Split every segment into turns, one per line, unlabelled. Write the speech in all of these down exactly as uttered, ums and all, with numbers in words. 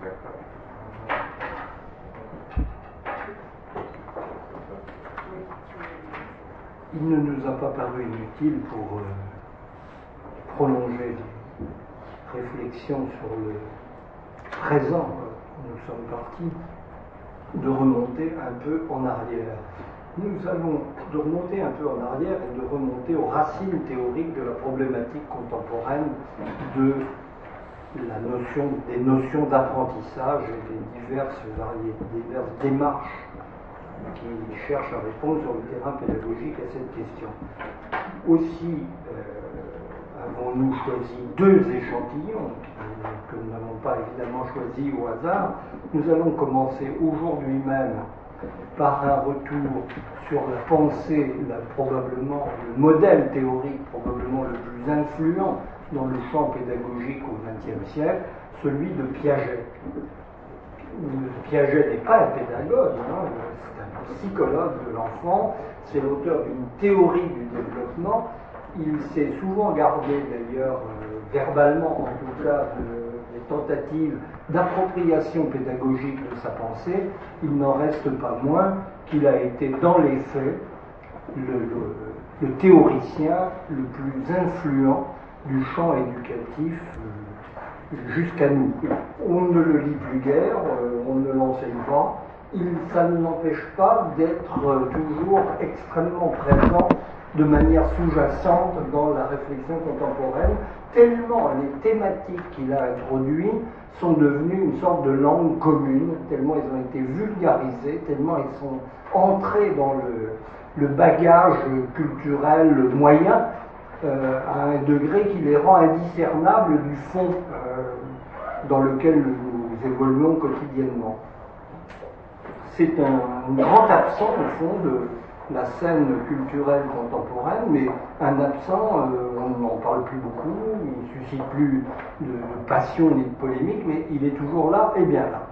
Il ne nous a pas paru inutile pour euh, prolonger les réflexions sur le présent, où nous sommes partis, de remonter un peu en arrière. Nous allons de remonter un peu en arrière et de remonter aux racines théoriques de la problématique contemporaine de la notion, des notions d'apprentissage et des diverses variétés, diverses démarches qui cherchent à répondre sur le terrain pédagogique à cette question. Aussi euh, avons-nous choisi deux échantillons que nous n'avons pas évidemment choisis au hasard. Nous allons commencer aujourd'hui même par un retour sur la pensée, la, probablement le modèle théorique probablement le plus influent dans le champ pédagogique au vingtième siècle, celui de Piaget. Piaget n'est pas un pédagogue, hein, c'est un psychologue de l'enfant, c'est l'auteur d'une théorie du développement. Il s'est souvent gardé d'ailleurs, euh, verbalement en tout cas, de, des tentatives d'appropriation pédagogique de sa pensée. Il n'en reste pas moins qu'il a été dans les faits le, le, le théoricien le plus influent du champ éducatif euh, jusqu'à nous. On ne le lit plus guère, euh, on ne l'enseigne pas. Il, ça ne l'empêche pas d'être euh, toujours extrêmement présent de manière sous-jacente dans la réflexion contemporaine, tellement les thématiques qu'il a introduites sont devenues une sorte de langue commune, tellement elles ont été vulgarisées, tellement elles sont entrées dans le, le bagage culturel moyen, euh, à un degré qui les rend indiscernables du fond euh, dans lequel nous évoluons quotidiennement. C'est un, un grand absent, au fond, de la scène culturelle contemporaine, mais un absent, euh, on n'en parle plus beaucoup, il ne suscite plus de, de passion ni de polémique, mais il est toujours là et bien là.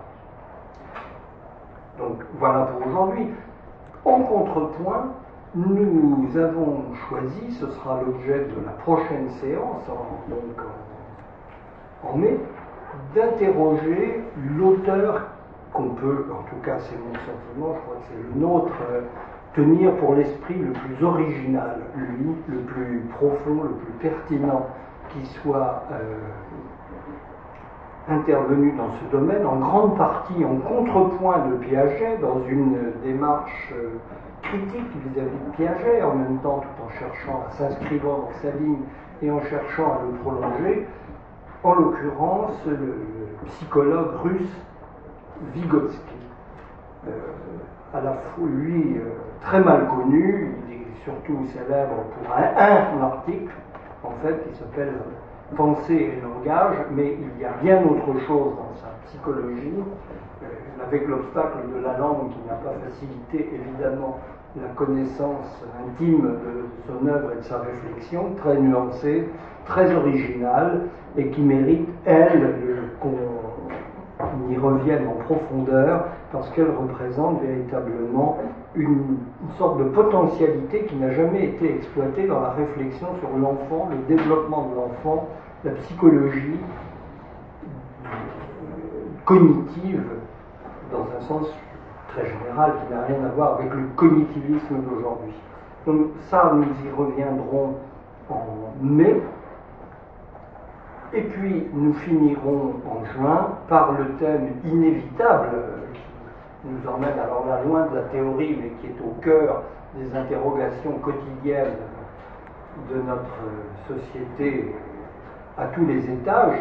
Donc voilà pour aujourd'hui. En contrepoint, nous avons choisi, ce sera l'objet de la prochaine séance, en, donc en, en mai, d'interroger l'auteur qu'on peut, en tout cas c'est mon sentiment, je crois que c'est le nôtre, euh, tenir pour l'esprit le plus original, lui, le plus profond, le plus pertinent qui soit euh, intervenu dans ce domaine, en grande partie en contrepoint de Piaget, dans une démarche euh, critique vis-à-vis de Piaget, en même temps tout en cherchant à s'inscrivant dans sa ligne et en cherchant à le prolonger, en l'occurrence le, le psychologue russe Vygotsky. Euh, à la fois, lui, euh, très mal connu, il est surtout célèbre pour un, un article, en fait, qui s'appelle Pensée et langage, mais il y a bien autre chose dans sa psychologie, euh, avec l'obstacle de la langue qui n'a pas facilité, évidemment, la connaissance intime de son œuvre et de sa réflexion, très nuancée, très originale, et qui mérite, elle, qu'on y revienne en profondeur, parce qu'elle représente véritablement une, une sorte de potentialité qui n'a jamais été exploitée dans la réflexion sur l'enfant, le développement de l'enfant, la psychologie cognitive, dans un sens très général qui n'a rien à voir avec le cognitivisme d'aujourd'hui. Donc ça, nous y reviendrons en mai. Et puis, nous finirons en juin par le thème inévitable qui nous emmène alors là loin de la théorie, mais qui est au cœur des interrogations quotidiennes de notre société à tous les étages,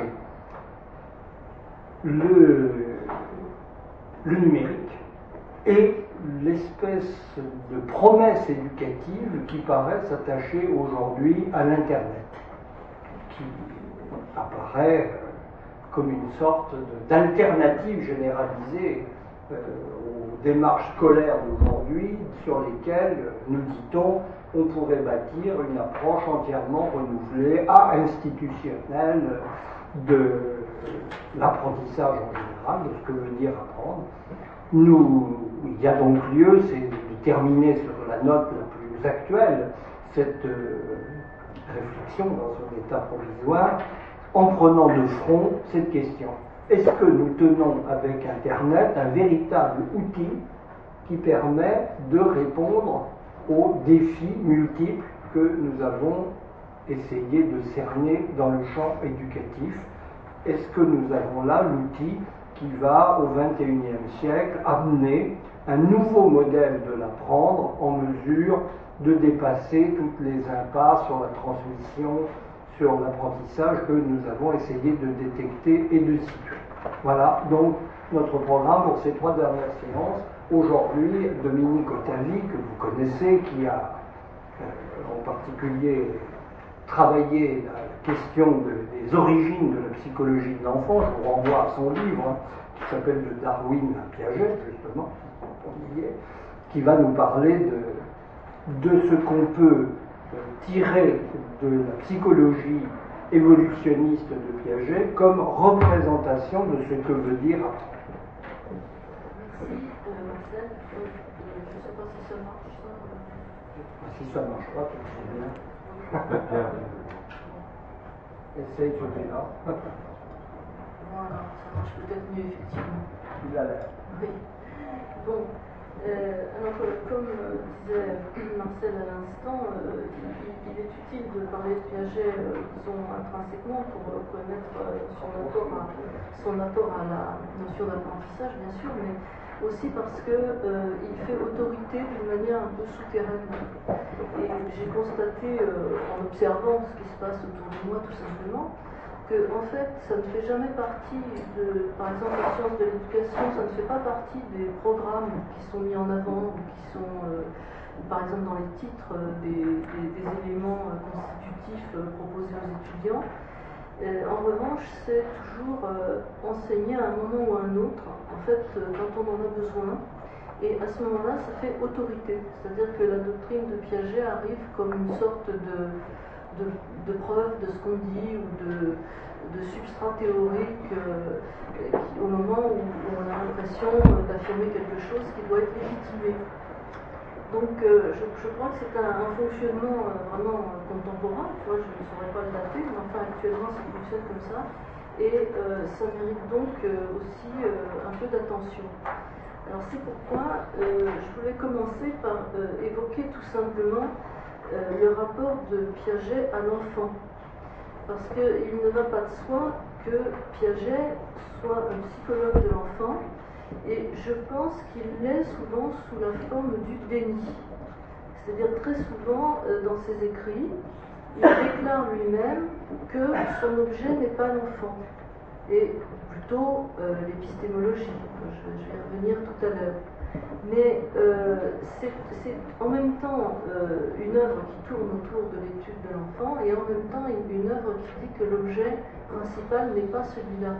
le, le numérique et l'espèce de promesse éducative qui paraît s'attacher aujourd'hui à l'Internet, qui apparaît comme une sorte d'alternative généralisée euh, aux démarches scolaires d'aujourd'hui, sur lesquelles, nous dit-on, on pourrait bâtir une approche entièrement renouvelée, institutionnelle, de l'apprentissage en général, de ce que veut dire apprendre. Nous, il y a donc lieu, c'est de terminer sur la note la plus actuelle, cette euh, réflexion dans son état provisoire, en prenant de front cette question. est-ce que nous tenons avec Internet un véritable outil qui permet de répondre aux défis multiples que nous avons essayé de cerner dans le champ éducatif? Est-ce que nous avons là l'outil qui va, au vingt et unième siècle, amener un nouveau modèle de l'apprendre en mesure de dépasser toutes les impasses sur la transmission, sur l'apprentissage que nous avons essayé de détecter et de situer? Voilà donc notre programme pour ces trois dernières séances. Aujourd'hui, Dominique Ottavi, que vous connaissez, qui a euh, en particulier travaillé la question de, des origines de la psychologie de l'enfant, je vous renvoie à son livre, hein, qui s'appelle De Darwin à Piaget, justement, qui va nous parler de, de ce qu'on peut tirer de la psychologie évolutionniste de Piaget comme représentation de ce que veut dire apprendre.
Merci, euh, Marcel. Euh, je ne sais pas si ça marche. Ça,
si ça ne marche pas, c'est bien. Essaye celui-là.
Voilà, ça marche peut-être mieux, effectivement.
Il a l'air.
Oui. Bon. Euh, alors, comme euh, disait Marcel à l'instant, euh, il, il est utile de parler de Piaget, euh, disons, intrinsèquement pour euh, connaître euh, son, apport à, son apport à la notion d'apprentissage, bien sûr, mais aussi parce qu'il euh, fait autorité d'une manière un peu souterraine. Et j'ai constaté, euh, en observant ce qui se passe autour de moi, tout simplement, que en fait, ça ne fait jamais partie de, par exemple, la science de l'éducation, ça ne fait pas partie des programmes qui sont mis en avant ou qui sont, euh, par exemple, dans les titres euh, des, des, des éléments euh, constitutifs euh, proposés aux étudiants. Euh, en revanche, c'est toujours euh, enseigné à un moment ou à un autre, en fait, euh, quand on en a besoin. Et à ce moment-là, ça fait autorité. C'est-à-dire que la doctrine de Piaget arrive comme une sorte de, de, de preuve de ce qu'on dit ou de, de substrat théorique euh, qui, au moment où, où on a l'impression euh, d'affirmer quelque chose qui doit être légitimé. Donc euh, je, je crois que c'est un, un fonctionnement euh, vraiment euh, contemporain. Tu vois, je ne saurais pas le dater, mais enfin actuellement ça fonctionne comme ça. Et euh, ça mérite donc euh, aussi euh, un peu d'attention. Alors c'est pourquoi euh, je voulais commencer par euh, évoquer tout simplement euh, le rapport de Piaget à l'enfant. Parce qu'il ne va pas de soi que Piaget soit un psychologue de l'enfant, et je pense qu'il l'est souvent sous la forme du déni. C'est-à-dire très souvent euh, dans ses écrits, il déclare lui-même que son objet n'est pas l'enfant, et plutôt euh, l'épistémologie. Je, je vais y revenir tout à l'heure. Mais euh, c'est en même temps euh, une œuvre qui tourne autour de l'étude de l'enfant, et en même temps une, une œuvre qui dit que l'objet principal n'est pas celui-là.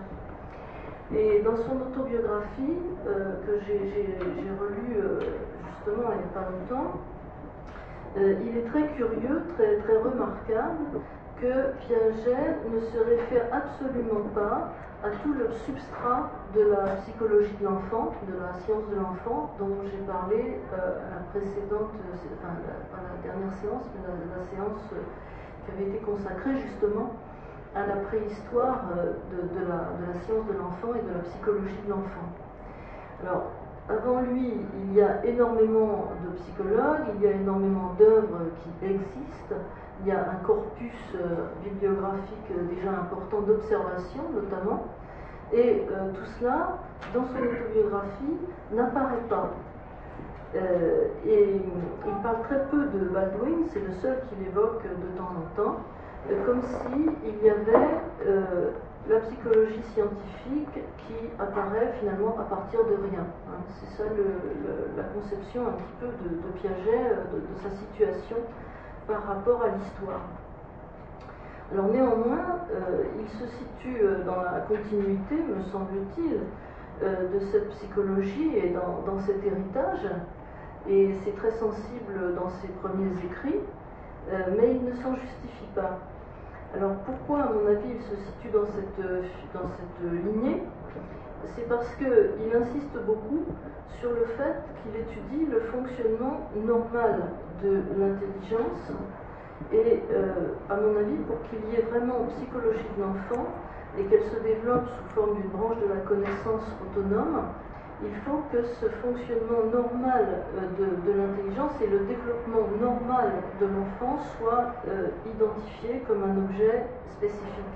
Et dans son autobiographie, euh, que j'ai relue euh, justement il n'y a pas longtemps, euh, il est très curieux, très, très remarquable que Piaget ne se réfère absolument pas à tout le substrat de la psychologie de l'enfant, de la science de l'enfant, dont j'ai parlé euh, à la précédente, enfin pas la dernière séance, mais la, la séance qui avait été consacrée justement à la préhistoire de, de, la, de la science de l'enfant et de la psychologie de l'enfant. Alors, avant lui, il y a énormément de psychologues, il y a énormément d'œuvres qui existent, il y a un corpus euh, bibliographique euh, déjà important d'observation notamment, et euh, tout cela, dans son autobiographie, n'apparaît pas. Euh, et il parle très peu de Baldwin, c'est le seul qu'il évoque de temps en temps, euh, comme s'il y avait euh, la psychologie scientifique qui apparaît finalement à partir de rien. Hein. C'est ça le, le, la conception un petit peu de, de Piaget, de, de sa situation par rapport à l'histoire. Alors néanmoins, euh, il se situe dans la continuité, me semble-t-il, euh, de cette psychologie et dans, dans cet héritage, et c'est très sensible dans ses premiers écrits, euh, mais il ne s'en justifie pas. Alors pourquoi, à mon avis, il se situe dans cette, dans cette lignée? C'est parce qu'il insiste beaucoup sur le fait qu'il étudie le fonctionnement normal de l'intelligence, et euh, à mon avis, pour qu'il y ait vraiment psychologie de l'enfant, et qu'elle se développe sous forme d'une branche de la connaissance autonome, il faut que ce fonctionnement normal de, de l'intelligence et le développement normal de l'enfant soient euh, identifiés comme un objet spécifique.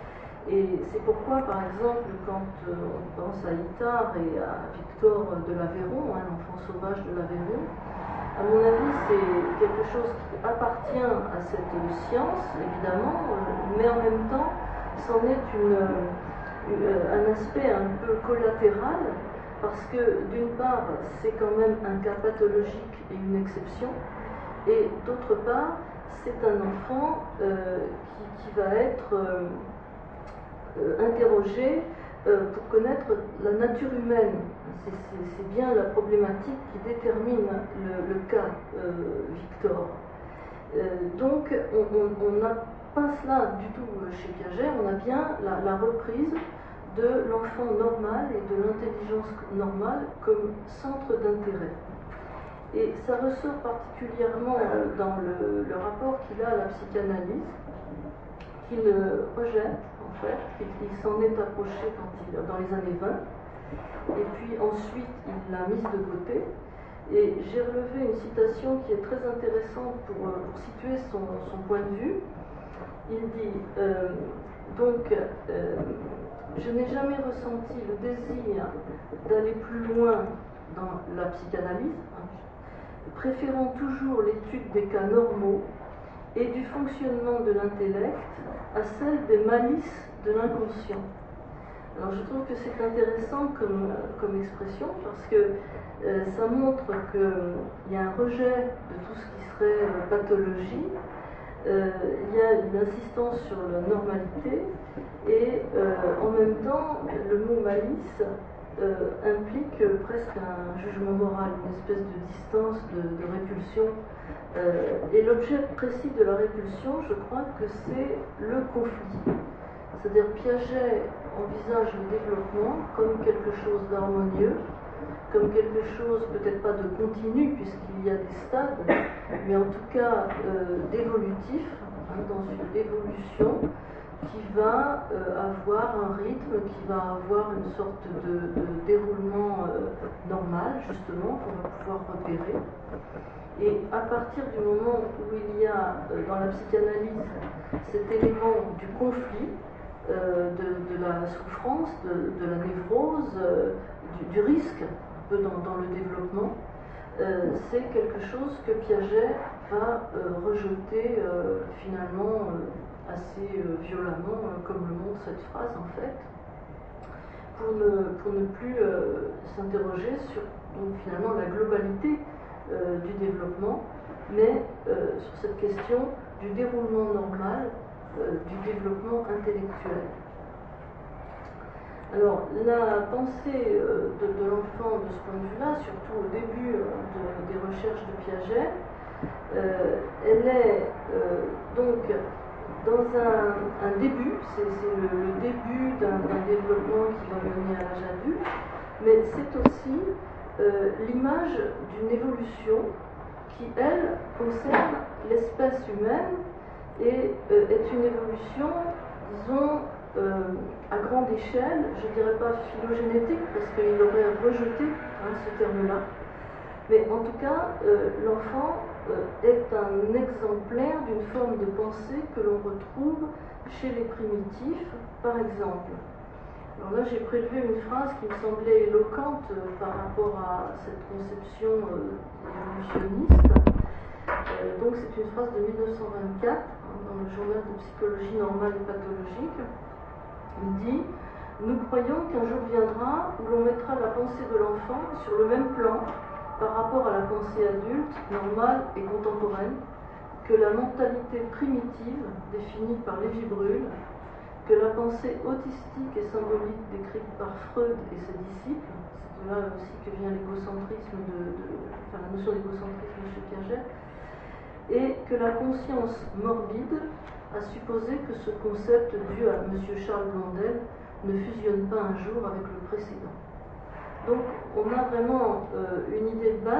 Et c'est pourquoi, par exemple, quand euh, on pense à Itard et à Victor de l'Aveyron, hein, l'enfant sauvage de l'Aveyron, à mon avis, c'est quelque chose qui appartient à cette science, évidemment, euh, mais en même temps, c'en est une, une, un aspect un peu collatéral, parce que d'une part, c'est quand même un cas pathologique et une exception, et d'autre part, c'est un enfant euh, qui, qui va être euh, euh, interrogé euh, pour connaître la nature humaine. C'est, c'est, c'est bien la problématique qui détermine le, le cas euh, Victor. Euh, donc, on n'a pas cela du tout chez Piaget, on a bien la, la reprise de l'enfant normal et de l'intelligence normale comme centre d'intérêt. Et ça ressort particulièrement dans le, le rapport qu'il a à la psychanalyse, qu'il rejette en fait, et qu'il s'en est approché quand il, dans les années vingt, et puis ensuite il l'a mise de côté. Et j'ai relevé une citation qui est très intéressante pour, pour situer son, son point de vue. Il dit euh, donc euh, je n'ai jamais ressenti le désir d'aller plus loin dans la psychanalyse, préférant toujours l'étude des cas normaux et du fonctionnement de l'intellect à celle des malices de l'inconscient. Alors je trouve que c'est intéressant comme, comme expression parce que euh, ça montre qu'il y a un rejet de tout ce qui serait euh, pathologie. Euh, il y a une insistance sur la normalité et euh, en même temps le mot malice euh, implique presque un jugement moral, une espèce de distance, de, de répulsion euh, et l'objet précis de la répulsion, je crois que c'est le conflit, c'est-à-dire Piaget envisage le développement comme quelque chose d'harmonieux, comme quelque chose, peut-être pas de continu, puisqu'il y a des stades, mais en tout cas euh, d'évolutif, hein, dans une évolution qui va euh, avoir un rythme, qui va avoir une sorte de, de déroulement euh, normal, justement, qu'on va pouvoir repérer. Et à partir du moment où il y a, euh, dans la psychanalyse, cet élément du conflit, euh, de, de la souffrance, de, de la névrose, euh, du, du risque, Dans, dans le développement, euh, c'est quelque chose que Piaget va euh, rejeter euh, finalement euh, assez euh, violemment, euh, comme le montre cette phrase en fait, pour ne, pour ne plus euh, s'interroger sur donc, finalement la globalité euh, du développement, mais euh, sur cette question du déroulement normal euh, du développement intellectuel. Alors, la pensée euh, de, de l'enfant de ce point de vue-là, surtout au début euh, de, des recherches de Piaget, euh, elle est euh, donc dans un, un début, c'est, c'est le, le début d'un, d'un développement qui va mener à l'âge adulte, mais c'est aussi euh, l'image d'une évolution qui, elle, concerne l'espèce humaine et euh, est une évolution, disons, Euh, à grande échelle, je ne dirais pas phylogénétique parce qu'il aurait rejeté hein, ce terme-là, mais en tout cas euh, l'enfant euh, est un exemplaire d'une forme de pensée que l'on retrouve chez les primitifs, par exemple. Alors là j'ai prélevé une phrase qui me semblait éloquente euh, par rapport à cette conception euh, évolutionniste. Euh, donc c'est une phrase de mille neuf cent vingt-quatre hein, dans le journal de psychologie normale et pathologique. Il dit « Nous croyons qu'un jour viendra où l'on mettra la pensée de l'enfant sur le même plan par rapport à la pensée adulte, normale et contemporaine, que la mentalité primitive définie par Lévi-Brûle, que la pensée autistique et symbolique décrite par Freud et ses disciples, c'est de là aussi que vient l'égocentrisme de, de, enfin la notion d'égocentrisme chez Piaget, et que la conscience morbide a supposé que ce concept dû à M. Charles Blondel ne fusionne pas un jour avec le précédent. Donc on a vraiment euh, une idée de base qui,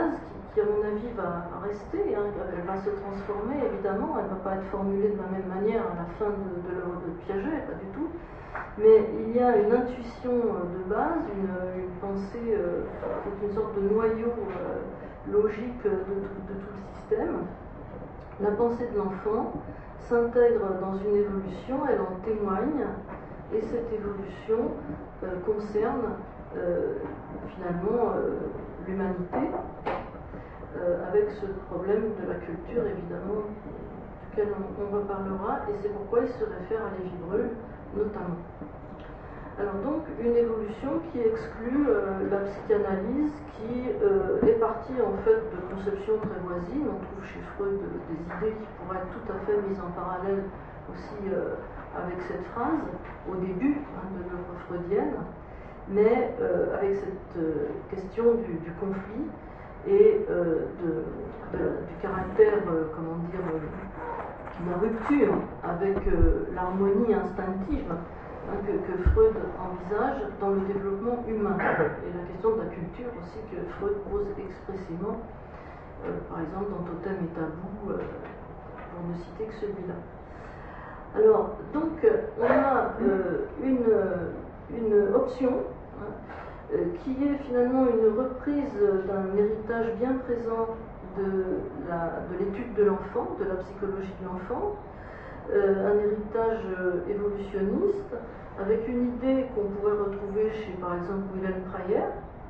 qui, à mon avis, va rester, hein, elle va se transformer, évidemment, elle ne va pas être formulée de la même manière à la fin de, de l'œuvre de Piaget, pas du tout, mais il y a une intuition de base, une, une pensée euh, qui est une sorte de noyau euh, logique de, de, de tout le système. La pensée de l'enfant s'intègre dans une évolution, elle en témoigne, et cette évolution euh, concerne euh, finalement euh, l'humanité, euh, avec ce problème de la culture, évidemment, duquel on, on reparlera, et c'est pourquoi il se réfère à Lévi-Brühl, notamment. Alors donc, une évolution qui exclut euh, la psychanalyse, qui euh, est partie en fait de conceptions très voisines. On trouve chez Freud des idées qui pourraient être tout à fait mises en parallèle aussi euh, avec cette phrase, au début hein, de l'œuvre freudienne, mais euh, avec cette euh, question du, du conflit et euh, de, de, du caractère, euh, comment dire, euh, de la rupture avec euh, l'harmonie instinctive hein, que, que Freud envisage dans le développement humain. Et la question de la culture aussi que Freud pose expressément, euh, par exemple dans Totem et Tabou, euh, pour ne citer que celui-là. Alors, donc, on a euh, une, une option hein, euh, qui est finalement une reprise d'un héritage bien présent de l'étude de l'enfant, de la psychologie de l'enfant, euh, un héritage évolutionniste, avec une idée qu'on pourrait retrouver chez, par exemple, Wilhelm Preyer,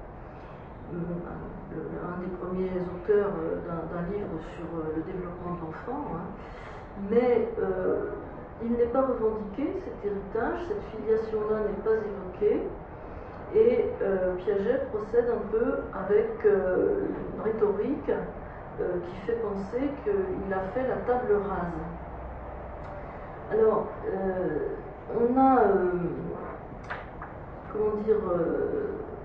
un des premiers auteurs d'un livre sur le développement de l'enfant, hein. Mais euh, il n'est pas revendiqué, cet héritage, cette filiation-là n'est pas évoquée, et euh, Piaget procède un peu avec euh, une rhétorique euh, qui fait penser qu'il a fait la table rase. Alors, euh, on a, euh, comment dire, euh,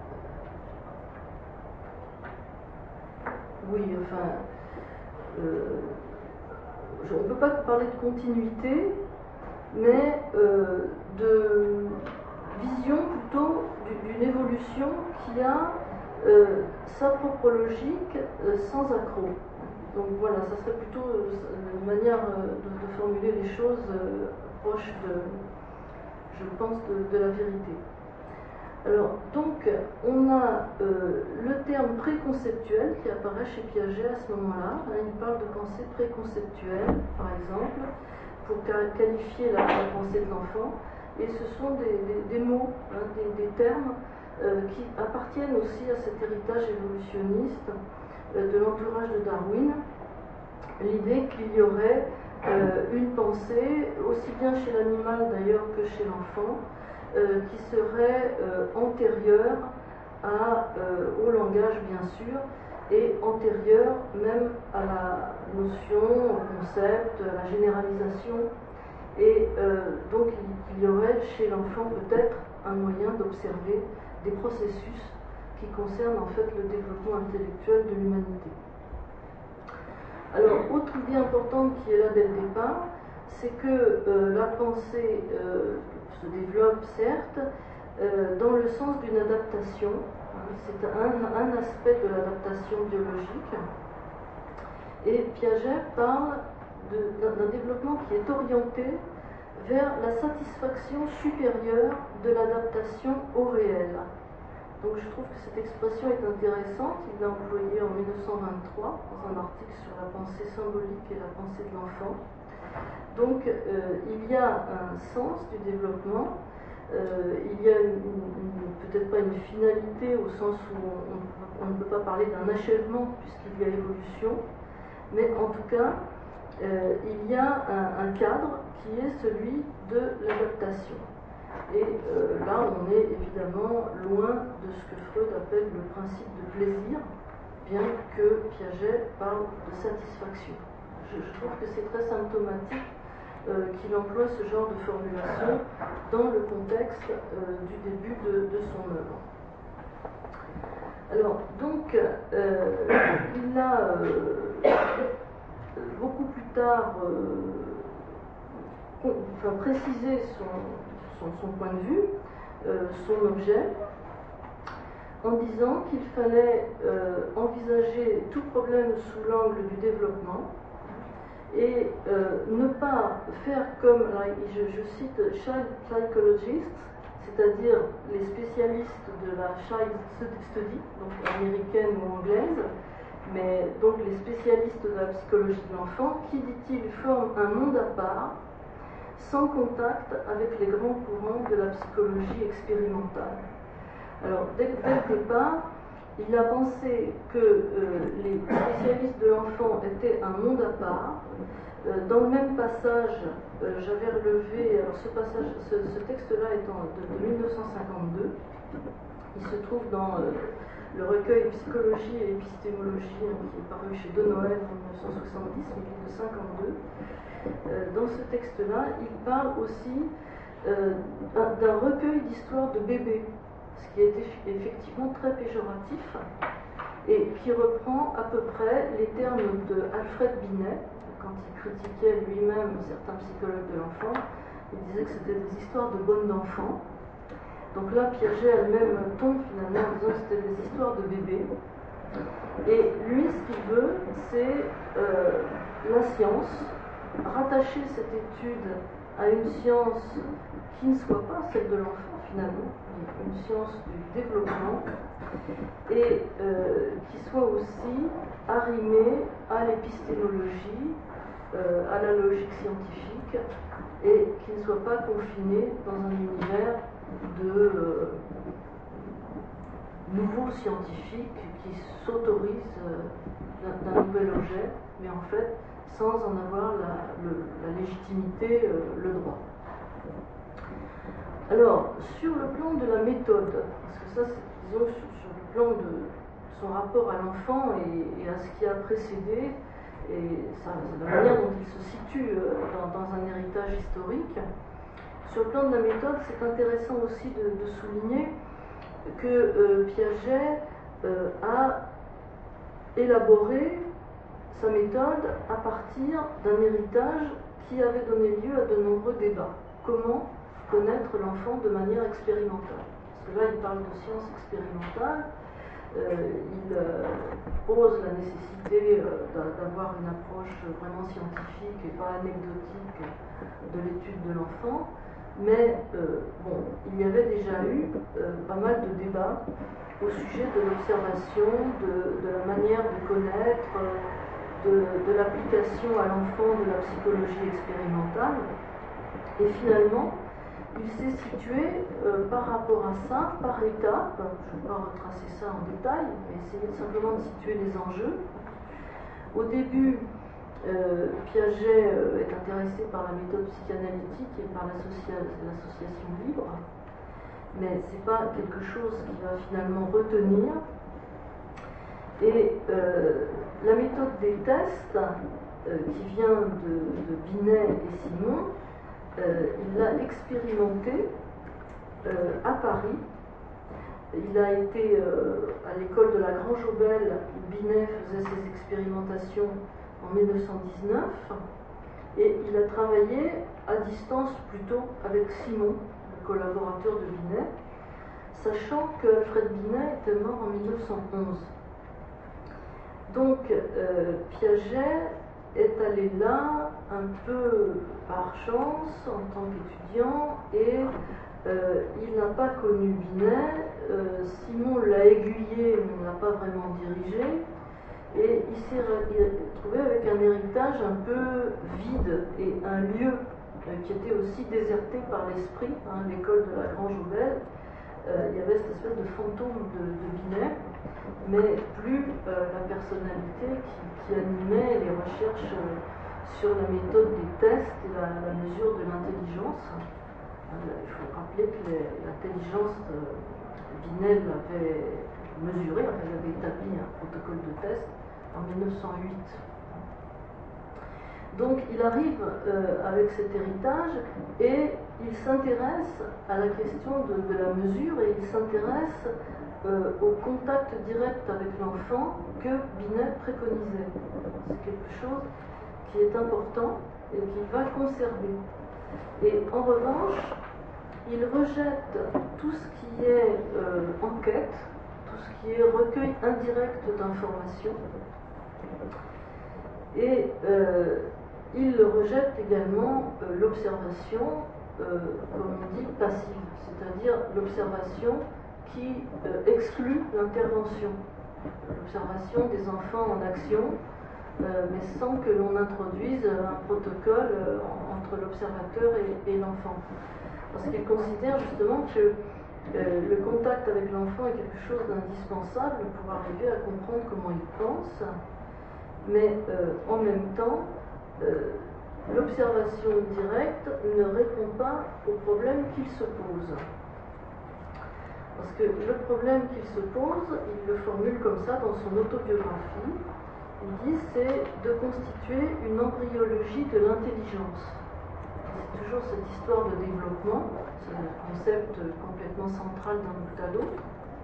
oui, enfin, euh, on ne peut pas parler de continuité, mais euh, de vision plutôt d'une évolution qui a euh, sa propre logique euh, sans accroc. Donc voilà, ça serait plutôt euh, une manière euh, de, de formuler les choses euh, proche de, je pense, de, de la vérité. Alors, donc, on a euh, le terme préconceptuel qui apparaît chez Piaget à ce moment-là. Hein, il parle de pensée préconceptuelle, par exemple, pour qualifier la, la pensée de l'enfant. Et ce sont des, des, des mots, hein, des, des termes euh, qui appartiennent aussi à cet héritage évolutionniste euh, de l'entourage de Darwin. L'idée qu'il y aurait euh, une pensée, aussi bien chez l'animal d'ailleurs que chez l'enfant, Euh, qui serait euh, antérieure à, euh, au langage bien sûr, et antérieure même à la notion, au concept, à la généralisation. Et euh, donc il y aurait chez l'enfant peut-être un moyen d'observer des processus qui concernent en fait le développement intellectuel de l'humanité. Alors, autre idée importante qui est là dès le départ, c'est que euh, la pensée euh, se développe certes euh, dans le sens d'une adaptation. Hein, c'est un, un aspect de l'adaptation biologique. Et Piaget parle d'un développement qui est orienté vers la satisfaction supérieure de l'adaptation au réel. Donc je trouve que cette expression est intéressante. Il l'a employée en mille neuf cent vingt-trois dans un article sur la pensée symbolique et la pensée de l'enfant. Donc euh, il y a un sens du développement, euh, il y a peut-être pas une finalité au sens où on, on ne peut pas parler d'un achèvement puisqu'il y a évolution, mais en tout cas euh, il y a un, un cadre qui est celui de l'adaptation. Et euh, là on est évidemment loin de ce que Freud appelle le principe de plaisir, bien que Piaget parle de satisfaction. Je, je trouve que c'est très symptomatique Euh, qu'il emploie ce genre de formulation dans le contexte euh, du début de, de son œuvre. Alors, donc, euh, il a euh, beaucoup plus tard euh, enfin, précisé son, son, son point de vue, euh, son objet, en disant qu'il fallait euh, envisager tout problème sous l'angle du développement et euh, ne pas faire comme, là, je, je cite child psychologists, c'est-à-dire les spécialistes de la child study, donc américaine ou anglaise, mais donc les spécialistes de la psychologie de l'enfant, qui, dit-il, forment un monde à part, sans contact avec les grands courants de la psychologie expérimentale. Alors, dès, dès le départ, il a pensé que euh, les spécialistes de l'enfant étaient un monde à part. Euh, dans le même passage, euh, j'avais relevé, alors ce passage, ce, ce texte-là étant de, de mille neuf cent cinquante-deux, il se trouve dans euh, le recueil Psychologie et épistémologie, hein, qui est paru chez De Noël en mille neuf cent soixante-dix, mais qui est de cinquante-deux. Euh, dans ce texte-là, il parle aussi euh, d'un recueil d'histoires de bébés, ce qui est effectivement très péjoratif, et qui reprend à peu près les termes de Alfred Binet, quand il critiquait lui-même certains psychologues de l'enfant. Il disait que c'était des histoires de bonnes d'enfants. Donc là, Piaget elle-même tombe finalement en disant que c'était des histoires de bébés. Et lui, ce qu'il veut, c'est euh, la science, rattacher cette étude à une science qui ne soit pas celle de l'enfant finalement, une science du développement, et euh, qui soit aussi arrimée à l'épistémologie, euh, à la logique scientifique, et qui ne soit pas confinée dans un univers de euh, nouveaux scientifiques qui s'autorisent euh, d'un nouvel objet, mais en fait sans en avoir la, le, la légitimité, euh, le droit. Alors, sur le plan de la méthode, parce que ça, c'est, disons, sur, sur le plan de son rapport à l'enfant et, et à ce qui a précédé, et ça, la manière dont il se situe euh, dans, dans un héritage historique, sur le plan de la méthode, c'est intéressant aussi de, de souligner que euh, Piaget euh, a élaboré sa méthode à partir d'un héritage qui avait donné lieu à de nombreux débats. Comment connaître l'enfant de manière expérimentale? Parce que là, il parle de science expérimentale, euh, il euh, pose la nécessité euh, d'avoir une approche vraiment scientifique et pas anecdotique de l'étude de l'enfant, mais euh, bon, il y avait déjà eu euh, pas mal de débats au sujet de l'observation, de, de la manière de connaître, de, de l'application à l'enfant de la psychologie expérimentale. Et finalement, il s'est situé euh, par rapport à ça, par étapes. Je ne vais pas retracer ça en détail, mais essayer simplement de situer les enjeux. Au début, euh, Piaget euh, est intéressé par la méthode psychanalytique et par l'association libre, mais ce n'est pas quelque chose qu'il va finalement retenir. Et euh, la méthode des tests, euh, qui vient de, de Binet et Simon, euh, il l'a expérimentée euh, à Paris. Il a été euh, à l'école de la Grange-Aubel, où Binet faisait ses expérimentations en mille neuf cent dix-neuf, et il a travaillé à distance plutôt avec Simon, le collaborateur de Binet, sachant que Alfred Binet était mort en mille neuf cent onze. Donc euh, Piaget est allé là un peu par chance en tant qu'étudiant, et euh, il n'a pas connu Binet. euh, Simon l'a aiguillé mais ne l'a pas vraiment dirigé, et il s'est retrouvé avec un héritage un peu vide et un lieu euh, qui était aussi déserté par l'esprit, hein, l'école de la Grange-Aubel. Euh, il y avait cette espèce de fantôme de, de Binet, mais plus euh, la personnalité qui, qui animait les recherches euh, sur la méthode des tests et la, la mesure de l'intelligence. Euh, il faut rappeler que l'intelligence, euh, Binet l'avait mesurée, enfin, il avait établi un protocole de test en mille neuf cent huit. Donc il arrive euh, avec cet héritage et il s'intéresse à la question de, de la mesure, et il s'intéresse euh, au contact direct avec l'enfant que Binet préconisait. C'est quelque chose qui est important et qu'il va conserver. Et en revanche, il rejette tout ce qui est euh, enquête, tout qui est recueil indirect d'informations. Et euh, il rejette également euh, l'observation, euh, comme on dit, passive, c'est-à-dire l'observation qui euh, exclut l'intervention, l'observation des enfants en action, euh, mais sans que l'on introduise un protocole euh, entre l'observateur et, et l'enfant. Parce qu'il considère justement que euh, le contact avec l'enfant est quelque chose d'indispensable pour arriver à comprendre comment il pense, mais euh, en même temps, euh, l'observation directe ne répond pas au problème qu'il se pose. Parce que le problème qu'il se pose, il le formule comme ça dans son autobiographie. Il dit c'est de constituer une embryologie de l'intelligence. C'est toujours cette histoire de développement, c'est un concept complètement central d'un bout à l'autre.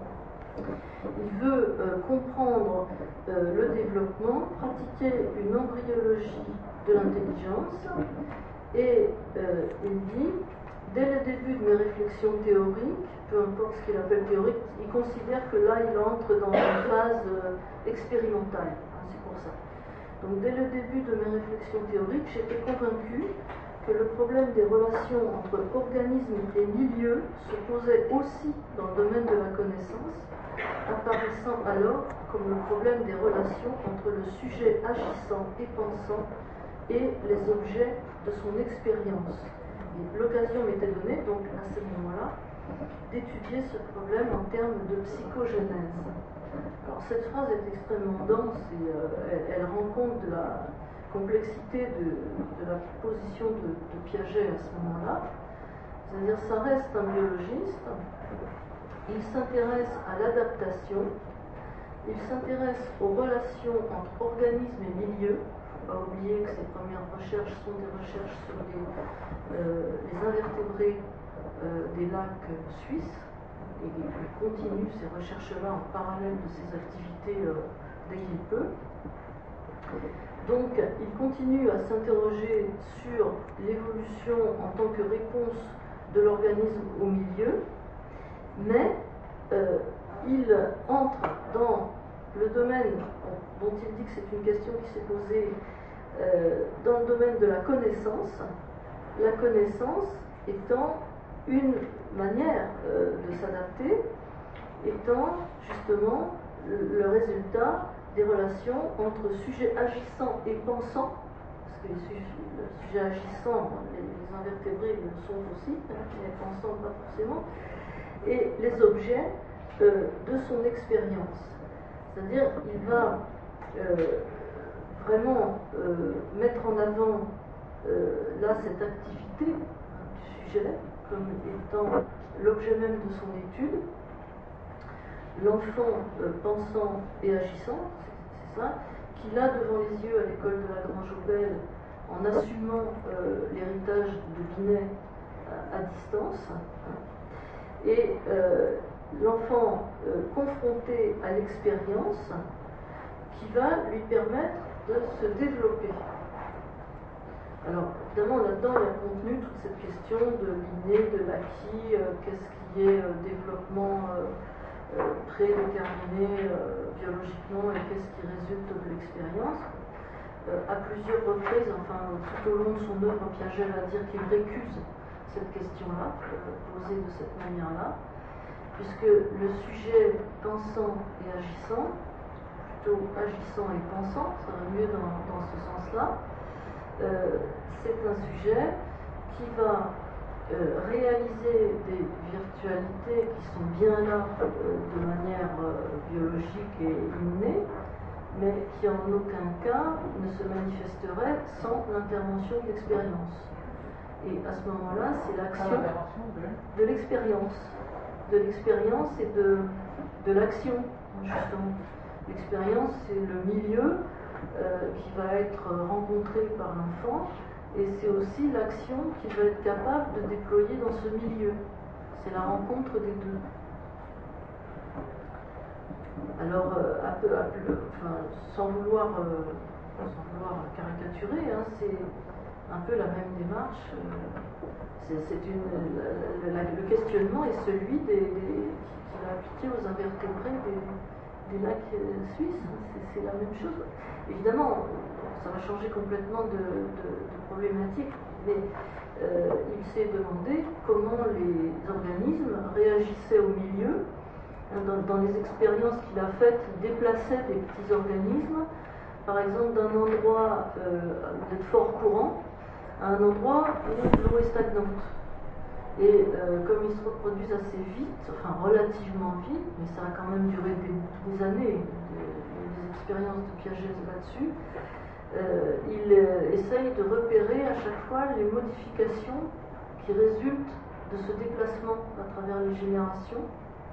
Il veut euh, comprendre euh, le développement, pratiquer une embryologie de l'intelligence, et euh, il dit, dès le début de mes réflexions théoriques, peu importe ce qu'il appelle théorique, il considère que là il entre dans une phase euh, expérimentale, hein, c'est pour ça. Donc dès le début de mes réflexions théoriques, j'étais convaincu que le problème des relations entre organismes et milieux se posait aussi dans le domaine de la connaissance, apparaissant alors comme le problème des relations entre le sujet agissant et pensant et les objets de son expérience. L'occasion m'était donnée, donc à ce moment-là, d'étudier ce problème en termes de psychogénèse. Alors cette phrase est extrêmement dense et euh, elle, elle rend compte de la complexité de, de la position de, de Piaget à ce moment-là. C'est-à-dire, ça reste un biologiste, il s'intéresse à l'adaptation, il s'intéresse aux relations entre organismes et milieux. Il ne faut pas oublier que ses premières recherches sont des recherches sur les, euh, les invertébrés euh, des lacs suisses, et il continue ces recherches-là en parallèle de ses activités euh, dès qu'il peut. Donc, il continue à s'interroger sur l'évolution en tant que réponse de l'organisme au milieu, mais euh, il entre dans le domaine dont il dit que c'est une question qui s'est posée euh, dans le domaine de la connaissance, la connaissance étant une manière euh, de s'adapter, étant justement le, le résultat des relations entre sujet agissant et pensant, parce que le sujet, le sujet agissant, les, les invertébrés le sont aussi, hein, mais pensant pas forcément, et les objets euh, de son expérience. C'est-à-dire, il va euh, vraiment euh, mettre en avant euh, là cette activité hein, du sujet comme étant l'objet même de son étude, l'enfant euh, pensant et agissant, c'est ça, qu'il a devant les yeux à l'école de la Grange-Aubel en assumant euh, l'héritage de Binet à, à distance, hein, et euh, l'enfant euh, confronté à l'expérience qui va lui permettre de se développer. Alors, évidemment, là-dedans, il y a contenu toute cette question de l'inné, de l'acquis, euh, qu'est-ce qui est euh, développement euh, euh, prédéterminé euh, biologiquement et qu'est-ce qui résulte de l'expérience. Euh, à plusieurs reprises, enfin, tout au long de son œuvre, Piaget va dire qu'il récuse cette question-là, euh, posée de cette manière-là, puisque le sujet pensant et agissant, plutôt agissant et pensant, ça va mieux dans, dans ce sens-là, euh, c'est un sujet qui va euh, réaliser des virtualités qui sont bien là euh, de manière euh, biologique et innée, mais qui en aucun cas ne se manifesterait sans l'intervention de l'expérience. Et à ce moment-là, c'est l'action de l'expérience. De l'expérience et de, de l'action, justement. L'expérience, c'est le milieu euh, qui va être rencontré par l'enfant, et c'est aussi l'action qu'il va être capable de déployer dans ce milieu. C'est la rencontre des deux. Alors, euh, à peu, à peu, enfin, sans, vouloir, euh, sans vouloir caricaturer, hein, c'est un peu la même démarche. Euh, c'est, c'est une, la, la, le questionnement est celui des, des, qui va appliquer aux invertébrés des, des lacs suisses, c'est la même chose. Évidemment, ça va changer complètement de, de, de problématique, mais euh, il s'est demandé comment les organismes réagissaient au milieu. Dans, dans les expériences qu'il a faites, il déplaçait des petits organismes, par exemple d'un endroit euh, de fort courant à un endroit où l'eau est stagnante. Et euh, comme ils se reproduisent assez vite, enfin relativement vite, mais ça a quand même duré des, des années, des, des expériences de Piaget là-dessus, euh, il euh, essaye de repérer à chaque fois les modifications qui résultent de ce déplacement à travers les générations,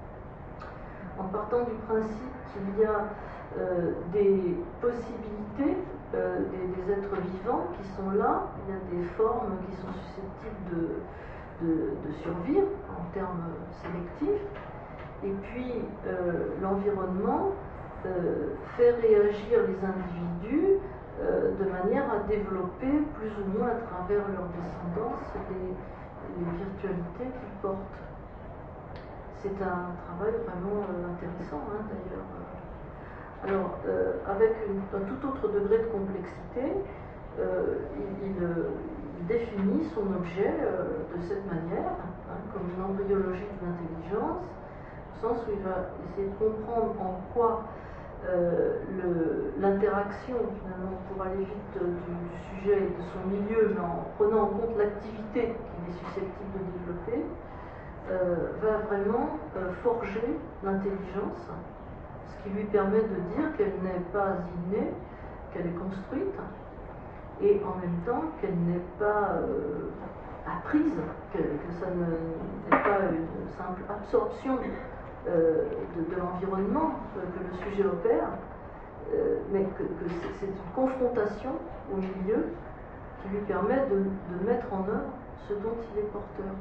en partant du principe qu'il y a euh, des possibilités, euh, des, des êtres vivants qui sont là, il y a des formes qui sont susceptibles de, de, de survivre en termes sélectifs, et puis euh, l'environnement euh, fait réagir les individus euh, de manière à développer plus ou moins à travers leur descendance les, les virtualités qu'ils portent. C'est un travail vraiment euh, intéressant, hein, d'ailleurs. Alors, euh, avec une, un tout autre degré de complexité, euh, il, il, il définit son objet euh, de cette manière, hein, comme une embryologie de l'intelligence, au sens où il va essayer de comprendre en quoi euh, l'interaction, finalement, pour aller vite euh, du, du sujet et de son milieu, mais en prenant en compte l'activité qu'il est susceptible de développer, Euh, va vraiment euh, forger l'intelligence, ce qui lui permet de dire qu'elle n'est pas innée, qu'elle est construite, et en même temps qu'elle n'est pas euh, apprise, que, que ça n'est pas une simple absorption euh, de, de l'environnement que, que le sujet opère, euh, mais que, que c'est une confrontation au milieu qui lui permet de, de mettre en œuvre ce dont il est porteur.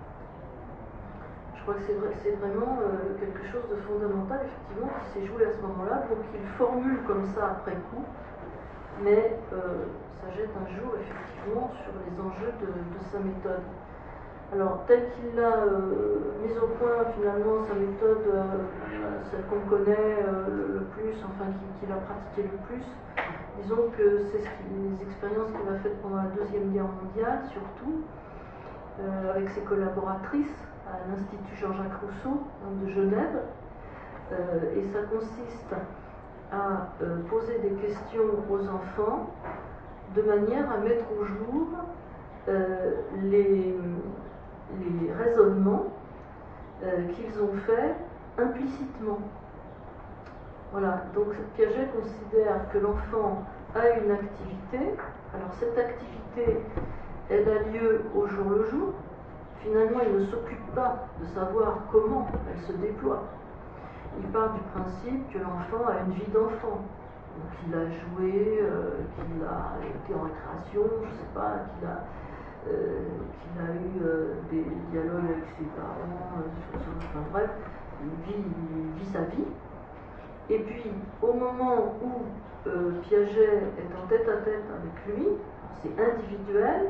Je crois que c'est vrai, c'est vraiment euh, quelque chose de fondamental, effectivement, qui s'est joué à ce moment-là, pour qu'il formule comme ça après coup, mais euh, ça jette un jour, effectivement, sur les enjeux de, de sa méthode. Alors, tel qu'il l'a euh, mise au point, finalement, sa méthode, euh, celle qu'on connaît euh, le, le plus, enfin, qu'il qui a pratiqué le plus, disons que c'est ce les expériences qu'il a faites pendant la Deuxième Guerre mondiale, surtout, euh, avec ses collaboratrices, à l'Institut Jean-Jacques Rousseau de Genève, euh, et ça consiste à euh, poser des questions aux enfants de manière à mettre au jour euh, les, les raisonnements euh, qu'ils ont faits implicitement. Voilà, donc Piaget considère que l'enfant a une activité, alors cette activité, elle a lieu au jour le jour. Finalement, il ne s'occupe pas de savoir comment elle se déploie. Il part du principe que l'enfant a une vie d'enfant. Donc il a joué, euh, qu'il a été en récréation, je ne sais pas, qu'il a, euh, qu'il a eu euh, des dialogues avec ses parents, euh, enfin bref, il vit, il vit sa vie. Et puis, au moment où euh, Piaget est en tête-à-tête avec lui, c'est individuel,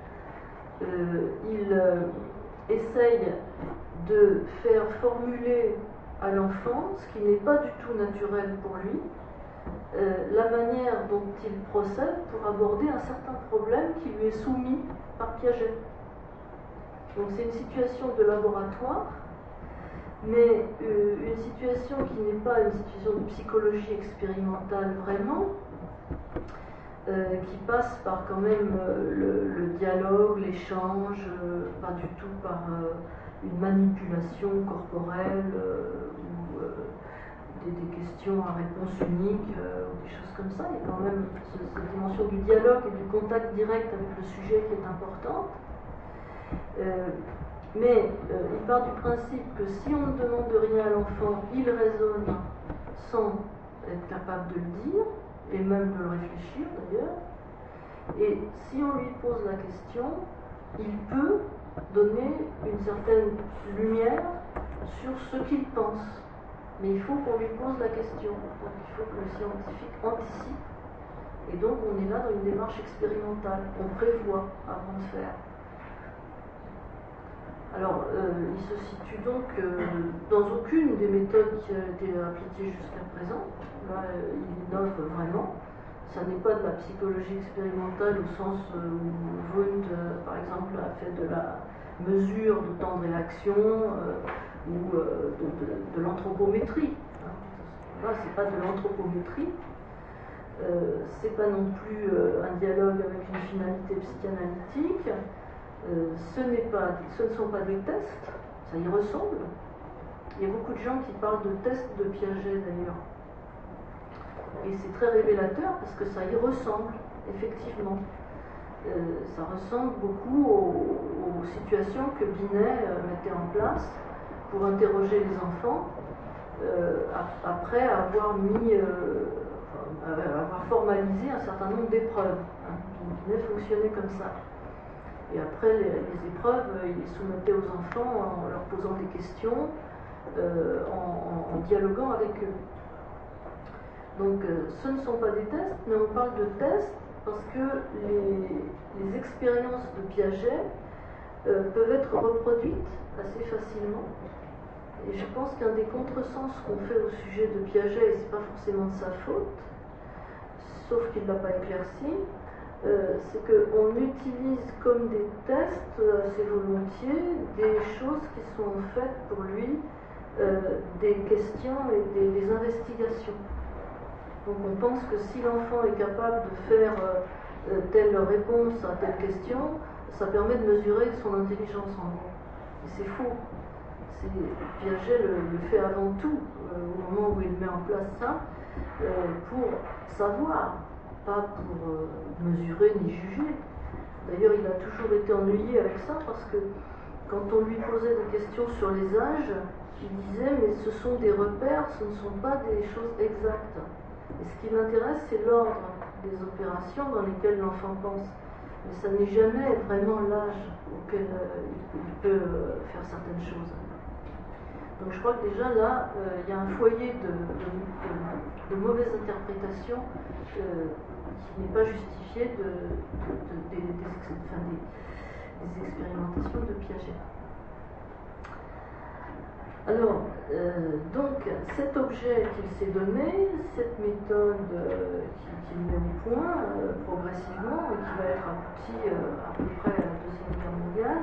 Euh, il euh, essaye de faire formuler à l'enfant, ce qui n'est pas du tout naturel pour lui, euh, la manière dont il procède pour aborder un certain problème qui lui est soumis par Piaget. Donc c'est une situation de laboratoire, mais euh, une situation qui n'est pas une situation de psychologie expérimentale vraiment, Euh, qui passe par quand même euh, le, le dialogue, l'échange, euh, pas du tout par euh, une manipulation corporelle euh, ou euh, des, des questions à réponse unique euh, ou des choses comme ça. Il y a quand même ce, cette dimension du dialogue et du contact direct avec le sujet qui est importante. Euh, mais euh, il part du principe que si on ne demande rien à l'enfant, il raisonne sans être capable de le dire, et même de le réfléchir d'ailleurs. Et si on lui pose la question, il peut donner une certaine lumière sur ce qu'il pense. Mais il faut qu'on lui pose la question. Donc il faut que le scientifique anticipe. Et donc on est là dans une démarche expérimentale. On prévoit avant de faire. Alors, euh, il se situe donc euh, dans aucune des méthodes qui a été appliquée jusqu'à présent. Là, euh, il innove vraiment. Ça n'est pas de la psychologie expérimentale au sens euh, où Wundt, euh, par exemple, a fait de la mesure de temps de réaction euh, ou euh, de, de, de l'anthropométrie. Hein. Là, c'est pas de l'anthropométrie. Euh, c'est pas non plus euh, un dialogue avec une finalité psychanalytique. Euh, ce, n'est pas, ce ne sont pas des tests, ça y ressemble. Il y a beaucoup de gens qui parlent de tests de Piaget d'ailleurs. Et c'est très révélateur parce que ça y ressemble, effectivement. Euh, ça ressemble beaucoup aux, aux situations que Binet euh, mettait en place pour interroger les enfants euh, après avoir mis, euh, avoir formalisé un certain nombre d'épreuves. Hein. Binet fonctionnait comme ça. Et après les, les épreuves, il les soumettait aux enfants en leur posant des questions, euh, en, en, en dialoguant avec eux. Donc euh, ce ne sont pas des tests, mais on parle de tests parce que les, les expériences de Piaget euh, peuvent être reproduites assez facilement. Et je pense qu'un des contresens qu'on fait au sujet de Piaget, et ce n'est pas forcément de sa faute, sauf qu'il ne l'a pas éclairci, Euh, c'est qu'on utilise comme des tests assez volontiers des choses qui sont faites pour lui euh, des questions et des, des investigations. Donc on pense que si l'enfant est capable de faire euh, telle réponse à telle question, ça permet de mesurer son intelligence en gros. Et c'est faux. C'est, Piaget le, le fait avant tout, euh, au moment où il met en place ça, euh, pour savoir, pas pour euh, mesurer ni juger. D'ailleurs, il a toujours été ennuyé avec ça parce que quand on lui posait des questions sur les âges, il disait mais ce sont des repères, ce ne sont pas des choses exactes. Et ce qui m'intéresse, c'est l'ordre des opérations dans lesquelles l'enfant pense. Mais ça n'est jamais vraiment l'âge auquel euh, il peut euh, faire certaines choses. Donc je crois que déjà là, euh, il y a un foyer de, de, de, de mauvaise interprétation euh, qui n'est pas justifié de, de, de, des, des, enfin, des, des expérimentations de Piaget. Alors, euh, donc, cet objet qu'il s'est donné, cette méthode euh, qu'il met au point euh, progressivement et qui va être aboutie euh, à peu près à la Deuxième Guerre mondiale,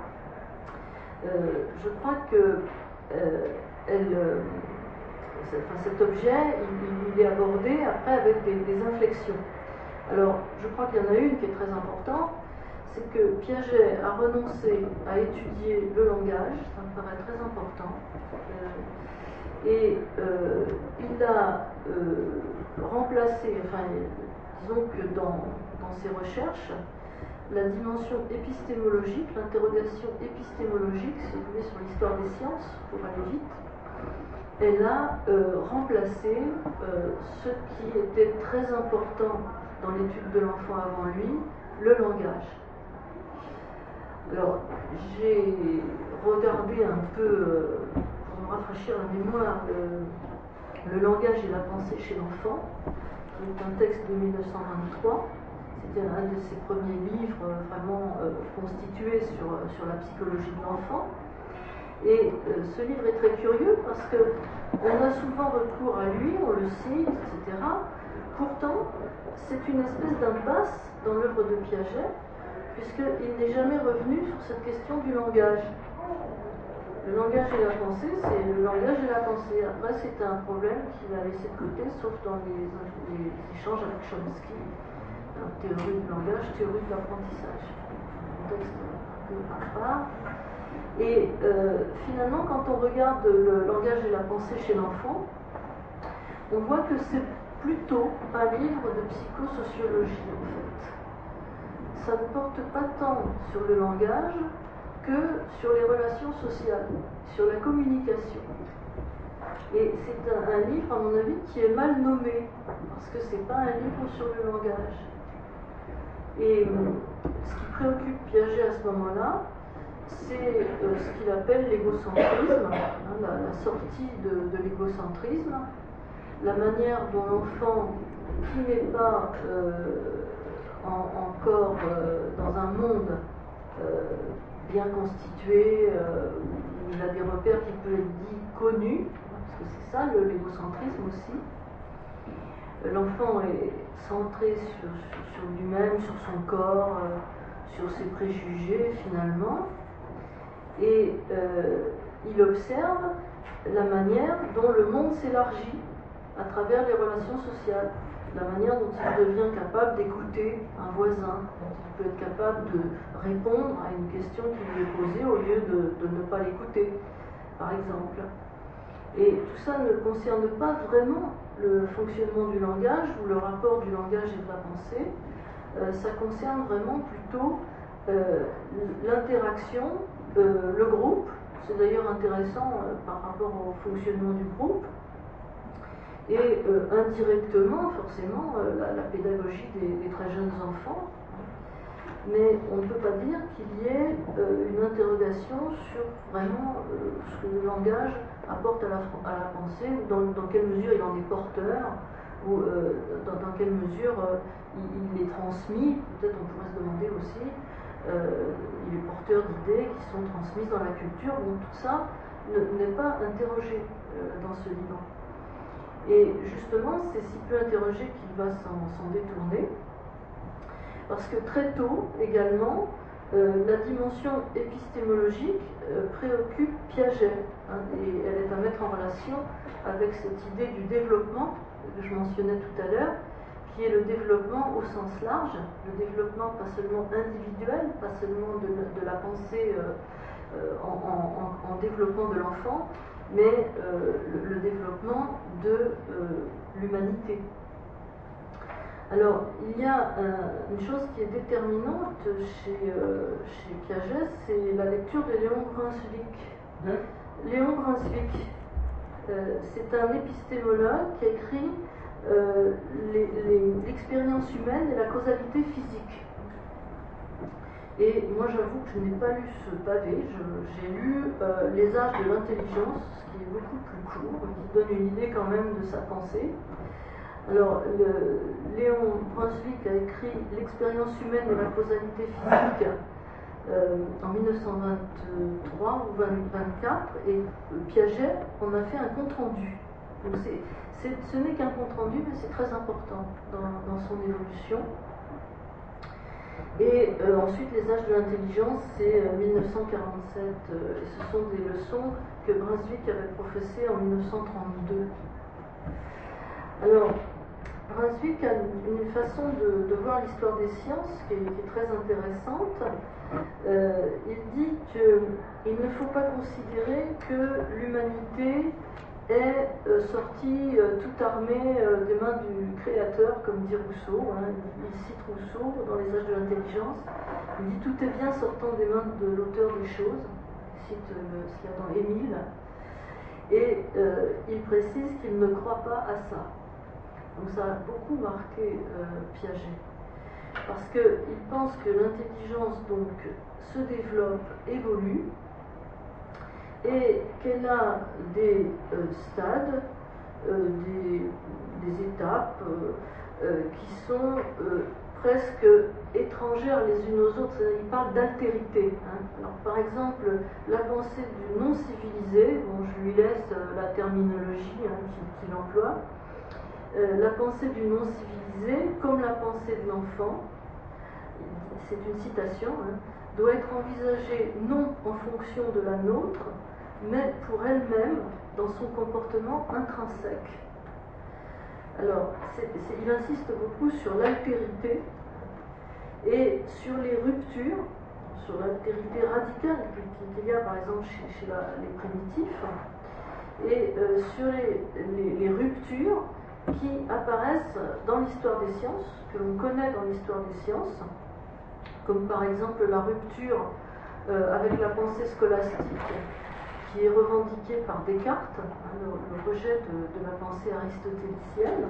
euh, je crois que euh, elle, euh, enfin, cet objet, il, il est abordé après avec des, des inflexions. Alors, je crois qu'il y en a une qui est très importante, c'est que Piaget a renoncé à étudier le langage, ça me paraît très important, euh, et euh, il a euh, remplacé, enfin, disons que dans, dans ses recherches, la dimension épistémologique, l'interrogation épistémologique, si vous voulez, sur l'histoire des sciences, pour aller vite, elle a euh, remplacé euh, ce qui était très important dans l'étude de l'enfant avant lui, le langage. Alors, j'ai regardé un peu, euh, pour me rafraîchir la mémoire, le, le langage et la pensée chez l'enfant, qui est un texte de mille neuf cent vingt-trois. C'était un de ses premiers livres euh, vraiment euh, constitués sur, sur la psychologie de l'enfant. Et euh, ce livre est très curieux parce qu'on a souvent recours à lui, on le cite, et cetera. Pourtant, c'est une espèce d'impasse dans l'œuvre de Piaget, puisqu'il n'est jamais revenu sur cette question du langage. Le langage et la pensée, c'est le langage et la pensée. Après, c'est un problème qu'il a laissé de côté, sauf dans les, les échanges avec Chomsky, hein, théorie du langage, théorie de l'apprentissage. Un contexte un peu à part. Et euh, finalement, quand on regarde le langage et la pensée chez l'enfant, on voit que c'est plutôt un livre de psychosociologie, en fait. Ça ne porte pas tant sur le langage que sur les relations sociales, sur la communication. Et c'est un, un livre, à mon avis, qui est mal nommé, parce que ce n'est pas un livre sur le langage. Et ce qui préoccupe Piaget à ce moment-là, c'est euh, ce qu'il appelle l'égocentrisme, hein, la, la sortie de, de l'égocentrisme, la manière dont l'enfant, qui n'est pas euh, en, encore euh, dans un monde euh, bien constitué, euh, où il a des repères qui peuvent être dits connus, parce que c'est ça le l'égocentrisme aussi. L'enfant est centré sur, sur, sur lui-même, sur son corps, euh, sur ses préjugés finalement, et euh, il observe la manière dont le monde s'élargit à travers les relations sociales, la manière dont il devient capable d'écouter un voisin, dont il peut être capable de répondre à une question qui lui est posée au lieu de, de ne pas l'écouter, par exemple. Et tout ça ne concerne pas vraiment le fonctionnement du langage ou le rapport du langage et de la pensée. Euh, ça concerne vraiment plutôt euh, l'interaction, euh, le groupe. C'est d'ailleurs intéressant euh, par rapport au fonctionnement du groupe. Et euh, indirectement, forcément, euh, la, la pédagogie des, des très jeunes enfants. Mais on ne peut pas dire qu'il y ait euh, une interrogation sur vraiment euh, ce que le langage apporte à la, à la pensée, ou dans, dans quelle mesure il en est porteur, ou euh, dans, dans quelle mesure euh, il, il est transmis. Peut-être on pourrait se demander aussi, euh, il est porteur d'idées qui sont transmises dans la culture. Bon, tout ça n'est pas interrogé euh, dans ce livre. Et justement, c'est si peu interrogé qu'il va s'en détourner. Parce que très tôt, également, euh, la dimension épistémologique euh, préoccupe Piaget, hein, et elle est à mettre en relation avec cette idée du développement que je mentionnais tout à l'heure, qui est le développement au sens large, le développement pas seulement individuel, pas seulement de, de la pensée euh, euh, en, en, en développement de l'enfant, mais euh, le, le développement de euh, l'humanité. Alors, il y a un, une chose qui est déterminante chez, euh, chez Piaget, c'est la lecture de Léon Brunswick. Hein? Léon Brunswick, euh, c'est un épistémologue qui a écrit euh, l'expérience humaine et la causalité physique. Et moi, j'avoue que je n'ai pas lu ce pavé, j'ai lu euh, Les âges de l'intelligence, qui est beaucoup plus court, qui donne une idée quand même de sa pensée. Alors, le, Léon Brunswick a écrit L'expérience humaine et la causalité physique euh, en mille neuf cent vingt-trois ou vingt-quatre, et Piaget en a fait un compte-rendu. Donc, c'est, c'est, ce n'est qu'un compte-rendu, mais c'est très important dans, dans son évolution. Et euh, ensuite, Les âges de l'intelligence, c'est euh, mille neuf cent quarante-sept, euh, et ce sont des leçons que Brunswick avait professées en mille neuf cent trente-deux. Alors, Brunswick a une façon de, de voir l'histoire des sciences qui est, qui est très intéressante. Euh, il dit qu'il ne faut pas considérer que l'humanité est euh, sortie euh, toute armée euh, des mains du créateur, comme dit Rousseau. Hein. Il, il cite Rousseau dans Les âges de l'intelligence. Il dit tout est bien sortant des mains de l'auteur des choses. Il cite euh, ce qu'il y a dans Émile. Et euh, il précise qu'il ne croit pas à ça. Donc ça a beaucoup marqué euh, Piaget, parce qu'il pense que l'intelligence donc se développe, évolue, et qu'elle a des euh, stades, euh, des, des étapes euh, euh, qui sont euh, presque étrangères les unes aux autres. Il parle d'altérité. Hein. Alors par exemple, la pensée du non-civilisé, bon, je lui laisse euh, la terminologie hein, qu'il qu'il emploie. Euh, la pensée du non-civilisé, comme la pensée de l'enfant, c'est une citation, hein, doit être envisagée non en fonction de la nôtre, mais pour elle-même dans son comportement intrinsèque. Alors, c'est, c'est, il insiste beaucoup sur l'altérité et sur les ruptures, sur l'altérité radicale qu'il y a par exemple chez, chez la, les primitifs, et euh, sur les, les, les ruptures qui apparaissent dans l'histoire des sciences, que l'on connaît dans l'histoire des sciences, comme par exemple la rupture euh, avec la pensée scolastique, qui est revendiquée par Descartes, hein, le, le rejet de, de la pensée aristotélicienne.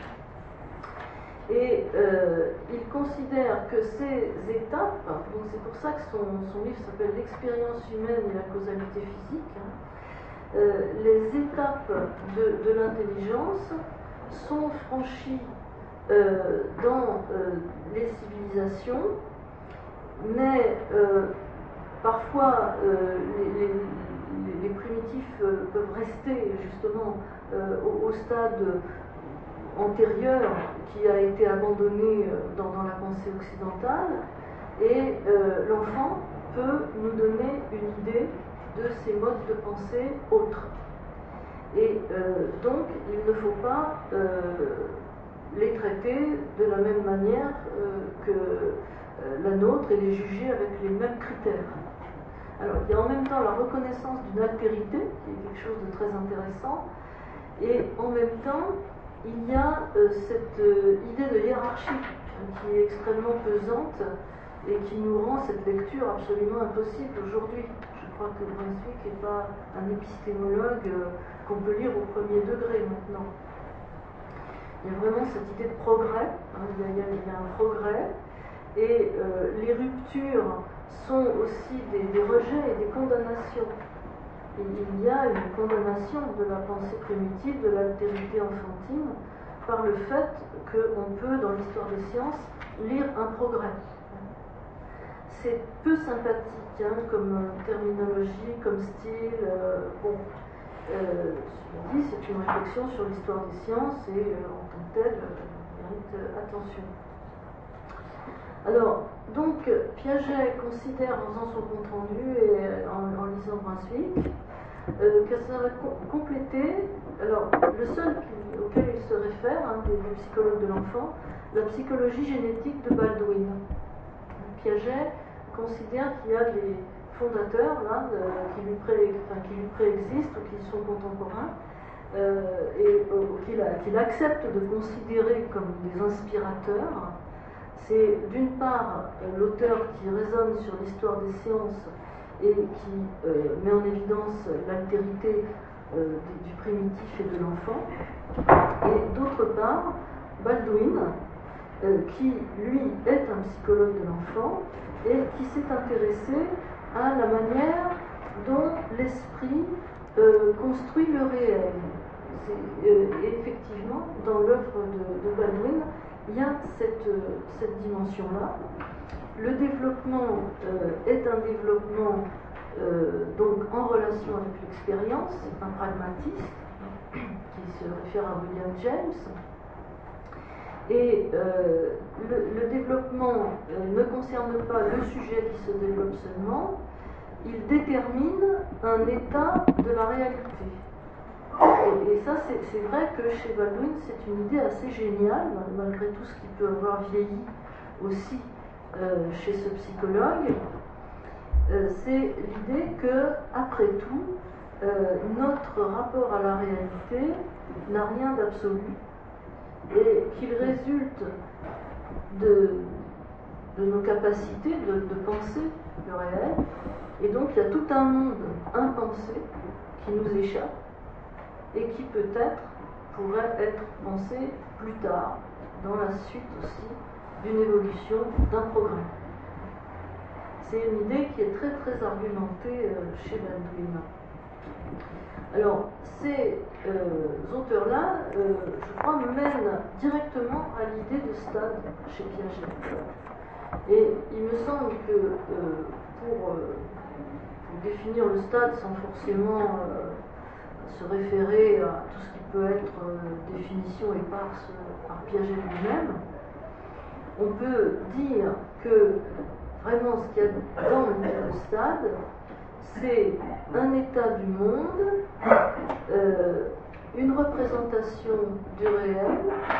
Et euh, il considère que ces étapes, donc c'est pour ça que son, son livre s'appelle L'expérience humaine et la causalité physique, hein, euh, les étapes de, de l'intelligence sont franchies euh, dans euh, les civilisations, mais euh, parfois, euh, les, les, les, primitifs euh, peuvent rester justement euh, au, au stade antérieur qui a été abandonné dans, dans la pensée occidentale, et euh, l'enfant peut nous donner une idée de ces modes de pensée autres. Et euh, donc, il ne faut pas euh, les traiter de la même manière euh, que euh, la nôtre et les juger avec les mêmes critères. Alors, il y a en même temps la reconnaissance d'une altérité, qui est quelque chose de très intéressant, et en même temps, il y a euh, cette euh, idée de hiérarchie hein, qui est extrêmement pesante et qui nous rend cette lecture absolument impossible aujourd'hui. Je crois que Brunswick n'est pas un épistémologue euh, qu'on peut lire au premier degré maintenant. Il y a vraiment cette idée de progrès, hein, il, y a, il, y a, il y a un progrès, et euh, les ruptures sont aussi des, des rejets et des condamnations. Et il y a une condamnation de la pensée primitive, de l'altérité enfantine, par le fait qu'on peut, dans l'histoire des sciences, lire un progrès. C'est peu sympathique hein, comme terminologie, comme style. Euh, bon, euh, je dis, c'est une réflexion sur l'histoire des sciences et euh, en tant que telle, euh, mérite euh, attention. Alors, donc, Piaget considère en faisant son compte rendu et en, en lisant Brunswick euh, que ça va co compléter, alors, le seul qui, auquel il se réfère, hein, des, des psychologues de l'enfant, la psychologie génétique de Baldwin. Piaget considère qu'il y a des fondateurs là, de, qui, lui pré, enfin, qui lui préexistent ou qui sont contemporains euh, et euh, qu'il qu'il accepte de considérer comme des inspirateurs. C'est d'une part euh, l'auteur qui raisonne sur l'histoire des sciences et qui euh, met en évidence l'altérité euh, du, du primitif et de l'enfant, et d'autre part Baldwin euh, qui lui est un psychologue de l'enfant et qui s'est intéressé à la manière dont l'esprit euh, construit le réel. Euh, et effectivement, dans l'œuvre de, de Baldwin, il y a cette, cette dimension-là. Le développement euh, est un développement euh, donc en relation avec l'expérience, c'est un pragmatisme qui se réfère à William James. Et euh, le, le développement euh, ne concerne pas le sujet qui se développe seulement, il détermine un état de la réalité. Et, et ça, c'est vrai que chez Baldwin, c'est une idée assez géniale, malgré tout ce qui peut avoir vieilli aussi euh, chez ce psychologue. Euh, c'est l'idée que, après tout, euh, notre rapport à la réalité n'a rien d'absolu et qu'il résulte de, de nos capacités de, de penser le réel. Et donc, il y a tout un monde impensé qui nous échappe et qui peut-être pourrait être pensé plus tard, dans la suite aussi d'une évolution, d'un progrès. C'est une idée qui est très très argumentée euh, chez Baldwin. Alors, ces euh, auteurs-là, euh, je crois, mènent directement à l'idée de stade chez Piaget. Et il me semble que euh, pour, euh, pour définir le stade sans forcément euh, se référer à tout ce qui peut être euh, définition éparse par Piaget lui-même, on peut dire que vraiment ce qu'il y a dans le stade, c'est un état du monde, euh, une représentation du réel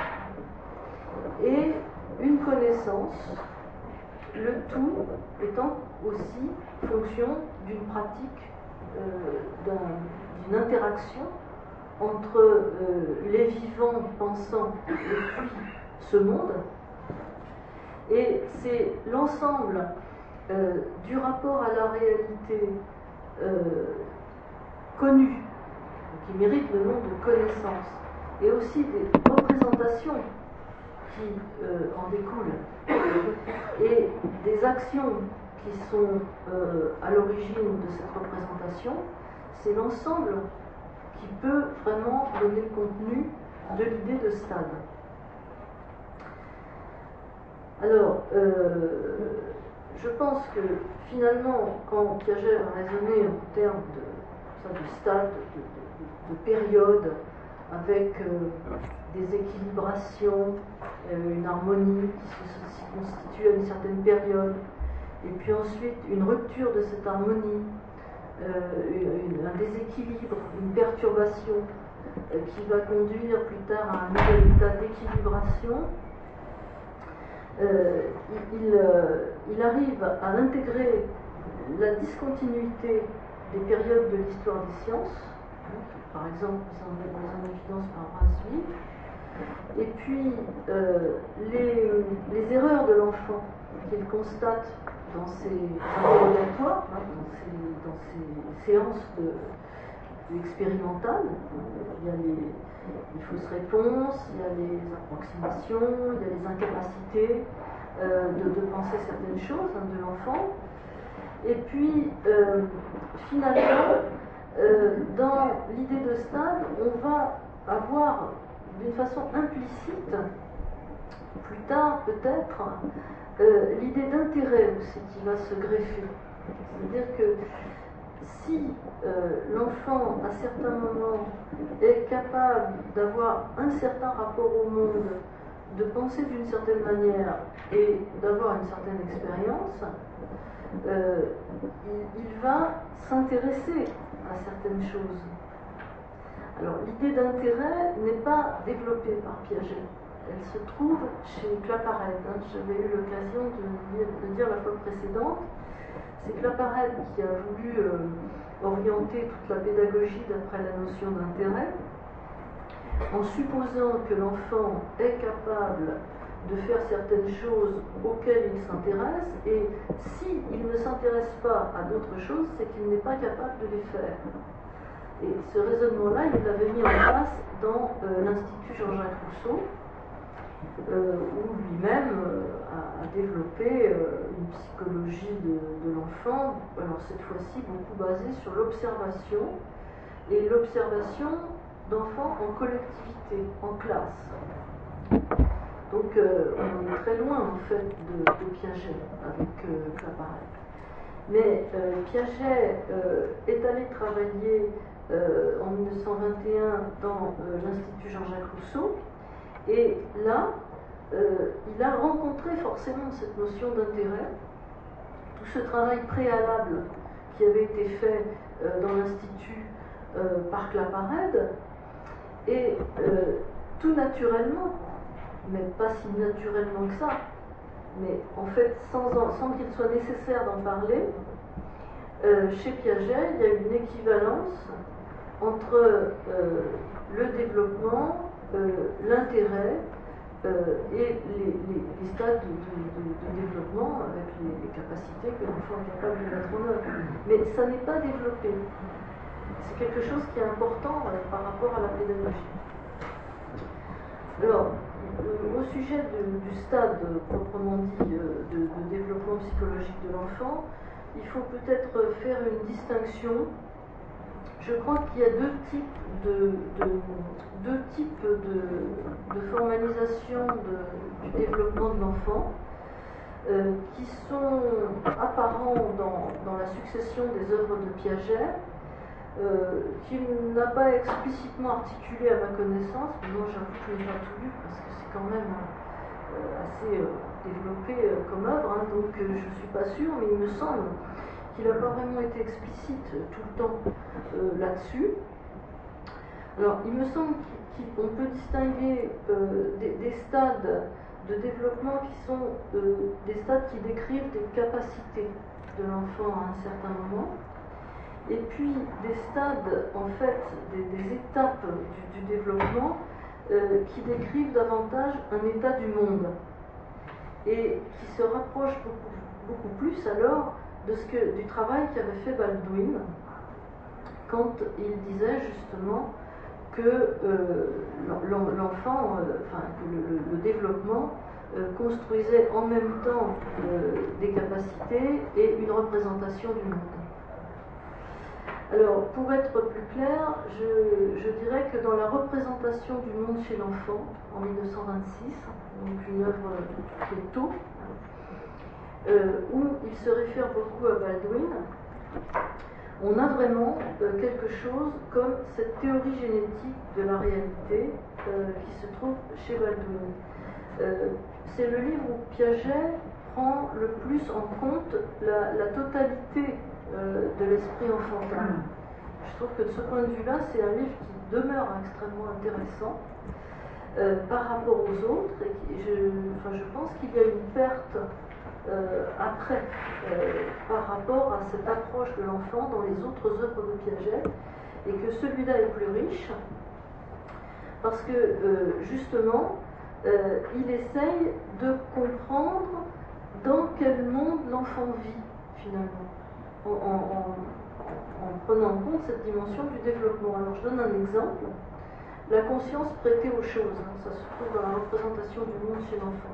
et une connaissance, le tout étant aussi fonction d'une pratique, euh, d'une interaction entre euh, les vivants pensants et puis ce monde. Et c'est l'ensemble euh, du rapport à la réalité euh, connue, qui mérite le nom de connaissance, et aussi des représentations qui euh, en découlent, et des actions qui sont euh, à l'origine de cette représentation. C'est l'ensemble qui peut vraiment donner le contenu de l'idée de stade. Alors, euh, je pense que finalement, quand Piaget a raisonné en termes de, de stade, de, de, de période, avec euh, des équilibrations, euh, une harmonie qui se, se constitue à une certaine période, et puis ensuite une rupture de cette harmonie, euh, une, un déséquilibre, une perturbation euh, qui va conduire plus tard à un nouvel état d'équilibration. Euh, il, il, euh, il arrive à intégrer la discontinuité des périodes de l'histoire des sciences, hein, par exemple, mise en évidence par Brunswick, et puis euh, les, les erreurs de l'enfant qu'il constate dans ses interrogatoires, hein, dans, ses, dans ses séances de, de expérimentales. Il y a les, les fausses réponses, il y a les approximations, il y a les incapacités euh, de, de penser certaines choses hein, de l'enfant. Et puis, euh, finalement, euh, dans l'idée de stade, on va avoir d'une façon implicite, plus tard peut-être, euh, l'idée d'intérêt aussi qui va se greffer. C'est-à-dire que si euh, l'enfant, à certains moments, est capable d'avoir un certain rapport au monde, de penser d'une certaine manière et d'avoir une certaine expérience, euh, il, il va s'intéresser à certaines choses. Alors, l'idée d'intérêt n'est pas développée par Piaget. Elle se trouve chez Claparède. Hein. J'avais eu l'occasion de, de dire la fois précédente. C'est Claparède qui a voulu euh, orienter toute la pédagogie d'après la notion d'intérêt, en supposant que l'enfant est capable de faire certaines choses auxquelles il s'intéresse, et s'il ne s'intéresse pas à d'autres choses, c'est qu'il n'est pas capable de les faire. Et ce raisonnement-là, il l'avait mis en place dans euh, l'Institut Jean-Jacques Rousseau, euh, où lui-même euh, a, a développé euh, une psychologie de, de l'enfant, alors cette fois-ci beaucoup basée sur l'observation, et l'observation d'enfants en collectivité, en classe. Donc euh, on est très loin en fait de, de Piaget avec euh, Claparède. Mais euh, Piaget euh, est allé travailler euh, en mille neuf cent vingt et un dans euh, l'Institut Jean-Jacques Rousseau, et là, euh, il a rencontré forcément cette notion d'intérêt, tout ce travail préalable qui avait été fait euh, dans l'Institut euh, par Claparède, et euh, tout naturellement, mais pas si naturellement que ça, mais en fait sans, sans qu'il soit nécessaire d'en parler, euh, chez Piaget, il y a une équivalence entre euh, le développement, euh, l'intérêt euh, et les, les, les stades de, de, de, de développement avec les, les capacités que l'enfant est capable de mettre en œuvre. Mais ça n'est pas développé. C'est quelque chose qui est important euh, par rapport à la pédagogie. Alors, euh, au sujet de, du stade euh, proprement dit euh, de, de développement psychologique de l'enfant, il faut peut-être faire une distinction. Je crois qu'il y a deux types de, de, deux types de, de formalisation de, du développement de l'enfant euh, qui sont apparents dans, dans la succession des œuvres de Piaget, euh, qui n'a pas explicitement articulé à ma connaissance, mais moi j'avoue que je n'ai pas tout lu parce que c'est quand même euh, assez euh, développé euh, comme œuvre, hein, donc euh, je ne suis pas sûre, mais il me semble qu'il n'a pas vraiment été explicite tout le temps euh, là-dessus. Alors, il me semble qu'on peut distinguer euh, des, des stades de développement qui sont euh, des stades qui décrivent des capacités de l'enfant à un certain moment, et puis des stades, en fait, des, des étapes du, du développement euh, qui décrivent davantage un état du monde, et qui se rapprochent beaucoup, beaucoup plus alors de ce que, du travail qu'avait fait Baldwin quand il disait justement que euh, l'enfant, euh, enfin que le, le développement euh, construisait en même temps euh, des capacités et une représentation du monde. Alors, pour être plus clair, je, je dirais que dans la représentation du monde chez l'enfant, en mille neuf cent vingt-six, donc une œuvre qui est tôt, euh, où il se réfère beaucoup à Baldwin, on a vraiment euh, quelque chose comme cette théorie génétique de la réalité euh, qui se trouve chez Baldwin. Euh, c'est le livre où Piaget prend le plus en compte la, la totalité euh, de l'esprit enfantin. Je trouve que de ce point de vue-là, c'est un livre qui demeure extrêmement intéressant euh, par rapport aux autres, et qui, je, enfin, je pense qu'il y a une perte euh, après euh, par rapport à cette approche de l'enfant dans les autres œuvres de Piaget, et que celui-là est plus riche parce que euh, justement euh, il essaye de comprendre dans quel monde l'enfant vit finalement, en, en, en, en prenant en compte cette dimension du développement. Alors je donne un exemple, la conscience prêtée aux choses, hein, ça se trouve dans la représentation du monde chez l'enfant.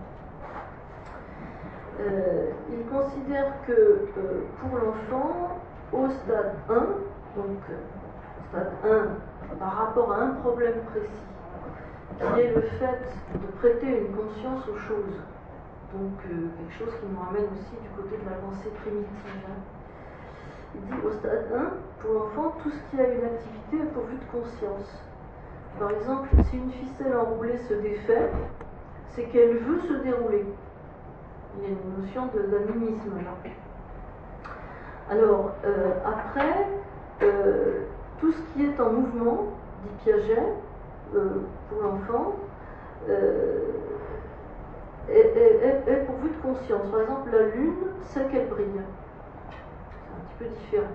Euh, il considère que euh, pour l'enfant, au stade un, donc stade un par rapport à un problème précis, qui est le fait de prêter une conscience aux choses, donc euh, quelque chose qui nous ramène aussi du côté de la pensée primitive. Hein. Il dit au stade un, pour l'enfant, tout ce qui a une activité est pourvu de conscience. Par exemple, si une ficelle enroulée se défait, c'est qu'elle veut se dérouler. Il y a une notion d'animisme là. Alors, euh, après, euh, tout ce qui est en mouvement, dit Piaget, euh, pour l'enfant, euh, est, est, est pourvu de conscience. Par exemple, la lune sait qu'elle brille. C'est un petit peu différent.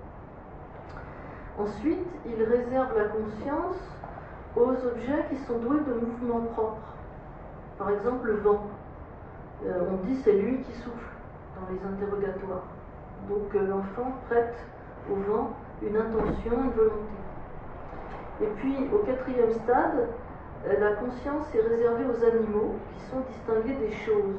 Ensuite, il réserve la conscience aux objets qui sont doués de mouvements propres. Par exemple, le vent. Euh, on dit c'est lui qui souffle dans les interrogatoires. Donc euh, l'enfant prête au vent une intention, une volonté. Et puis au quatrième stade, euh, la conscience est réservée aux animaux qui sont distingués des choses.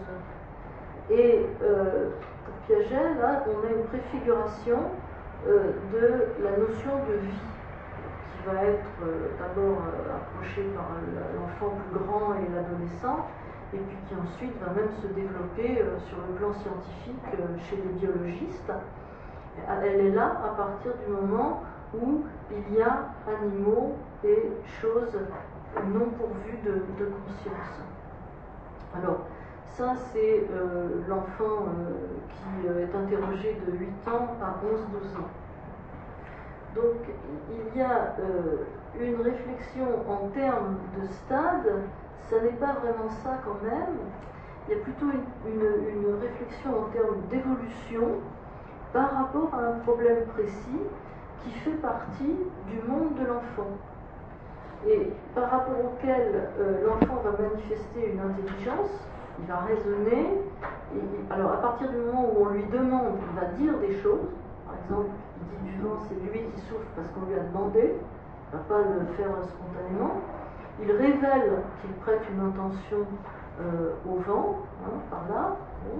Et euh, pour Piaget, là, on a une préfiguration euh, de la notion de vie qui va être euh, d'abord euh, approchée par l'enfant plus grand et l'adolescent, et puis qui ensuite va même se développer euh, sur le plan scientifique euh, chez les biologistes. Elle est là à partir du moment où il y a animaux et choses non pourvues de, de conscience. Alors, ça c'est euh, l'enfant euh, qui euh, est interrogé de huit ans à onze douze ans. Donc, il y a euh, une réflexion en termes de stade. Ça n'est pas vraiment ça quand même. Il y a plutôt une, une, une réflexion en termes d'évolution par rapport à un problème précis qui fait partie du monde de l'enfant et par rapport auquel euh, l'enfant va manifester une intelligence, il va raisonner. Et, alors à partir du moment où on lui demande, il va dire des choses. Par exemple, il dit du vent, c'est lui qui souffle parce qu'on lui a demandé, il ne va pas le faire spontanément. Il révèle qu'il prête une intention euh, au vent, hein, par là.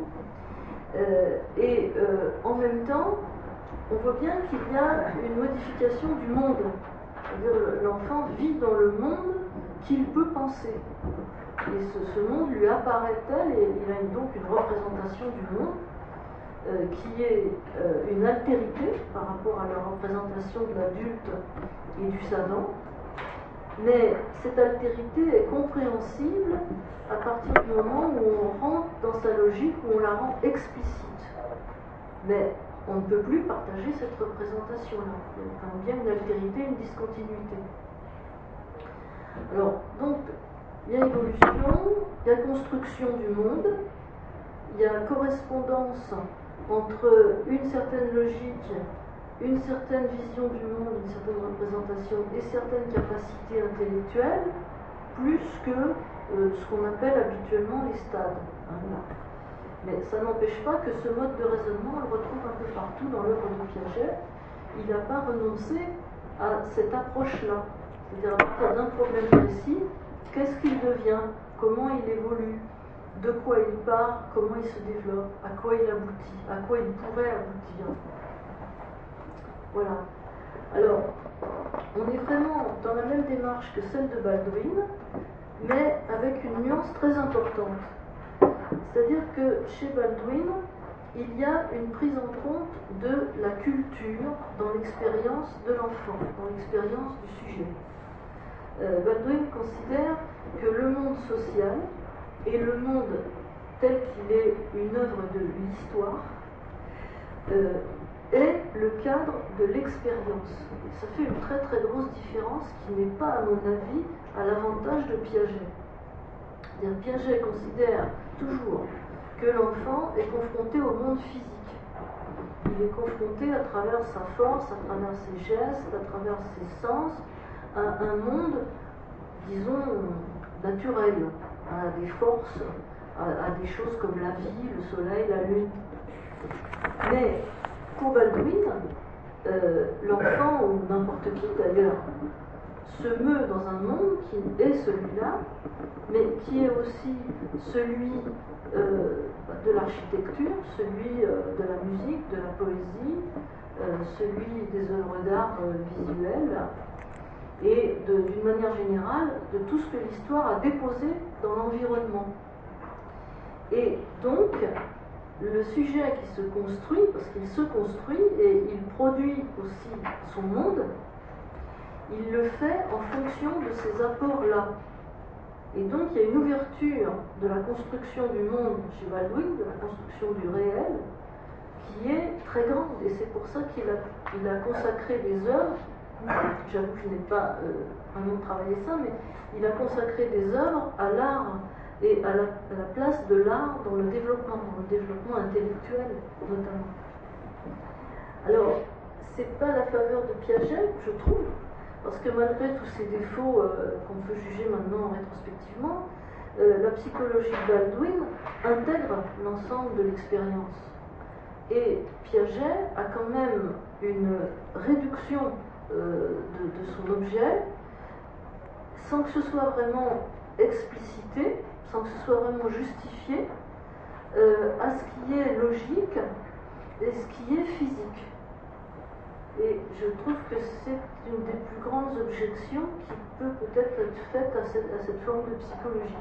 Euh, et euh, en même temps, on voit bien qu'il y a une modification du monde. C'est-à-dire l'enfant vit dans le monde qu'il peut penser. Et ce, ce monde lui apparaît tel, et il a donc une représentation du monde euh, qui est euh, une altérité par rapport à la représentation de l'adulte et du savant. Mais cette altérité est compréhensible à partir du moment où on rentre dans sa logique, où on la rend explicite. Mais on ne peut plus partager cette représentation-là. Il y a quand même bien une altérité, une discontinuité. Alors, donc, il y a évolution, il y a construction du monde, il y a correspondance entre une certaine logique, une certaine vision du monde, une certaine représentation et certaines capacités intellectuelles, plus que euh, ce qu'on appelle habituellement les stades. Hein, mais ça n'empêche pas que ce mode de raisonnement, on le retrouve un peu partout dans l'œuvre de Piaget. Il n'a pas renoncé à cette approche-là. C'est-à-dire à partir d'un problème précis, qu'est-ce qu'il devient, comment il évolue, de quoi il part, comment il se développe, à quoi il aboutit, à quoi il pourrait aboutir. Voilà. Alors, on est vraiment dans la même démarche que celle de Baldwin, mais avec une nuance très importante. C'est-à-dire que chez Baldwin, il y a une prise en compte de la culture dans l'expérience de l'enfant, dans l'expérience du sujet. Euh, Baldwin considère que le monde social et le monde tel qu'il est une œuvre de l'histoire euh, est le cadre de l'expérience. Ça fait une très très grosse différence qui n'est pas, à mon avis, à l'avantage de Piaget. C'est-à-dire, Piaget considère toujours que l'enfant est confronté au monde physique. Il est confronté à travers sa force, à travers ses gestes, à travers ses sens, à un monde, disons, naturel, à des forces, à, à des choses comme la vie, le soleil, la lune. Mais pour Baldwin, euh, l'enfant, ou n'importe qui d'ailleurs, se meut dans un monde qui est celui-là, mais qui est aussi celui euh, de l'architecture, celui euh, de la musique, de la poésie, euh, celui des œuvres d'art euh, visuelles, et d'une manière générale de tout ce que l'histoire a déposé dans l'environnement. Et donc, le sujet qui se construit, parce qu'il se construit et il produit aussi son monde, il le fait en fonction de ces apports-là. Et donc il y a une ouverture de la construction du monde chez Baldwin, de la construction du réel, qui est très grande. Et c'est pour ça qu'il a, il a consacré des œuvres, j'avoue que je n'ai pas euh, vraiment travaillé ça, mais il a consacré des œuvres à l'art et à la, à la place de l'art dans le développement, dans le développement intellectuel notamment. Alors, c'est pas la faveur de Piaget, je trouve, parce que malgré tous ces défauts euh, qu'on peut juger maintenant rétrospectivement, euh, la psychologie de Baldwin intègre l'ensemble de l'expérience. Et Piaget a quand même une réduction euh, de, de son objet, sans que ce soit vraiment explicité, sans que ce soit vraiment justifié, euh, à ce qui est logique et ce qui est physique. Et je trouve que c'est une des plus grandes objections qui peut peut-être être faite à cette, à cette forme de psychologie.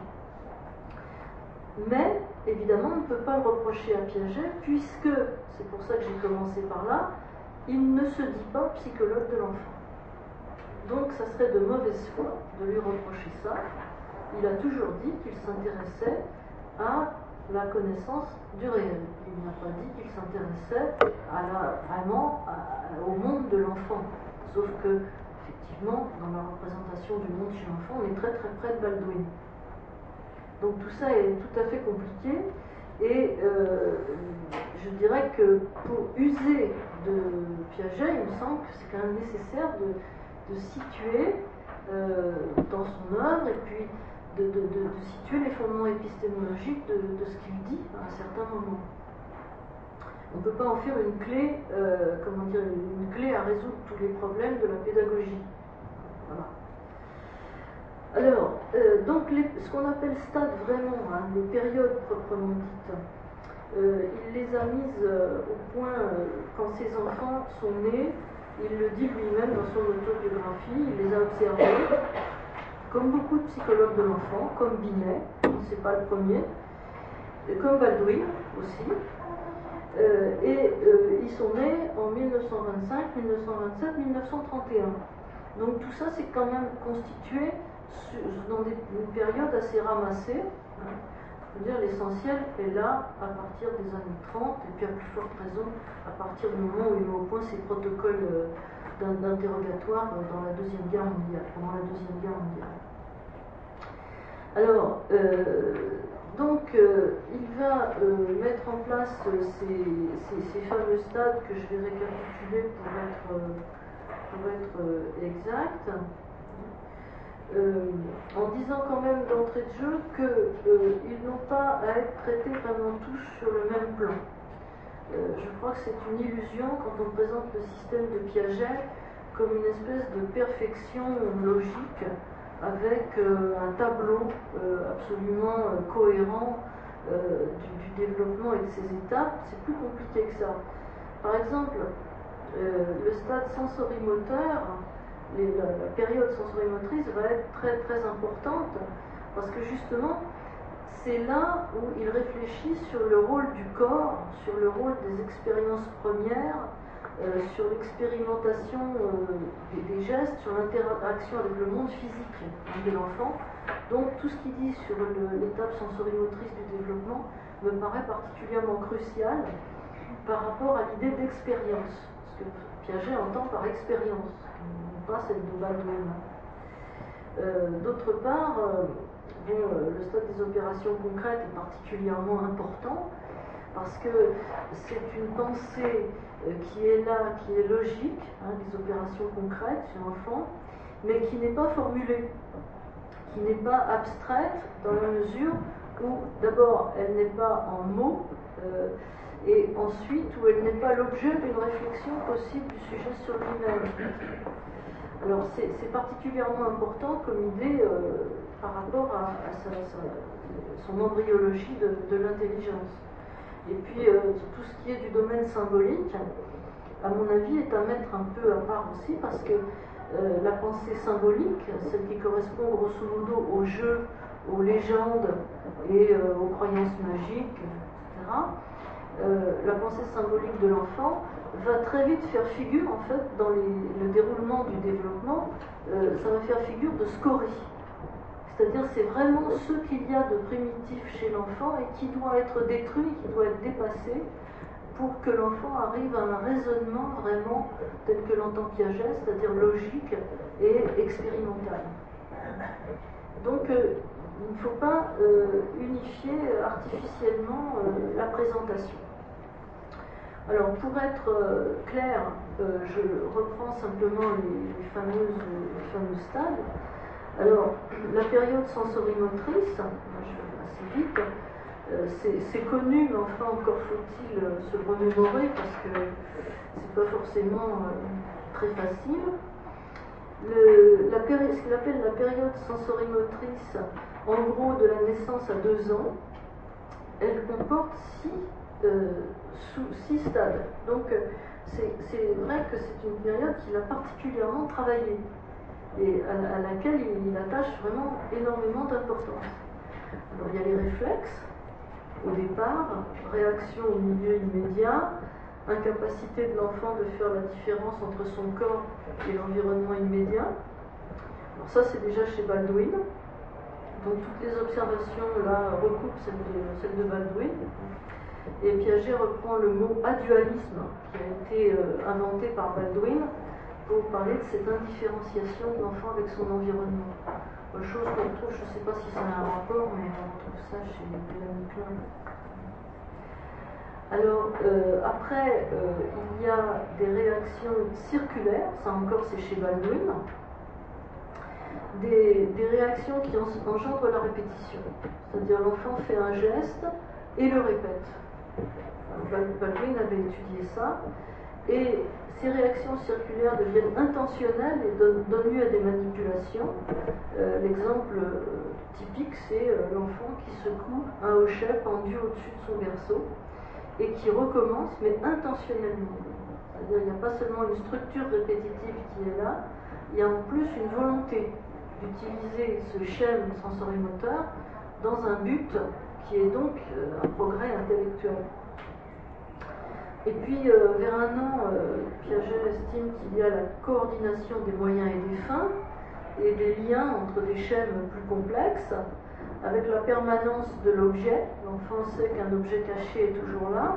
Mais, évidemment, on ne peut pas le reprocher à Piaget, puisque, c'est pour ça que j'ai commencé par là, il ne se dit pas psychologue de l'enfant. Donc, ça serait de mauvaise foi de lui reprocher ça. Il a toujours dit qu'il s'intéressait à la connaissance du réel. Il n'a pas dit qu'il s'intéressait à la, vraiment à, au monde de l'enfant. Sauf que, effectivement, dans la représentation du monde chez l'enfant, on est très très près de Baldwin. Donc tout ça est tout à fait compliqué. Et euh, je dirais que pour user de Piaget, il me semble que c'est quand même nécessaire de, de situer euh, dans son œuvre et puis De, de, de, de situer les fondements épistémologiques de, de ce qu'il dit à un certain moment. On ne peut pas en faire une clé, euh, comment dire, une clé à résoudre tous les problèmes de la pédagogie. Voilà. Alors, euh, donc les, ce qu'on appelle stades vraiment, hein, les périodes proprement dites, euh, il les a mises euh, au point euh, quand ses enfants sont nés. Il le dit lui-même dans son autobiographie, il les a observés. Comme beaucoup de psychologues de l'enfant, comme Binet, c'est pas le premier, comme Baldwin aussi, euh, et euh, ils sont nés en mille neuf cent vingt-cinq, mille neuf cent vingt-sept, mille neuf cent trente et un. Donc tout ça c'est quand même constitué dans des, une période assez ramassée. Hein. Je veux dire, l'essentiel est là à partir des années trente, et puis à plus forte raison à partir du moment où il met au point ces protocoles euh, d'interrogatoire dans la Deuxième Guerre mondiale, pendant la Deuxième Guerre mondiale. Alors, euh, donc, euh, il va euh, mettre en place euh, ces, ces, ces fameux stades que je vais récapituler pour être, euh, pour être euh, exact, euh, en disant quand même d'entrée de jeu qu'ils euh, n'ont pas à être traités vraiment tous sur le même plan. Euh, je crois que c'est une illusion quand on présente le système de Piaget comme une espèce de perfection logique avec euh, un tableau euh, absolument euh, cohérent euh, du, du développement et de ses étapes. C'est plus compliqué que ça. Par exemple, euh, le stade sensorimoteur, les, la, la période sensorimotrice va être très très importante parce que justement c'est là où il réfléchit sur le rôle du corps, sur le rôle des expériences premières, euh, sur l'expérimentation euh, des, des gestes, sur l'interaction avec le monde physique hein, de l'enfant. Donc tout ce qu'il dit sur l'étape sensorimotrice du développement me paraît particulièrement crucial par rapport à l'idée d'expérience, ce que Piaget entend par expérience, pas celle de Baldwin. Euh, D'autre part, euh, bon, euh, le stade des opérations concrètes est particulièrement important parce que c'est une pensée euh, qui est là, qui est logique, hein, des opérations concrètes chez l'enfant, mais qui n'est pas formulée, qui n'est pas abstraite dans la mesure où d'abord elle n'est pas en mots euh, et ensuite où elle n'est pas l'objet d'une réflexion possible du sujet sur lui-même. Alors c'est particulièrement important comme idée euh, par rapport à, à sa, sa, son embryologie de, de l'intelligence. Et puis euh, tout ce qui est du domaine symbolique, à mon avis, est à mettre un peu à part aussi parce que euh, la pensée symbolique, celle qui correspond grosso modo aux jeux, aux légendes et euh, aux croyances magiques, et cetera, euh, la pensée symbolique de l'enfant va très vite faire figure, en fait, dans les, le déroulement du développement, euh, ça va faire figure de scorie. C'est-à-dire, c'est vraiment ce qu'il y a de primitif chez l'enfant et qui doit être détruit, qui doit être dépassé pour que l'enfant arrive à un raisonnement vraiment tel que l'entend Piaget, c'est-à-dire logique et expérimental. Donc, euh, il ne faut pas euh, unifier artificiellement euh, la présentation. Alors, pour être euh, clair, euh, je reprends simplement les, les, fameuses, les fameux stades. Alors, la période sensorimotrice, je vais assez vite, euh, c'est connu, mais enfin encore faut-il euh, se remémorer parce que c'est pas forcément euh, très facile. Le, la ce qu'il appelle la période sensorimotrice, en gros de la naissance à deux ans, elle comporte six, euh, sous, six stades. Donc c'est vrai que c'est une période qu'il a particulièrement travaillée et à, à laquelle il, il attache vraiment énormément d'importance. Alors il y a les réflexes au départ, réaction au milieu immédiat, incapacité de l'enfant de faire la différence entre son corps et l'environnement immédiat. Alors ça c'est déjà chez Baldwin. Donc toutes les observations là recoupent celle de, celle de Baldwin. Et Piaget reprend le mot adualisme qui a été euh, inventé par Baldwin pour parler de cette indifférenciation de l'enfant avec son environnement. Une chose qu'on retrouve, je ne sais pas si ça a un rapport, mais on retrouve ça chez Mélanie Klein. Alors, euh, après, euh, il y a des réactions circulaires, ça encore c'est chez Baldwin, des, des réactions qui engendrent la répétition. C'est-à-dire l'enfant fait un geste et le répète. Baldwin avait étudié ça, et ces réactions circulaires deviennent intentionnelles et donnent, donnent lieu à des manipulations. Euh, L'exemple typique, c'est euh, l'enfant qui secoue un hochet pendu au-dessus de son berceau et qui recommence, mais intentionnellement. C'est-à-dire qu'il n'y a pas seulement une structure répétitive qui est là, il y a en plus une volonté d'utiliser ce schème sensorimoteur dans un but qui est donc euh, un progrès intellectuel. Et puis, euh, vers un an, euh, Piaget estime qu'il y a la coordination des moyens et des fins, et des liens entre des schèmes plus complexes, avec la permanence de l'objet. L'enfant sait qu'un objet caché est toujours là.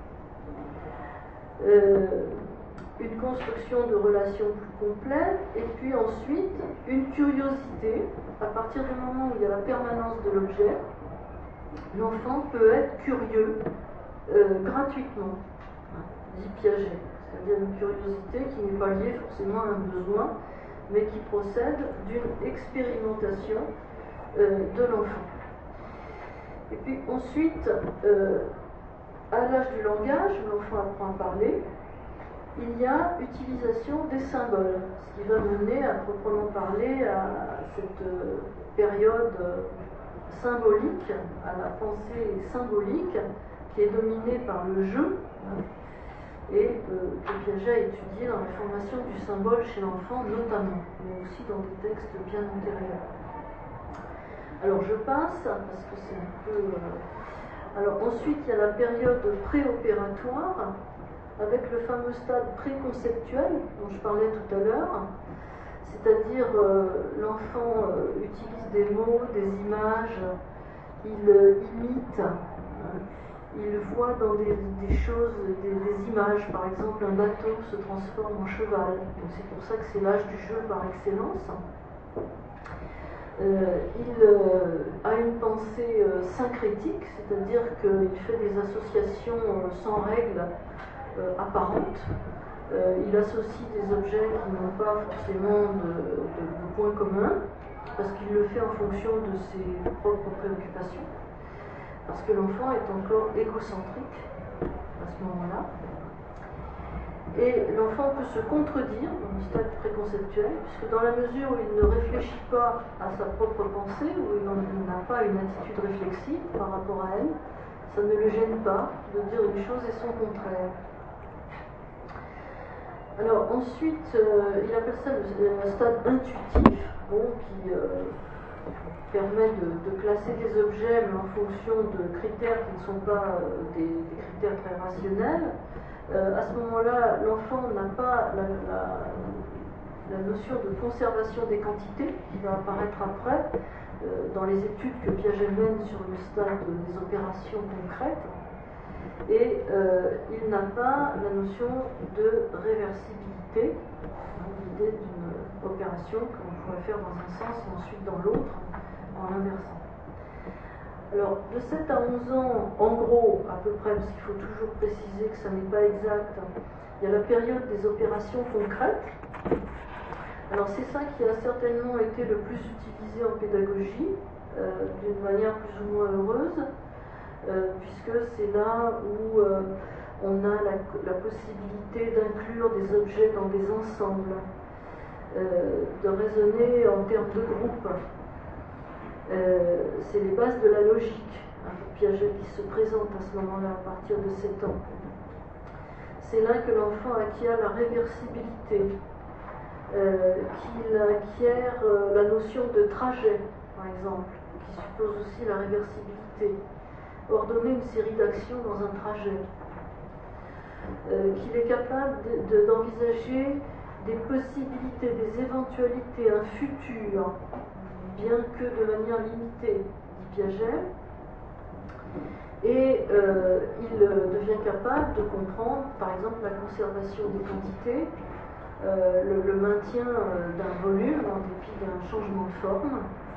Euh, une construction de relations plus complètes, et puis ensuite, une curiosité. À partir du moment où il y a la permanence de l'objet, l'enfant peut être curieux euh, gratuitement, dit Piaget. C'est-à-dire une curiosité qui n'est pas liée forcément à un besoin, mais qui procède d'une expérimentation euh, de l'enfant. Et puis ensuite, euh, à l'âge du langage, où l'enfant apprend à parler, il y a utilisation des symboles, ce qui va mener à proprement parler à cette euh, période euh, symbolique, à la pensée symbolique, qui est dominée par le jeu, hein, et euh, que Piaget a étudié dans la formation du symbole chez l'enfant notamment, mais aussi dans des textes bien antérieurs. Alors je passe, parce que c'est un peu... Euh... Alors ensuite, il y a la période préopératoire, avec le fameux stade préconceptuel dont je parlais tout à l'heure. C'est-à-dire euh, l'enfant euh, utilise des mots, des images, il euh, imite, euh, il voit dans des, des choses, des, des images, par exemple un bateau se transforme en cheval. Donc c'est pour ça que c'est l'âge du jeu par excellence. Euh, il euh, a une pensée euh, syncrétique, c'est-à-dire qu'il fait des associations euh, sans règles euh, apparentes. Euh, il associe des objets qui n'ont pas forcément de, de, de points communs, parce qu'il le fait en fonction de ses propres préoccupations, parce que l'enfant est encore égocentrique à ce moment-là. Et l'enfant peut se contredire dans le stade préconceptuel, puisque dans la mesure où il ne réfléchit pas à sa propre pensée, où il n'a pas une attitude réflexive par rapport à elle, ça ne le gêne pas de dire une chose et son contraire. Alors ensuite, euh, il appelle ça le, le stade intuitif, bon, qui euh, permet de, de classer des objets, mais en fonction de critères qui ne sont pas euh, des, des critères très rationnels. Euh, à ce moment-là, l'enfant n'a pas la, la, la notion de conservation des quantités, qui va apparaître après, euh, dans les études que Piaget mène sur le stade des opérations concrètes. Et euh, il n'a pas la notion de réversibilité, l'idée d'une opération que l'on pourrait faire dans un sens et ensuite dans l'autre, en l'inversant. Alors, de sept à onze ans, en gros, à peu près, parce qu'il faut toujours préciser que ça n'est pas exact, il y a la période des opérations concrètes. Alors, c'est ça qui a certainement été le plus utilisé en pédagogie, euh, d'une manière plus ou moins heureuse. Euh, puisque c'est là où euh, on a la, la possibilité d'inclure des objets dans des ensembles, euh, de raisonner en termes de groupe. Euh, c'est les bases de la logique, hein, Piaget qui se présente à ce moment-là, à partir de sept ans. C'est là que l'enfant acquiert la réversibilité, euh, qu'il acquiert euh, la notion de trajet, par exemple, qui suppose aussi la réversibilité. Ordonner une série d'actions dans un trajet, euh, qu'il est capable de, de, d'envisager des possibilités, des éventualités, un futur, bien que de manière limitée, dit Piaget, et euh, il devient capable de comprendre, par exemple, la conservation des quantités, euh, le, le maintien d'un volume en dépit d'un changement de forme,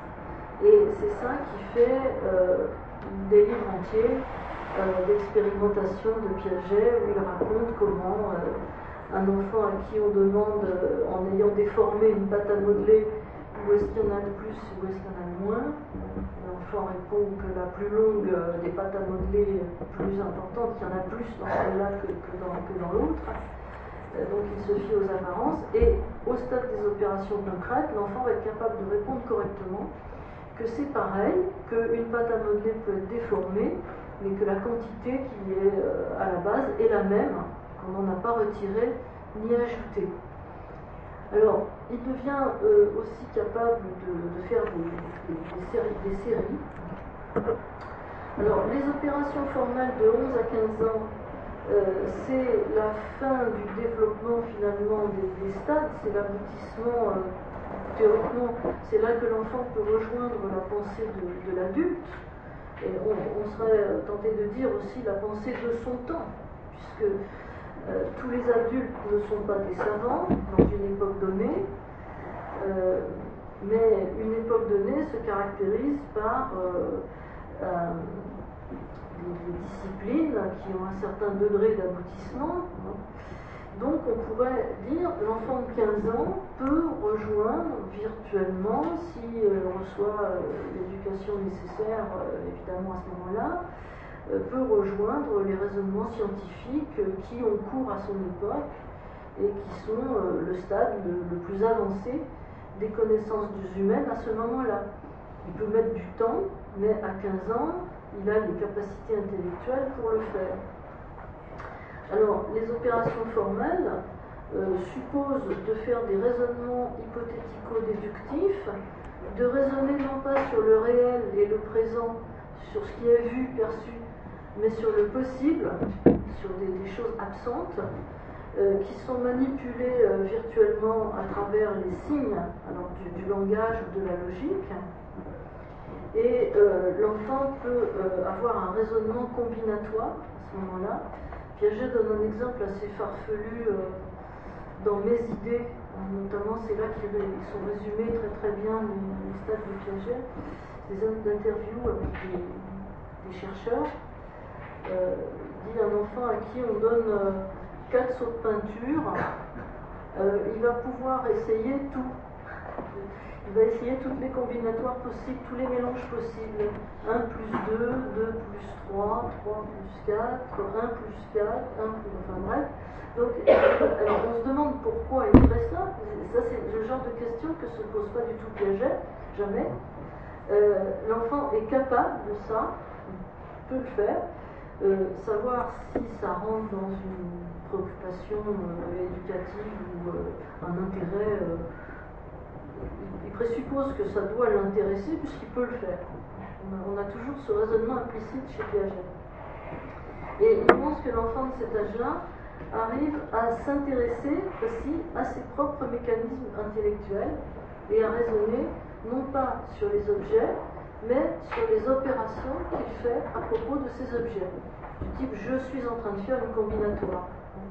et c'est ça qui fait euh, des livres entiers euh, d'expérimentation de Piaget où il raconte comment euh, un enfant à qui on demande, euh, en ayant déformé une pâte à modeler, où est-ce qu'il y en a de plus, où est-ce qu'il y en a de moins. L'enfant répond que la plus longue euh, des pâtes à modeler est plus importante, qu'il y en a plus dans celle-là que, que dans, que dans l'autre. Euh, donc il se fie aux apparences. Et au stade des opérations concrètes, l'enfant va être capable de répondre correctement que c'est pareil, qu'une pâte à modeler peut être déformée, mais que la quantité qui est euh, à la base est la même, qu'on n'en a pas retiré ni ajouté. Alors, il devient euh, aussi capable de, de faire des, des, des, séries, des séries. Alors, les opérations formelles de onze à quinze ans, euh, c'est la fin du développement finalement des, des stades, c'est l'aboutissement. Euh, Théoriquement, c'est là que l'enfant peut rejoindre la pensée de, de l'adulte, et on, on serait tenté de dire aussi la pensée de son temps, puisque euh, tous les adultes ne sont pas des savants dans une époque donnée, euh, mais une époque donnée se caractérise par euh, euh, des, des disciplines qui ont un certain degré d'aboutissement. Hein. Donc on pourrait dire que l'enfant de quinze ans peut rejoindre virtuellement, s'il si, euh, reçoit euh, l'éducation nécessaire, euh, évidemment à ce moment-là, euh, peut rejoindre les raisonnements scientifiques euh, qui ont cours à son époque et qui sont euh, le stade le, le plus avancé des connaissances humaines à ce moment-là. Il peut mettre du temps, mais à quinze ans, il a les capacités intellectuelles pour le faire. Alors, les opérations formelles euh, supposent de faire des raisonnements hypothético-déductifs de raisonner non pas sur le réel et le présent, sur ce qui est vu, perçu, mais sur le possible, sur des, des choses absentes, euh, qui sont manipulées euh, virtuellement à travers les signes, alors du, du langage ou de la logique. Et euh, l'enfant peut euh, avoir un raisonnement combinatoire à ce moment-là. Piaget donne un exemple assez farfelu euh, dans Mes idées, notamment c'est là qu'ils sont résumés très très bien les, les stades de Piaget, des interviews avec des, des chercheurs. Euh, il dit un enfant à qui on donne euh, quatre sauts de peinture, euh, il va pouvoir essayer tout. Il va essayer toutes les combinatoires possibles, tous les mélanges possibles. un plus deux, deux plus trois, trois plus quatre, un plus quatre, un plus... Enfin bref. Donc, alors on se demande pourquoi il ferait ça. Ça, c'est le genre de question que se pose pas du tout Piaget, jamais. Euh, L'enfant est capable de ça, peut le faire. Euh, savoir si ça rentre dans une préoccupation euh, éducative ou euh, un intérêt... Euh, il présuppose que ça doit l'intéresser puisqu'il peut le faire. On a toujours ce raisonnement implicite chez Piaget. Et il pense que l'enfant de cet âge-là arrive à s'intéresser aussi à ses propres mécanismes intellectuels et à raisonner non pas sur les objets, mais sur les opérations qu'il fait à propos de ces objets. Du type, je suis en train de faire une combinatoire.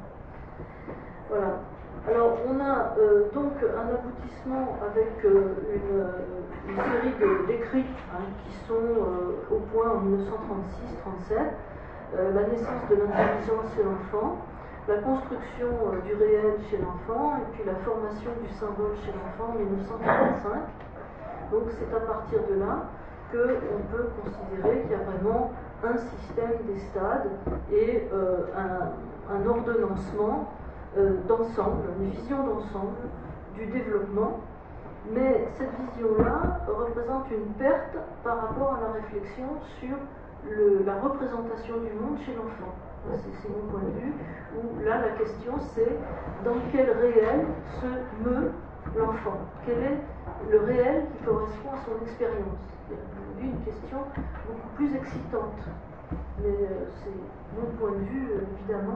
Voilà. Alors, on a euh, donc un aboutissement avec euh, une, une série d'écrits hein, qui sont euh, au point en mille neuf cent trente-six trente-sept, euh, la naissance de l'intelligence chez l'enfant, la construction euh, du réel chez l'enfant, et puis la formation du symbole chez l'enfant en mille neuf cent quarante-cinq. Donc, c'est à partir de là qu'on peut considérer qu'il y a vraiment un système des stades et euh, un, un ordonnancement Euh, d'ensemble, une vision d'ensemble du développement, mais cette vision-là représente une perte par rapport à la réflexion sur le, la représentation du monde chez l'enfant. C'est mon point de vue, où là la question c'est dans quel réel se meut l'enfant, quel est le réel qui correspond à son expérience. C'est une question beaucoup plus excitante, mais euh, c'est mon point de vue, euh, évidemment.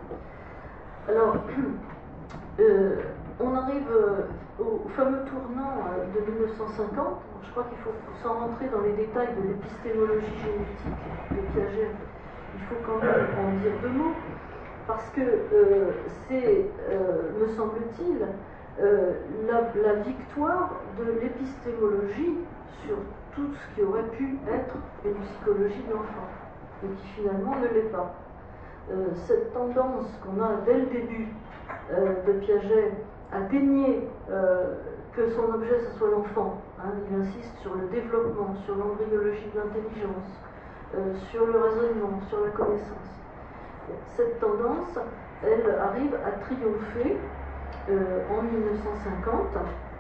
Alors, euh, on arrive euh, au fameux tournant euh, de mille neuf cent cinquante. Je crois qu'il faut, sans rentrer dans les détails de l'épistémologie génétique de Piaget, il faut quand même en dire deux mots, parce que euh, c'est, euh, me semble-t-il, euh, la, la victoire de l'épistémologie sur tout ce qui aurait pu être une psychologie de l'enfant, et qui finalement ne l'est pas. Euh, cette tendance qu'on a dès le début euh, de Piaget à dénier euh, que son objet ce soit l'enfant, hein, il insiste sur le développement, sur l'embryologie de l'intelligence, euh, sur le raisonnement, sur la connaissance. Cette tendance, elle arrive à triompher euh, en mille neuf cent cinquante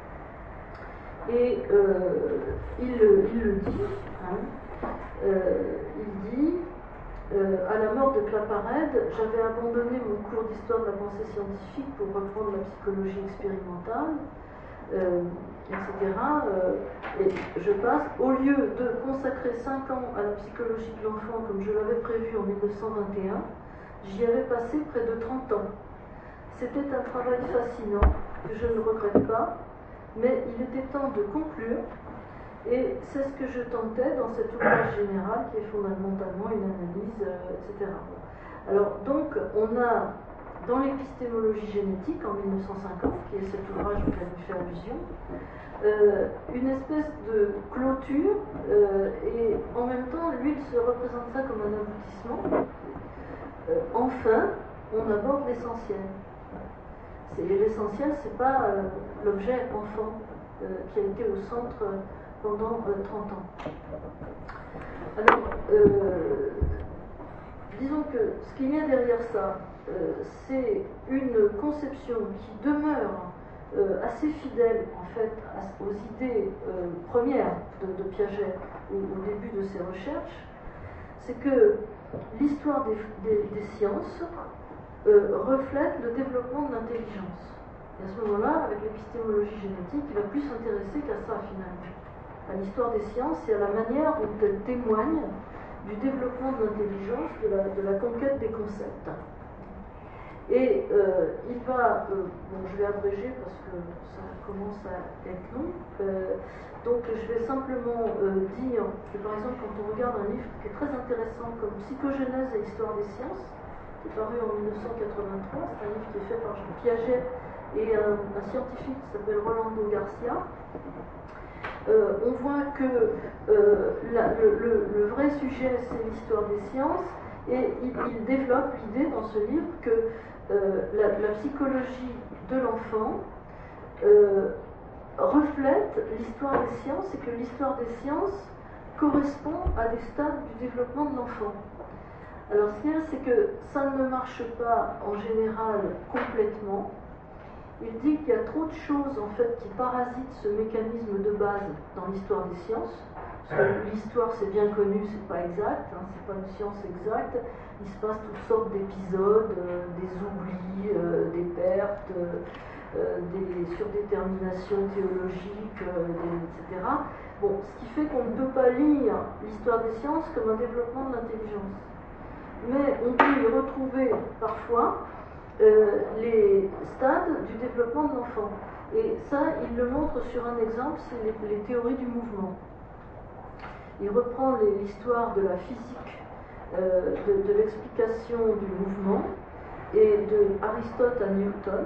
et euh, il, il le dit, hein, euh, il dit Euh, à la mort de Claparède, j'avais abandonné mon cours d'histoire de la pensée scientifique pour reprendre la psychologie expérimentale, euh, et cetera. Euh, et je passe, au lieu de consacrer cinq ans à la psychologie de l'enfant comme je l'avais prévu en mille neuf cent vingt et un, j'y avais passé près de trente ans. C'était un travail fascinant, que je ne regrette pas, mais il était temps de conclure. Et c'est ce que je tentais dans cet ouvrage général qui est fondamentalement une analyse, euh, et cetera. Alors donc, on a dans l'épistémologie génétique en mille neuf cent cinquante, qui est cet ouvrage auquel je fais allusion, euh, une espèce de clôture, euh, et en même temps, lui, il se représente ça comme un aboutissement. Euh, enfin, on aborde l'essentiel. L'essentiel, c'est pas euh, l'objet enfant euh, qui a été au centre euh, pendant euh, trente ans. Alors, euh, disons que ce qu'il y a derrière ça, euh, c'est une conception qui demeure euh, assez fidèle en fait à, aux idées euh, premières de, de Piaget au, au début de ses recherches, c'est que l'histoire des, des, des sciences euh, reflète le développement de l'intelligence. Et à ce moment-là, avec l'épistémologie génétique, il va plus s'intéresser qu'à ça finalement. à l'histoire des sciences et à la manière dont elle témoigne du développement de l'intelligence, de la, de la conquête des concepts. Et euh, il va, euh, bon, je vais abréger parce que ça commence à être long, euh, donc je vais simplement euh, dire que par exemple quand on regarde un livre qui est très intéressant comme Psychogénèse et Histoire des sciences, qui est paru en mille neuf cent quatre-vingt-trois, c'est un livre qui est fait par Piaget et un, un scientifique qui s'appelle Rolando Garcia. Euh, on voit que euh, la, le, le, le vrai sujet c'est l'histoire des sciences et il, il développe l'idée dans ce livre que euh, la, la psychologie de l'enfant euh, reflète l'histoire des sciences et que l'histoire des sciences correspond à des stades du développement de l'enfant. Alors ce qu'il y a, c'est que ça ne marche pas en général complètement. Il dit qu'il y a trop de choses en fait qui parasitent ce mécanisme de base dans l'histoire des sciences. Parce que l'histoire c'est bien connu, c'est pas exact, hein, c'est pas une science exacte. Il se passe toutes sortes d'épisodes, euh, des oublis, euh, des pertes, euh, des surdéterminations théologiques, euh, des, et cetera. Bon, ce qui fait qu'on ne peut pas lire l'histoire des sciences comme un développement de l'intelligence. Mais on peut y retrouver parfois Euh, les stades du développement de l'enfant. Et ça, il le montre sur un exemple, c'est les, les théories du mouvement. Il reprend l'histoire de la physique, euh, de, de l'explication du mouvement, et de Aristote à Newton,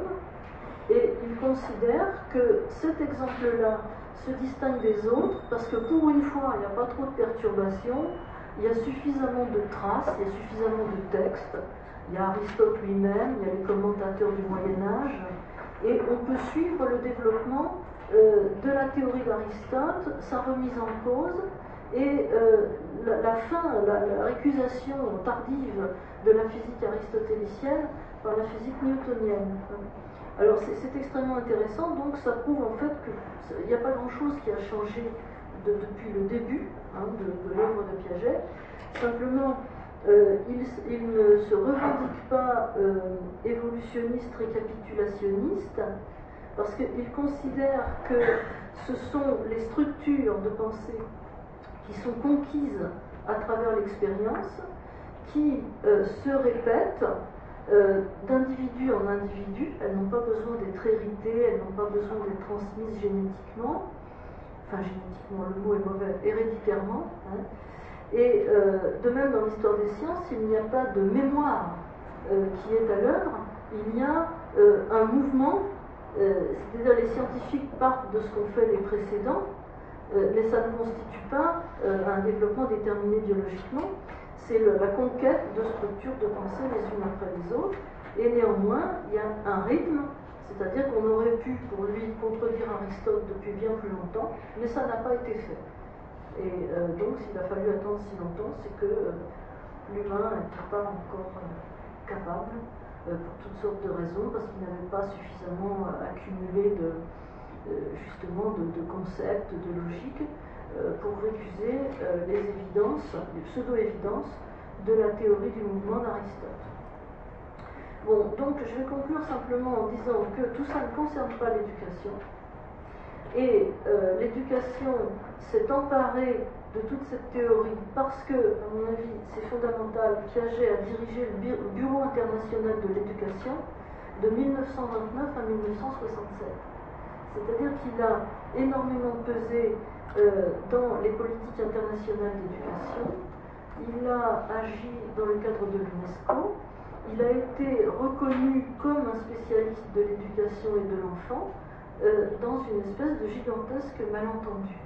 et il considère que cet exemple-là se distingue des autres, parce que pour une fois, il n'y a pas trop de perturbations, il y a suffisamment de traces, il y a suffisamment de textes. Il y a Aristote lui-même, il y a les commentateurs du Moyen-Âge, et on peut suivre le développement euh, de la théorie d'Aristote, sa remise en cause, et euh, la, la fin, la, la récusation tardive de la physique aristotélicienne par la physique newtonienne. Alors c'est extrêmement intéressant, donc ça prouve en fait qu'il n'y a pas grand-chose qui a changé de, depuis le début hein, de, de l'œuvre de Piaget. Simplement, Euh, il, il ne se revendique pas euh, évolutionniste récapitulationniste parce qu'il considère que ce sont les structures de pensée qui sont conquises à travers l'expérience qui euh, se répètent euh, d'individu en individu. Elles n'ont pas besoin d'être héritées, elles n'ont pas besoin d'être transmises génétiquement, enfin génétiquement le mot est mauvais, héréditairement, hein. Et euh, de même dans l'histoire des sciences, il n'y a pas de mémoire euh, qui est à l'œuvre, il y a euh, un mouvement, euh, c'est-à-dire les scientifiques partent de ce qu'ont fait les précédents, euh, mais ça ne constitue pas euh, un développement déterminé biologiquement, c'est la conquête de structures de pensée les unes après les autres, et néanmoins il y a un rythme, c'est-à-dire qu'on aurait pu pour lui contredire Aristote depuis bien plus longtemps, mais ça n'a pas été fait. Et euh, donc, s'il a fallu attendre si longtemps, c'est que euh, l'humain n'était pas encore euh, capable, euh, pour toutes sortes de raisons, parce qu'il n'avait pas suffisamment euh, accumulé de, euh, justement de, de concepts, de logique, euh, pour récuser euh, les évidences, les pseudo-évidences de la théorie du mouvement d'Aristote. Bon, donc je vais conclure simplement en disant que tout ça ne concerne pas l'éducation. Et euh, l'éducation s'est emparée de toute cette théorie parce que, à mon avis, c'est fondamental, Piaget a dirigé le Bureau international de l'éducation de mille neuf cent vingt-neuf à mille neuf cent soixante-sept. C'est-à-dire qu'il a énormément pesé euh, dans les politiques internationales d'éducation, il a agi dans le cadre de l'UNESCO, il a été reconnu comme un spécialiste de l'éducation et de l'enfant, Euh, dans une espèce de gigantesque malentendu.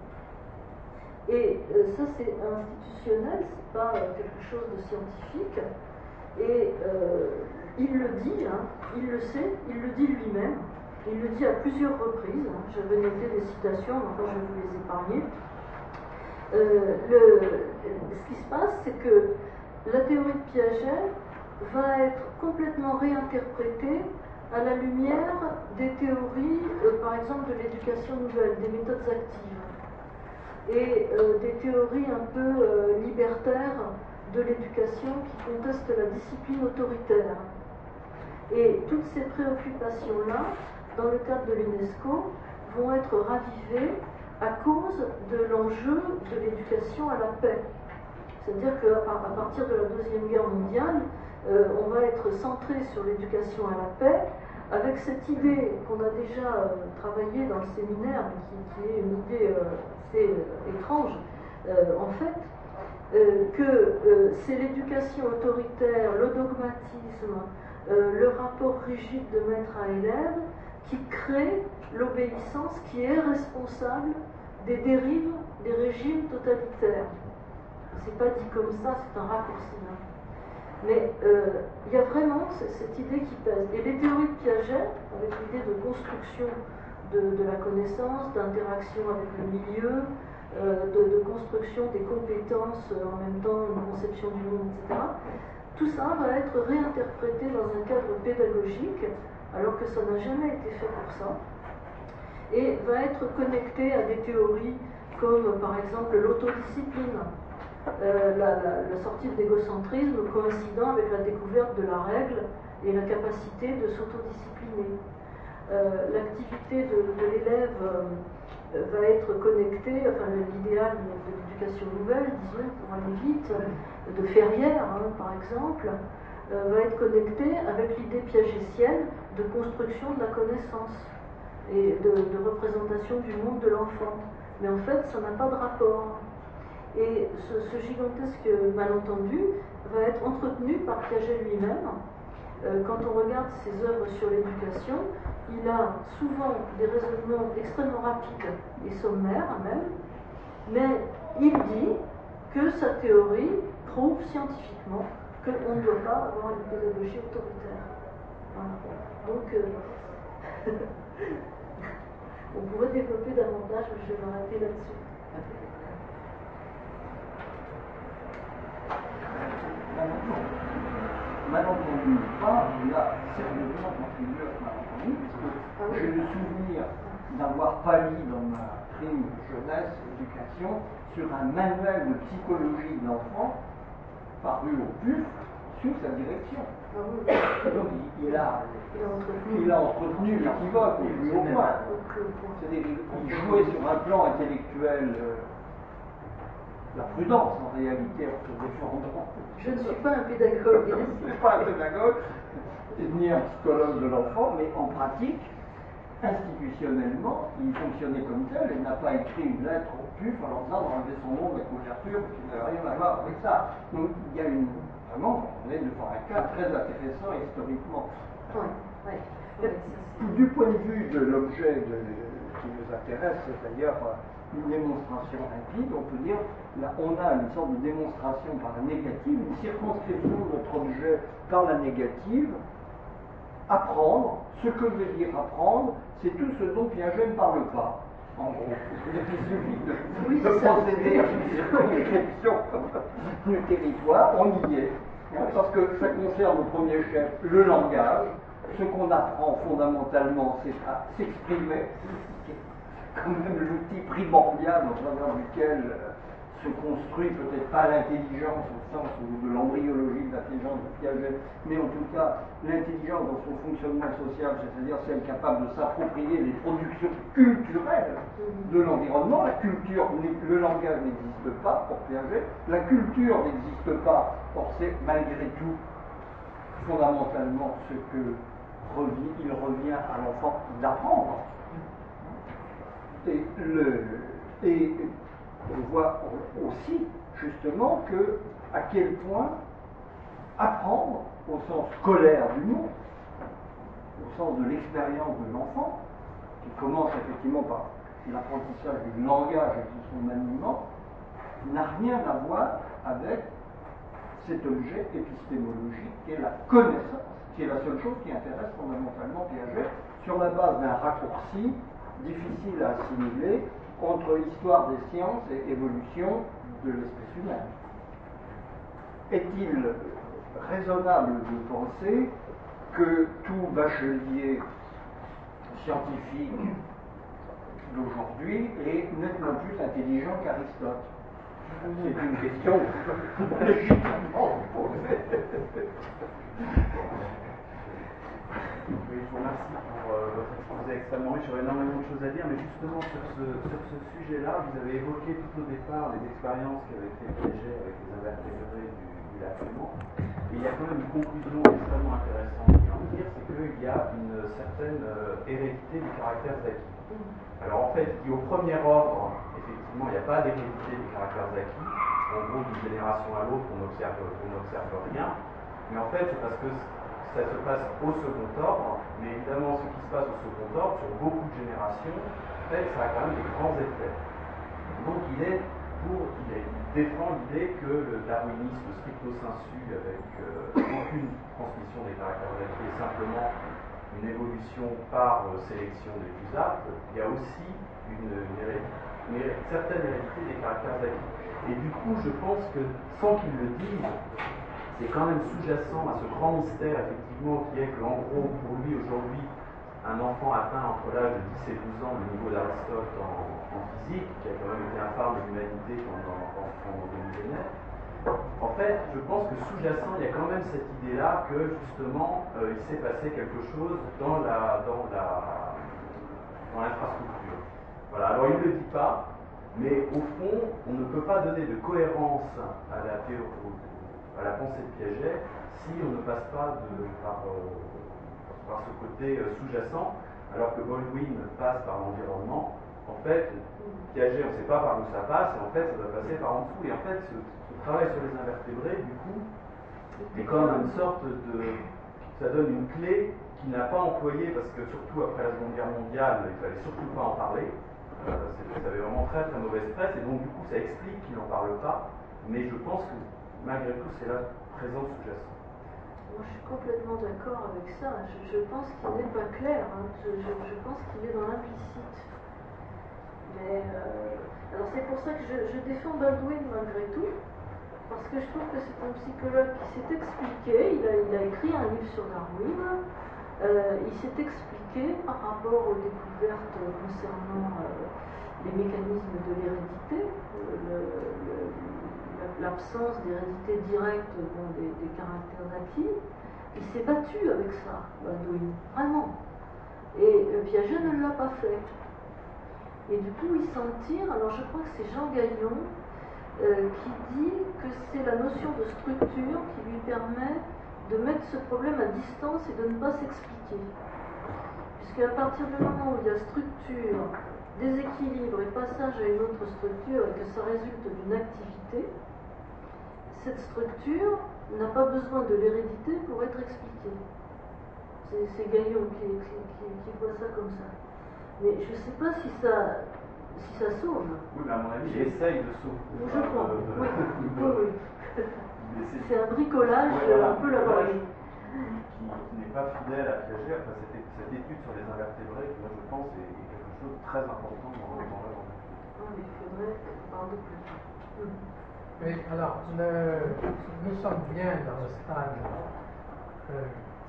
Et euh, ça c'est institutionnel, c'est pas euh, quelque chose de scientifique, et euh, il le dit, hein, il le sait, il le dit lui-même, il le dit à plusieurs reprises, hein, j'avais noté des citations, mais enfin je vais vous les épargner. Euh, le, ce qui se passe, c'est que la théorie de Piaget va être complètement réinterprétée à la lumière des théories, euh, par exemple de l'éducation nouvelle, des méthodes actives, et euh, des théories un peu euh, libertaires de l'éducation qui contestent la discipline autoritaire. Et toutes ces préoccupations-là, dans le cadre de l'UNESCO, vont être ravivées à cause de l'enjeu de l'éducation à la paix. C'est-à-dire qu'à à partir de la Deuxième Guerre mondiale, euh, on va être centré sur l'éducation à la paix, avec cette idée qu'on a déjà euh, travaillée dans le séminaire, mais qui, qui est une idée euh, assez euh, étrange, euh, en fait, euh, que euh, c'est l'éducation autoritaire, le dogmatisme, euh, le rapport rigide de maître à élève qui crée l'obéissance, qui est responsable des dérives des régimes totalitaires. C'est pas dit comme ça, c'est un raccourci. Hein. Mais euh, il y a vraiment cette idée qui pèse. Et les théories de Piaget, avec l'idée de construction de, de la connaissance, d'interaction avec le milieu, euh, de, de construction des compétences, euh, en même temps une conception du monde, et cetera, tout ça va être réinterprété dans un cadre pédagogique, alors que ça n'a jamais été fait pour ça, et va être connecté à des théories comme par exemple l'autodiscipline. Euh, la, la, la sortie de l'égocentrisme coïncidant avec la découverte de la règle et la capacité de s'autodiscipliner. Euh, L'activité de, de l'élève euh, va être connectée, enfin l'idéal de l'éducation nouvelle, disons, pour aller vite, de Ferrière hein, par exemple, euh, va être connectée avec l'idée piagétienne de construction de la connaissance et de, de représentation du monde de l'enfant. Mais en fait, ça n'a pas de rapport. Et ce, ce gigantesque malentendu va être entretenu par Piaget lui-même. Euh, quand on regarde ses œuvres sur l'éducation, il a souvent des raisonnements extrêmement rapides et sommaires même, mais il dit que sa théorie prouve scientifiquement qu'on ne doit pas avoir une pédagogie autoritaire. Voilà. Donc, euh, on pourrait développer davantage, mais je vais m'arrêter là-dessus.
Malentendu ou pas, il a sérieusement contribué à ce malentendu, parce que j'ai le souvenir d'avoir pâli dans ma prime jeunesse, éducation, sur un manuel de psychologie de l'enfant, paru au P U F, sous sa direction. Donc il, il, a, il a entretenu l'équivoque au plus haut point. C'est-à-dire qu'il jouait sur un plan intellectuel. Euh, La prudence, en réalité, en se défendant.
Je ne suis pas un pédagogue.
Je ne suis pas un pédagogue, ni un psychologue de l'enfant, mais en pratique, institutionnellement, il fonctionnait comme tel et n'a pas écrit une lettre au P U F en leur disant d'enlever son nom de la couverture, qui n'avait rien à voir avec ça. Donc il y a une. Vraiment, on est devant un cas très intéressant historiquement.
Oui, oui.
Du point de vue de l'objet qui nous intéresse, c'est d'ailleurs une démonstration limpide, on peut dire, là on a une sorte de démonstration par la négative, une circonscription de notre objet par la négative. Apprendre, ce que veut dire apprendre, c'est tout ce dont Piaget ne parle pas. En gros, il suffit de, oui, de procéder à une circonscription du territoire, on y est, parce que ça concerne au premier chef le langage. Ce qu'on apprend fondamentalement, c'est à s'exprimer, quand même l'outil primordial au travers duquel euh, se construit peut-être pas l'intelligence au sens de l'embryologie de l'intelligence de Piaget, mais en tout cas l'intelligence dans son fonctionnement social, c'est-à-dire celle capable de s'approprier les productions culturelles de l'environnement. La culture, le langage n'existe pas pour Piaget, la culture n'existe pas, or c'est malgré tout fondamentalement ce que revient, il revient à l'enfant d'apprendre. Et, le, et on voit aussi justement que à quel point apprendre au sens scolaire du mot, au sens de l'expérience de l'enfant, qui commence effectivement par l'apprentissage du langage et de son maniement, n'a rien à voir avec cet objet épistémologique qui est la connaissance, qui est la seule chose qui intéresse fondamentalement Piaget, sur la base d'un raccourci difficile à assimiler entre histoire des sciences et évolution de l'espèce humaine. Est-il raisonnable de penser que tout bachelier scientifique d'aujourd'hui est nettement plus intelligent qu'Aristote? C'est une question légitimement posée.
Oui, je vous remercie pour euh, votre exposé extrêmement riche. J'aurais énormément de choses à dire, mais justement sur ce, sur ce sujet-là, vous avez évoqué tout au départ les expériences qui avaient été piégées avec les invertébrés du, du lac Léman. Et il y a quand même une conclusion extrêmement intéressante à en dire, c'est qu'il y a une certaine euh, hérédité des caractères acquis. Alors en fait, au premier ordre, effectivement, il n'y a pas d'hérédité des caractères acquis. En gros, d'une génération à l'autre, on n'observe on n'observe rien. Mais en fait, c'est parce que ça se passe au second ordre, mais évidemment, ce qui se passe au second ordre, sur beaucoup de générations, en fait, ça a quand même des grands effets. Donc, il est pour, il, est, il défend l'idée que le darwinisme stricto sensu, avec euh, aucune transmission des caractères acquis, est simplement une évolution par euh, sélection des plus aptes. Il y a aussi une, une, une, une certaine hérédité des caractères acquis. Et du coup, je pense que, sans qu'ils le disent, c'est quand même sous-jacent à ce grand mystère, effectivement, qui est qu'en gros, pour lui, aujourd'hui, un enfant atteint entre l'âge de dix et douze ans le niveau d'Aristote en, en physique, qui a quand même été un phare de l'humanité pendant, pendant des millénaires. En fait, je pense que sous-jacent, il y a quand même cette idée-là que, justement, euh, il s'est passé quelque chose dans la, dans la, dans l'infrastructure. Voilà, alors il ne le dit pas, mais au fond, on ne peut pas donner de cohérence à la théorie, à la pensée de Piaget, si on ne passe pas de, par, euh, par ce côté euh, sous-jacent, alors que Baldwin passe par l'environnement. En fait, Piaget, on ne sait pas par où ça passe, et en fait, ça doit passer par en dessous. Et en fait, ce, ce travail sur les invertébrés, du coup, est comme une sorte de... Ça donne une clé qu'il n'a pas employée, parce que surtout après la Seconde Guerre mondiale, il ne fallait surtout pas en parler. Euh, ça avait vraiment très très mauvaise presse, et donc du coup, ça explique qu'il n'en parle pas. Mais je pense que malgré tout, c'est là présent sous-jacent.
Moi, je suis complètement d'accord avec ça. Je, je pense qu'il n'est pas clair. Hein. Je, je, je pense qu'il est dans l'implicite. Mais euh, alors c'est pour ça que je, je défends Baldwin malgré tout, parce que je trouve que c'est un psychologue qui s'est expliqué. Il a, il a écrit un livre sur Darwin. Euh, il s'est expliqué par rapport aux découvertes concernant euh, les mécanismes de l'hérédité, le, le, l'absence d'hérédité directe bon, des, des caractères acquis. Il s'est battu avec ça, Baldwin, vraiment. Et euh, Piaget ne l'a pas fait. Et du coup, il s'en tire. Alors, je crois que c'est Jean Gaillon euh, qui dit que c'est la notion de structure qui lui permet de mettre ce problème à distance et de ne pas s'expliquer. Puisqu'à partir du moment où il y a structure, déséquilibre et passage à une autre structure et que ça résulte d'une activité, cette structure n'a pas besoin de l'hérédité pour être expliquée. C'est, c'est Gaillon qui, qui, qui, qui voit ça comme ça. Mais je ne sais pas si ça, si ça sauve.
Oui, mais à mon avis, il essaye de sauver.
Je crois.
Euh,
oui, oui, oui.
C'est,
c'est un bricolage
ouais, voilà,
un peu laborieux.
Qui, qui n'est pas fidèle à Piaget. Enfin, cette, cette étude sur les invertébrés, qui, moi, je pense, est, est quelque chose de très important dans les grands œuvres.
Non, mais il faudrait parler plus tard. Mmh.
Oui, alors, le, nous sommes bien dans le stade euh,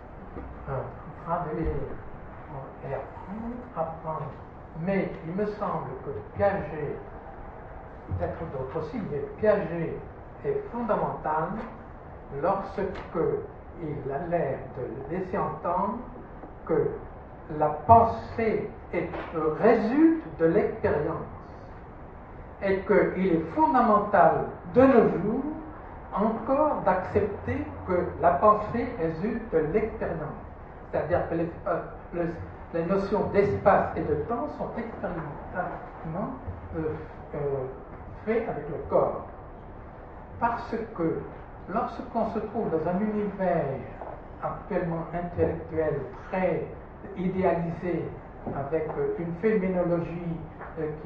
traduire et apprendre, apprendre. Mais il me semble que Piaget, peut-être d'autres aussi, mais Piaget est fondamental lorsque il a l'air de laisser entendre que la pensée est, euh, résulte de l'expérience et qu'il est fondamental de nos jours encore d'accepter que la pensée résulte de l'expérience. C'est-à-dire que les, euh, les, les notions d'espace et de temps sont expérimentalement euh, euh, faites avec le corps. Parce que lorsqu'on se trouve dans un univers actuellement intellectuel très idéalisé, avec euh, une phénoménologie euh, qui,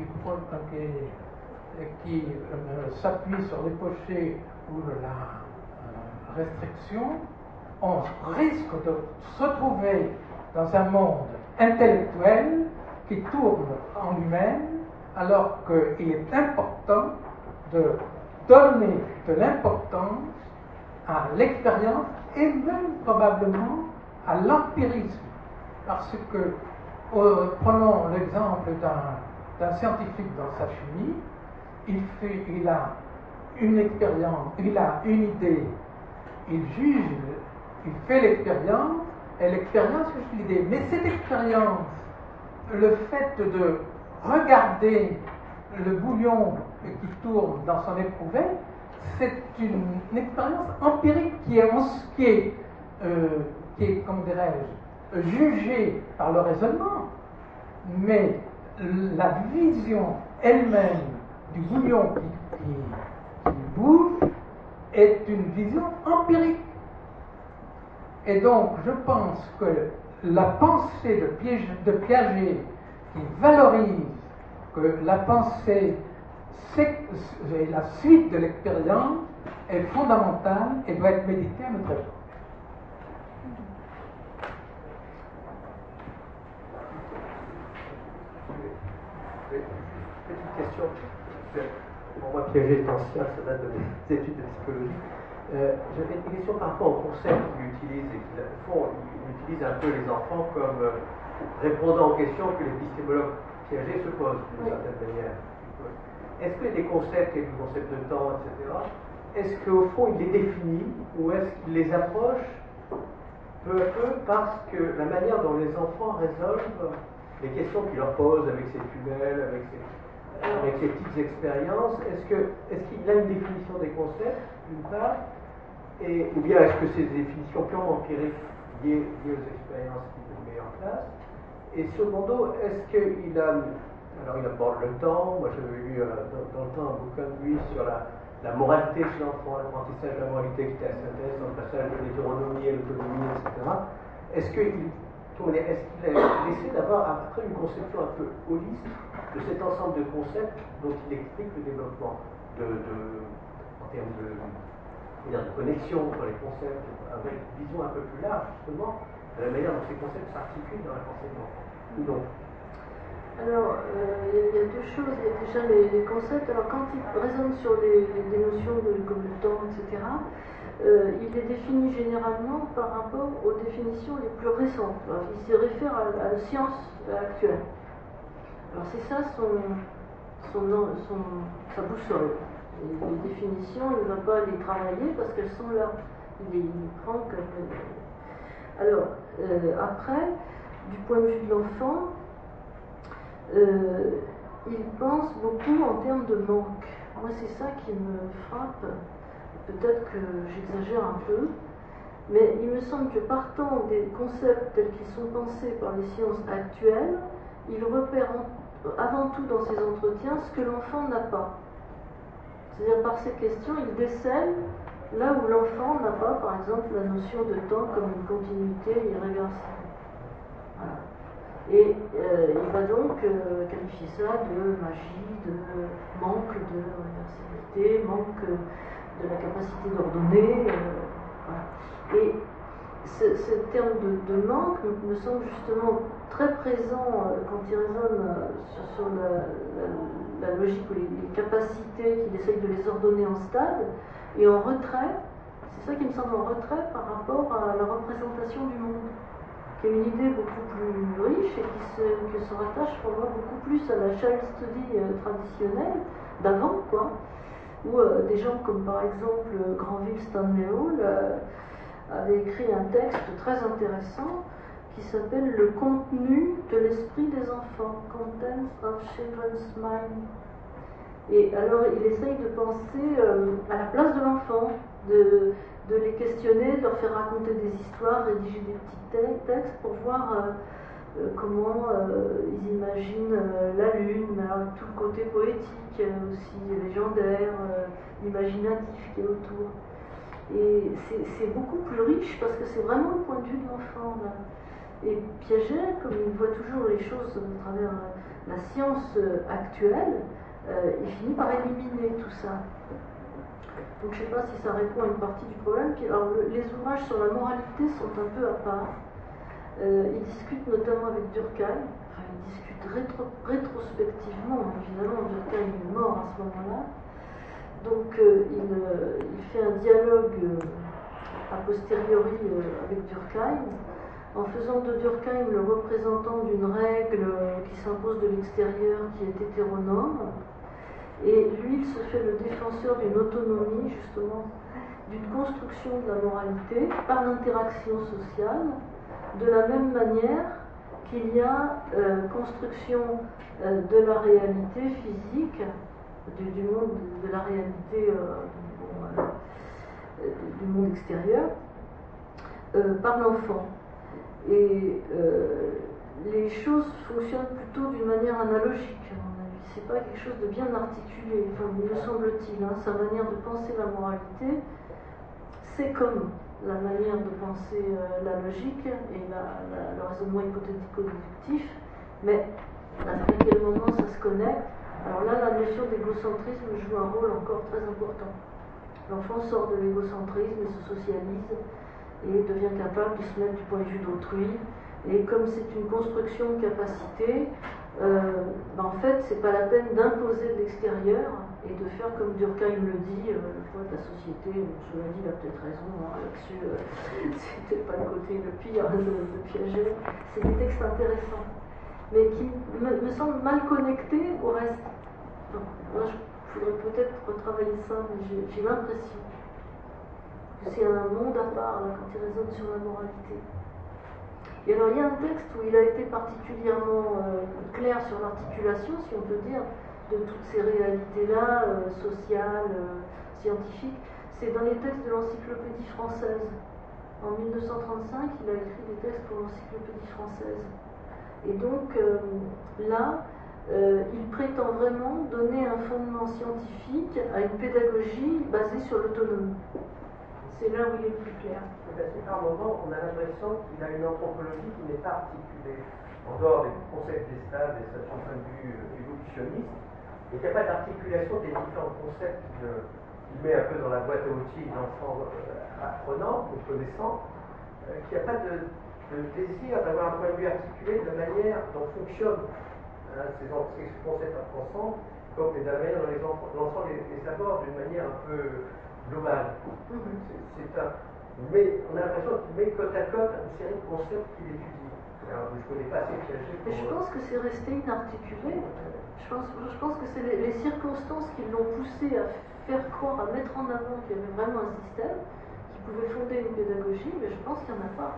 qui, qui euh, s'appuie sur les péchés ou la euh, restriction, on risque de se retrouver dans un monde intellectuel qui tourne en lui-même, alors qu'il est important de donner de l'importance à l'expérience et même probablement à l'empirisme. Parce que, euh, prenons l'exemple d'un, d'un scientifique dans sa chimie, il, fait, il a une expérience, il a une idée, il juge, il fait l'expérience, et l'expérience est juste l'idée. Mais cette expérience, le fait de regarder le bouillon qui tourne dans son éprouvette, c'est une, une expérience empirique qui est, qui est, euh, qui est comment dirais-je, jugée par le raisonnement, mais la vision elle-même du bouillon qui, qui, qui bouge est une vision empirique. Et donc, je pense que la pensée de Piaget, de Piaget qui valorise que la pensée, c'est la suite de l'expérience, est fondamentale et doit être méditée à notre époque.
Petite question. Pour moi, Piaget est ancien, ça date de mes études de psychologie. Euh, J'avais une question par rapport au concept qu'il utilise. Et qu'il, au fond, il utilise un peu les enfants comme euh, répondant aux questions que l'épistémologue Piaget se pose d'une certaine manière. Est-ce que des concepts, et du concept de temps, et cetera, est-ce qu'au fond il les définit ou est-ce qu'il les approche peu à peu parce que la manière dont les enfants résolvent les questions qu'il leur pose avec ses tunnels, avec ses, avec ses petites expériences, est-ce que est-ce qu'il a une définition des concepts, d'une part, et, ou bien est-ce que c'est des définitions purement empiriques liées, liées aux expériences qu'il met en place? Et secondo, est-ce qu'il a, alors il aborde le temps, moi j'avais lu euh, dans, dans le temps un bouquin de lui sur la, la moralité chez l'enfant, l'apprentissage de la moralité qui était à synthèse dans le passage de l'hétéronomie à l'autonomie, et cetera. Est-ce qu'il est-ce qu'il a essayé d'avoir après une conception un peu holiste de cet ensemble de concepts dont il explique le développement de, de, en termes de, de connexion entre les concepts, avec une vision un peu plus large justement de la manière dont ces concepts s'articulent dans la pensée de l'enfant, ou non?
Alors, euh, il y a deux choses. Il y a déjà les, les concepts. Alors, quand il raisonne sur les, les, les notions de, comme le temps, et cetera, euh, il les définit généralement par rapport aux définitions les plus récentes. Alors, il se réfère à, à la science actuelle. Alors, c'est ça son, son, son, sa boussole. Les, les définitions, il ne va pas les travailler parce qu'elles sont là. Il les, il les prend comme... Alors, euh, après, du point de vue de l'enfant, Euh, il pense beaucoup en termes de manque. Moi, c'est ça qui me frappe. Peut-être que j'exagère un peu, mais il me semble que partant des concepts tels qu'ils sont pensés par les sciences actuelles, il repère avant tout dans ses entretiens ce que l'enfant n'a pas. C'est-à-dire par ces questions, il décèle là où l'enfant n'a pas, par exemple, la notion de temps comme une continuité irréversible. Voilà. Et euh, il va donc euh, qualifier ça de magie, de manque de réversibilité, manque de la capacité d'ordonner. Euh, voilà. Et ce, ce terme de, de manque me semble justement très présent euh, quand il raisonne euh, sur, sur la, la, la logique ou les, les capacités qu'il essaye de les ordonner en stade, et en retrait. C'est ça qui me semble en retrait par rapport à la représentation du monde, qui est une idée beaucoup plus riche et qui se, qui se rattache pour moi beaucoup plus à la child study euh, traditionnelle d'avant, quoi, où euh, des gens comme par exemple Granville Stanley Hall euh, avaient écrit un texte très intéressant qui s'appelle Le contenu de l'esprit des enfants, Contents of Children's Mind. Et alors il essaye de penser euh, à la place de l'enfant, de de les questionner, de leur faire raconter des histoires, rédiger des petits textes pour voir euh, euh, comment euh, ils imaginent euh, la Lune, mais alors tout le côté poétique, euh, aussi légendaire, euh, imaginatif qui est autour. Et c'est beaucoup plus riche parce que c'est vraiment le point de vue de l'enfant. Et Piaget, comme il voit toujours les choses à travers euh, la science euh, actuelle, euh, il finit par éliminer tout ça. Donc je ne sais pas si ça répond à une partie du problème. Puis, alors, le, les ouvrages sur la moralité sont un peu à part. Euh, il discute notamment avec Durkheim, enfin il discute rétro, rétrospectivement, évidemment Durkheim est mort à ce moment-là. Donc euh, il, euh, il fait un dialogue euh, a posteriori euh, avec Durkheim, en faisant de Durkheim le représentant d'une règle euh, qui s'impose de l'extérieur, qui est hétéronome. Et lui, il se fait le défenseur d'une autonomie, justement, d'une construction de la moralité par l'interaction sociale, de la même manière qu'il y a euh, construction euh, de la réalité physique, du, du monde de la réalité euh, bon, euh, du monde extérieur, euh, par l'enfant. Et euh, les choses fonctionnent plutôt d'une manière analogique, à mon avis. C'est pas quelque chose de bien articulé, enfin, me semble-t-il. Hein. Sa manière de penser la moralité, c'est comme la manière de penser euh, la logique et la, la, le raisonnement hypothético-déductif, mais à quel moment ça se connecte. Alors là, la notion d'égocentrisme joue un rôle encore très important. L'enfant sort de l'égocentrisme et se socialise et devient capable de se mettre du point de vue d'autrui. Et comme c'est une construction de capacité, euh, ben en fait, c'est pas la peine d'imposer de l'extérieur et de faire comme Durkheim le dit, euh, le poids de la société. Bon, cela dit, il a peut-être raison hein, là-dessus, euh, c'était pas le côté le pire de, de Piaget. C'est des textes intéressants, mais qui me, me semblent mal connectés au reste. Donc, moi, je faudrait peut-être retravailler ça, mais j'ai, j'ai l'impression que c'est un monde à part là, quand il raisonne sur la moralité. Et alors il y a un texte où il a été particulièrement euh, clair sur l'articulation, si on peut dire, de toutes ces réalités-là, euh, sociales, euh, scientifiques. C'est dans les textes de l'encyclopédie française. En mille neuf cent trente-cinq, il a écrit des textes pour l'encyclopédie française. Et donc euh, là, euh, il prétend vraiment donner un fondement scientifique à une pédagogie basée sur l'autonomie. C'est là où il est le plus clair.
C'est par moment, on a l'impression qu'il a une anthropologie qui n'est pas articulée, en dehors des concepts des stades et de son point de vue évolutionniste, et qu'il n'y a pas d'articulation des différents concepts qu'il met un peu dans la boîte à outils d'enfants apprenants ou connaissants, euh, qu'il n'y a pas de, de désir d'avoir un point de vue articulé de la manière dont fonctionnent hein, ces, ces concepts ensemble, comme de la manière dont les enfants, l'enfant les, les aborde d'une manière un peu globale. C'est, c'est un, mais on a l'impression qu'il met côte à côte une série de concepts qu'il étudie. Alors, je ne connais pas assez Piaget.
Mais je pense que c'est resté inarticulé. Je pense, je pense que c'est les, les circonstances qui l'ont poussé à faire croire, à mettre en avant qu'il y avait vraiment un système qui pouvait fonder une pédagogie, mais je pense qu'il n'y en a pas.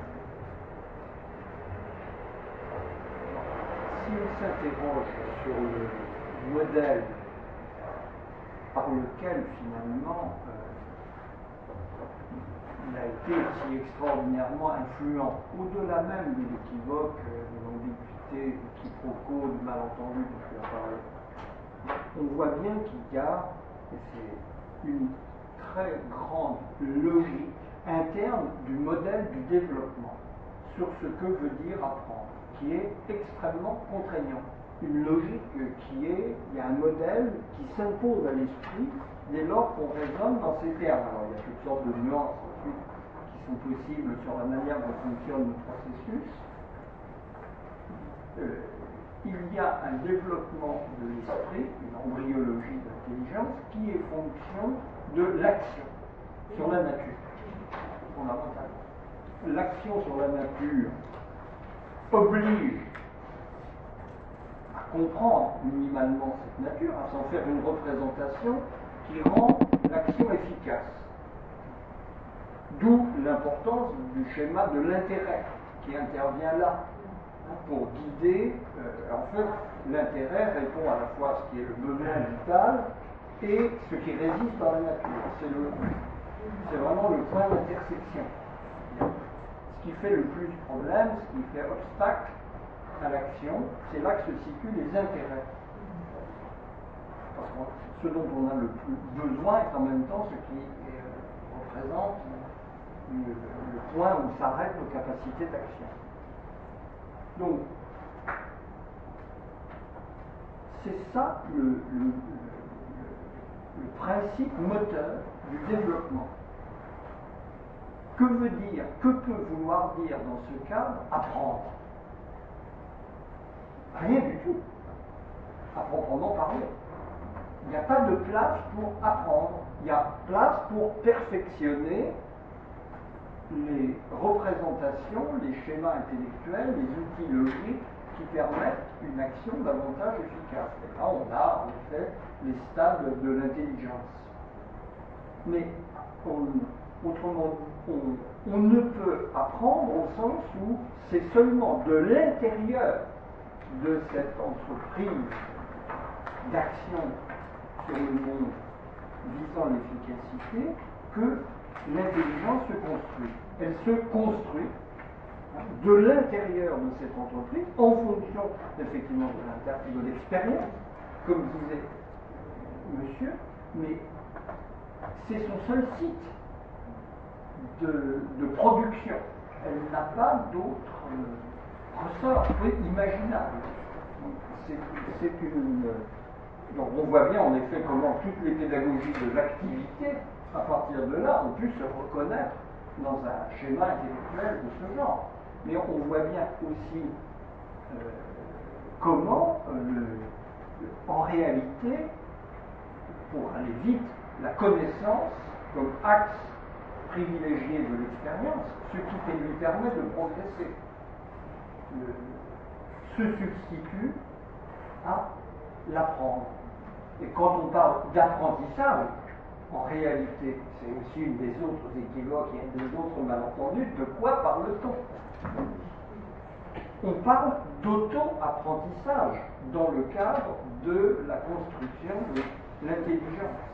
Si on s'interroge sur le modèle par lequel finalement euh, il a été si extraordinairement influent, au-delà même de l'équivoque, euh, de l'ambiguïté, du quiproquo, du malentendu dont tu as parlé, on voit bien qu'il y a, et c'est une très grande logique interne du modèle du développement sur ce que veut dire apprendre, qui est extrêmement contraignant. Une logique qui est, il y a un modèle qui s'impose à l'esprit dès lors qu'on raisonne dans ces termes. Alors il y a toutes sortes de nuances ensuite qui sont possibles sur la manière dont fonctionne le processus. Euh, il y a un développement de l'esprit, une embryologie d'intelligence qui est fonction de l'action sur la nature, fondamentalement. L'action sur la nature oblige à comprendre minimalement cette nature, à s'en faire une représentation qui rend l'action efficace. D'où l'importance du schéma de l'intérêt qui intervient là pour guider. Euh, en fait, l'intérêt répond à la fois à ce qui est le besoin vital et ce qui résiste dans la nature. C'est, le, c'est vraiment le point d'intersection. Ce qui fait le plus de problème, ce qui fait obstacle à l'action, c'est là que se situent les intérêts. Parce que ce dont on a le plus besoin est en même temps ce qui euh, représente le, le point où s'arrêtent nos capacités d'action. Donc, c'est ça le, le, le, le principe moteur du développement. Que veut dire, que peut vouloir dire dans ce cadre apprendre? Rien du tout, à proprement parler. Il n'y a pas de place pour apprendre, il y a place pour perfectionner les représentations, les schémas intellectuels, les outils logiques qui permettent une action davantage efficace. Et là, on a en effet les stades de l'intelligence. Mais on, Autrement dit, on, on ne peut apprendre au sens où c'est seulement de l'intérieur de cette entreprise d'action sur le monde visant l'efficacité que l'intelligence se construit. Elle se construit hein, de l'intérieur de cette entreprise en fonction effectivement de, de l'expérience, comme disait monsieur, mais c'est son seul site de, de production. Elle n'a pas d'autre euh, ressort imaginable. C'est, c'est une. Donc on voit bien en effet comment toutes les pédagogies de l'activité, à partir de là, ont pu se reconnaître dans un schéma intellectuel de ce genre. Mais on voit bien aussi euh, comment, euh, le, en réalité, pour aller vite, la connaissance comme axe privilégié de l'expérience, ce qui lui permet de progresser, le, se substitue à l'apprendre. Et quand on parle d'apprentissage, en réalité, c'est aussi une des autres équivoques et une des autres malentendus, de quoi parle-t-on? On parle d'auto-apprentissage dans le cadre de la construction de l'intelligence.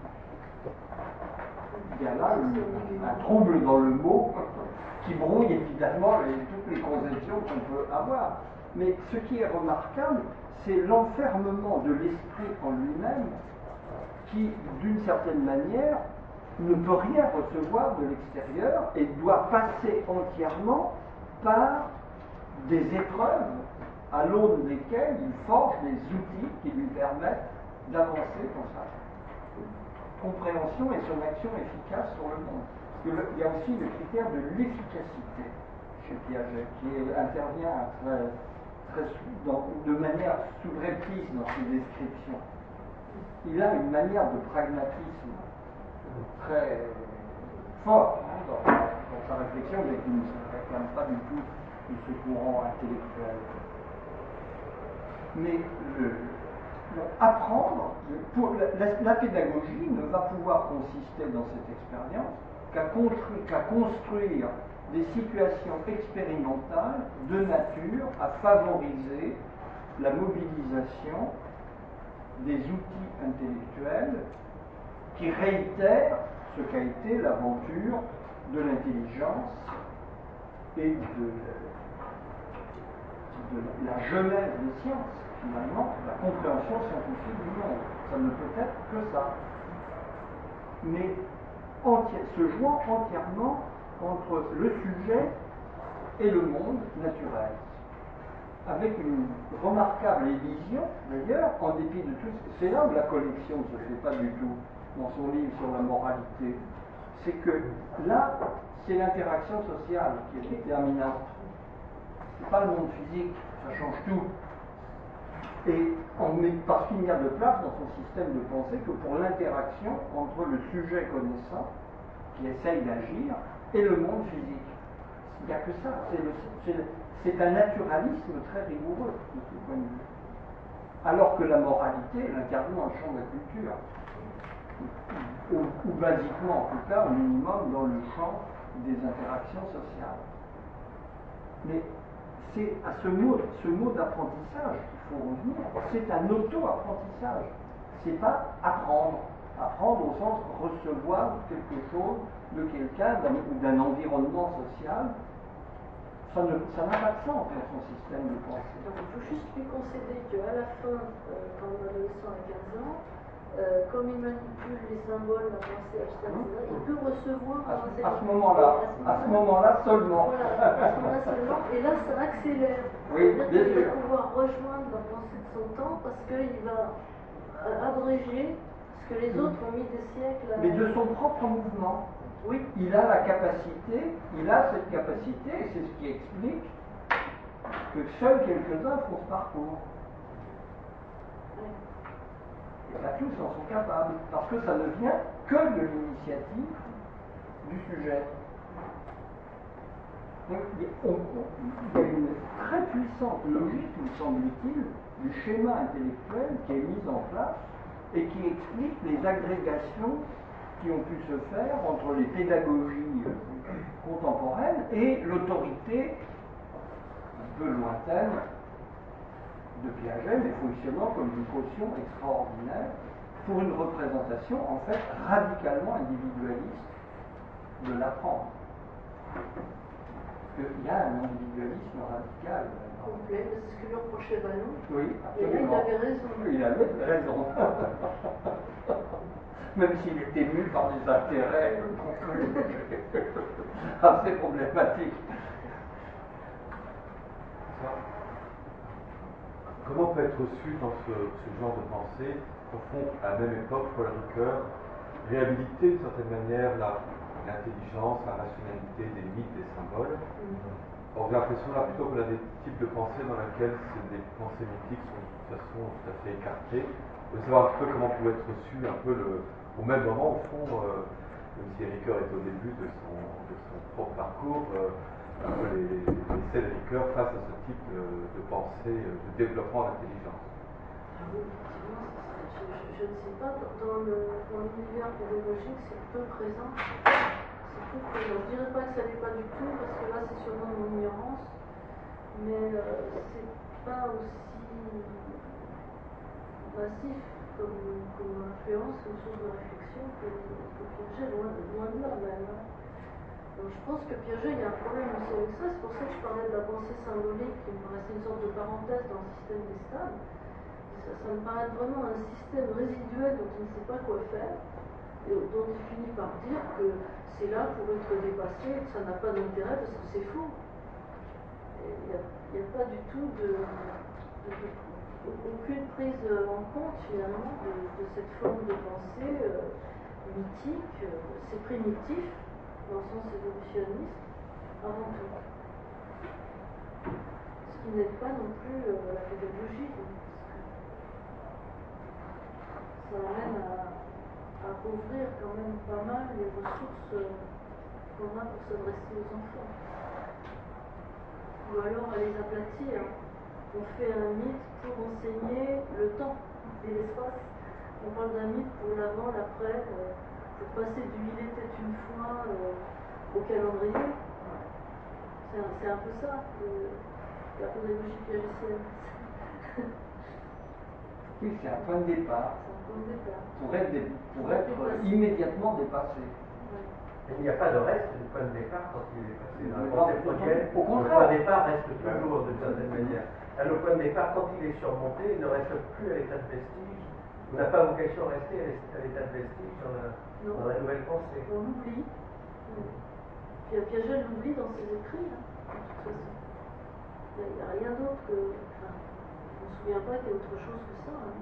Il y a là un, un trouble dans le mot qui brouille évidemment les, toutes les conceptions qu'on peut avoir. Mais ce qui est remarquable, c'est l'enfermement de l'esprit en lui-même qui, d'une certaine manière, ne peut rien recevoir de l'extérieur et doit passer entièrement par des épreuves à l'aune desquelles il forge des outils qui lui permettent d'avancer dans sa compréhension et son action efficace sur le monde. Il y a aussi le critère de l'efficacité chez Piaget, qui intervient très, très, dans, de manière subreptice dans ses descriptions. Il a une manière de pragmatisme très forte hein, dans, dans sa réflexion, mais qui ne se réclame pas du tout de ce courant intellectuel. Mais le, le, apprendre, pour la, la, la pédagogie ne va pouvoir consister dans cette expérience qu'à construire, qu'à construire des situations expérimentales de nature à favoriser la mobilisation des outils intellectuels qui réitèrent ce qu'a été l'aventure de l'intelligence et de, de la genèse des sciences, finalement, la compréhension scientifique du monde. Ça ne peut être que ça. Mais entière, se jouant entièrement entre le sujet et le monde naturel. Avec une remarquable évision, d'ailleurs, en dépit de tout. C'est là où la collection ne se fait pas du tout, dans son livre sur la moralité. C'est que là, c'est l'interaction sociale qui est déterminante. C'est pas le monde physique, ça change tout. Et on met, parce qu'il n'y a de place dans son système de pensée que pour l'interaction entre le sujet connaissant, qui essaye d'agir, et le monde physique. Il n'y a que ça. C'est, le, c'est, le, c'est un naturalisme très rigoureux de ce point de vue. Alors que la moralité est incarnée dans le champ de la culture. Ou, ou basiquement, en tout cas, au minimum, dans le champ des interactions sociales. Mais c'est à ce mot, ce mot d'apprentissage qu'il faut revenir. C'est un auto-apprentissage. C'est pas apprendre. Apprendre au sens recevoir quelque chose de quelqu'un d'un, ou d'un environnement social. Ça, ne, ça n'a pas de sens dans son système de pensée.
Donc il faut juste lui concéder qu'à la fin, euh, quand l'adolescent a quinze ans, euh, comme il manipule les symboles, la pensée, et cetera, il peut recevoir
à, ce, à ce moment-là, à ce moment-là seulement.
Voilà, à ce moment-là seulement, et là ça accélère.
Oui, bien sûr.
Il va pouvoir rejoindre la pensée de son temps parce qu'il va euh, abréger ce que les autres ont mis des siècles à...
Mais de son propre mouvement. Oui, il a la capacité, il a cette capacité, et c'est ce qui explique que seuls quelques-uns font ce parcours. Et pas tous en sont capables, parce que ça ne vient que de l'initiative du sujet. Donc, il y a une très puissante logique, me semble-t-il, du schéma intellectuel qui est mise en place et qui explique les agrégations qui ont pu se faire entre les pédagogies contemporaines et l'autorité un peu lointaine de Piaget, mais fonctionnant comme une caution extraordinaire pour une représentation en fait radicalement individualiste de l'apprendre. Parce qu'il y a un individualisme radical.
Complet, c'est ce que lui reprochait Vallon.
Oui,
Et là, il
absolument.
avait raison.
Il avait raison. Même s'il était mu par des intérêts assez problématiques.
Comment peut être reçu dans ce, ce genre de pensée, au fond, à la même époque, Paul Ricoeur réhabiliter d'une certaine manière la, l'intelligence, la rationalité des mythes, des symboles. Mm-hmm. Or, j'ai l'impression là plutôt qu'on a des types de pensées dans lesquelles des pensées mythiques sont de toute façon tout à fait écartées. De savoir un petit peu comment pouvait être reçu un peu le, au même moment, au fond, euh, même si Ricoeur est au début de son, de son propre parcours, euh, un peu les, les essais de Ricoeur face à ce type de, de pensée, de développement d'intelligence.
Ah oui, je, je, je ne sais pas, dans, le, dans l'univers pédagogique, c'est peu présent. C'est peu présent. Je ne dirais pas que ça n'est pas du tout, parce que là, c'est sûrement mon ignorance, mais euh, c'est pas aussi massif comme, comme influence, comme source de réflexion que, que Piaget, loin, loin de là même. Donc je pense que Piaget, il y a un problème aussi avec ça, c'est pour ça que je parlais de la pensée symbolique, qui me paraissait une sorte de parenthèse dans le système des stades. Ça, ça me paraît vraiment un système résiduel dont il ne sait pas quoi faire, et dont il finit par dire que c'est là pour être dépassé, que ça n'a pas d'intérêt parce que c'est faux. Il n'y a, a pas du tout de, de, de, aucune prise en compte finalement de, de cette forme de pensée euh, mythique, euh, c'est primitif dans le sens évolutionniste avant tout. Ce qui n'aide pas non plus euh, la pédagogie. Ça amène à, à appauvrir quand même pas mal les ressources euh, qu'on a pour s'adresser aux enfants. Ou alors à les aplatir. On fait un mythe pour enseigner le temps et l'espace. On parle d'un mythe pour l'avant, l'après, euh, pour passer du il était une fois euh, au calendrier. C'est un, c'est un peu ça, euh, la pédagogie piagétienne.
Oui, c'est un point de départ.
C'est un point de départ.
Pour être, dé, pour être immédiatement dépassé.
Ouais.
Il n'y a pas de reste du point de départ quand il est passé dans la
Non,
pensée freudienne.
au contraire.
Le point de départ reste toujours d'une certaine manière. Alors, le point de départ, quand il est surmonté, il ne reste plus à l'état de vestige. Il n'a pas vocation à rester à l'état de vestige dans la, dans la nouvelle pensée.
On l'oublie. Puis Piaget l'oublie dans ses écrits, hein, de toute façon. Il n'y a, a rien d'autre que. Enfin, je ne me souviens pas qu'il y ait autre chose que ça. Hein,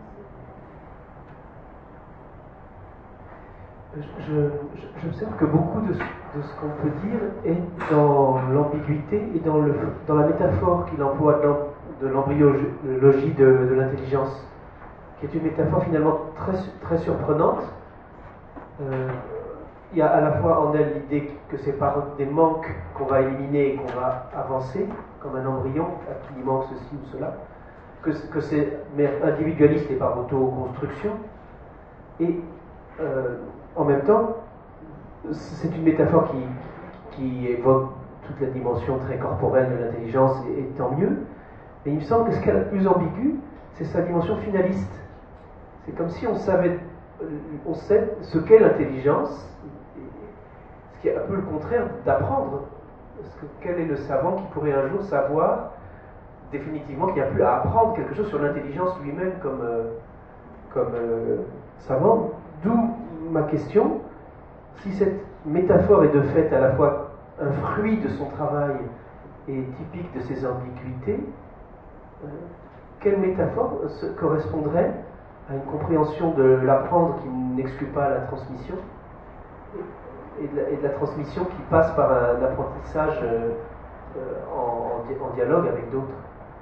J'observe que beaucoup de ce, de ce qu'on peut dire est dans l'ambiguïté et dans, le, dans la métaphore qu'il emploie de l'embryologie de, de l'intelligence, qui est une métaphore finalement très, très surprenante. Euh, il y a à la fois en elle l'idée que c'est par des manques qu'on va éliminer et qu'on va avancer, comme un embryon à qui il manque ceci ou cela, que, que c'est individualiste et par auto-construction, et euh, en même temps, c'est une métaphore qui, qui évoque toute la dimension très corporelle de l'intelligence, et, et tant mieux. Mais il me semble que ce qu'elle a de plus ambigu, c'est sa dimension finaliste. C'est comme si on savait, on sait ce qu'est l'intelligence, ce qui est un peu le contraire d'apprendre. Parce que quel est le savant qui pourrait un jour savoir définitivement qu'il n'y a plus à apprendre quelque chose sur l'intelligence lui-même comme, euh, comme euh, savant? D'où ma question, si cette métaphore est de fait à la fois un fruit de son travail et typique de ses ambiguïtés, euh, quelle métaphore se correspondrait à une compréhension de l'apprendre qui n'exclut pas la transmission et de la, et de la transmission qui passe par un apprentissage euh, euh, en, en dialogue avec d'autres?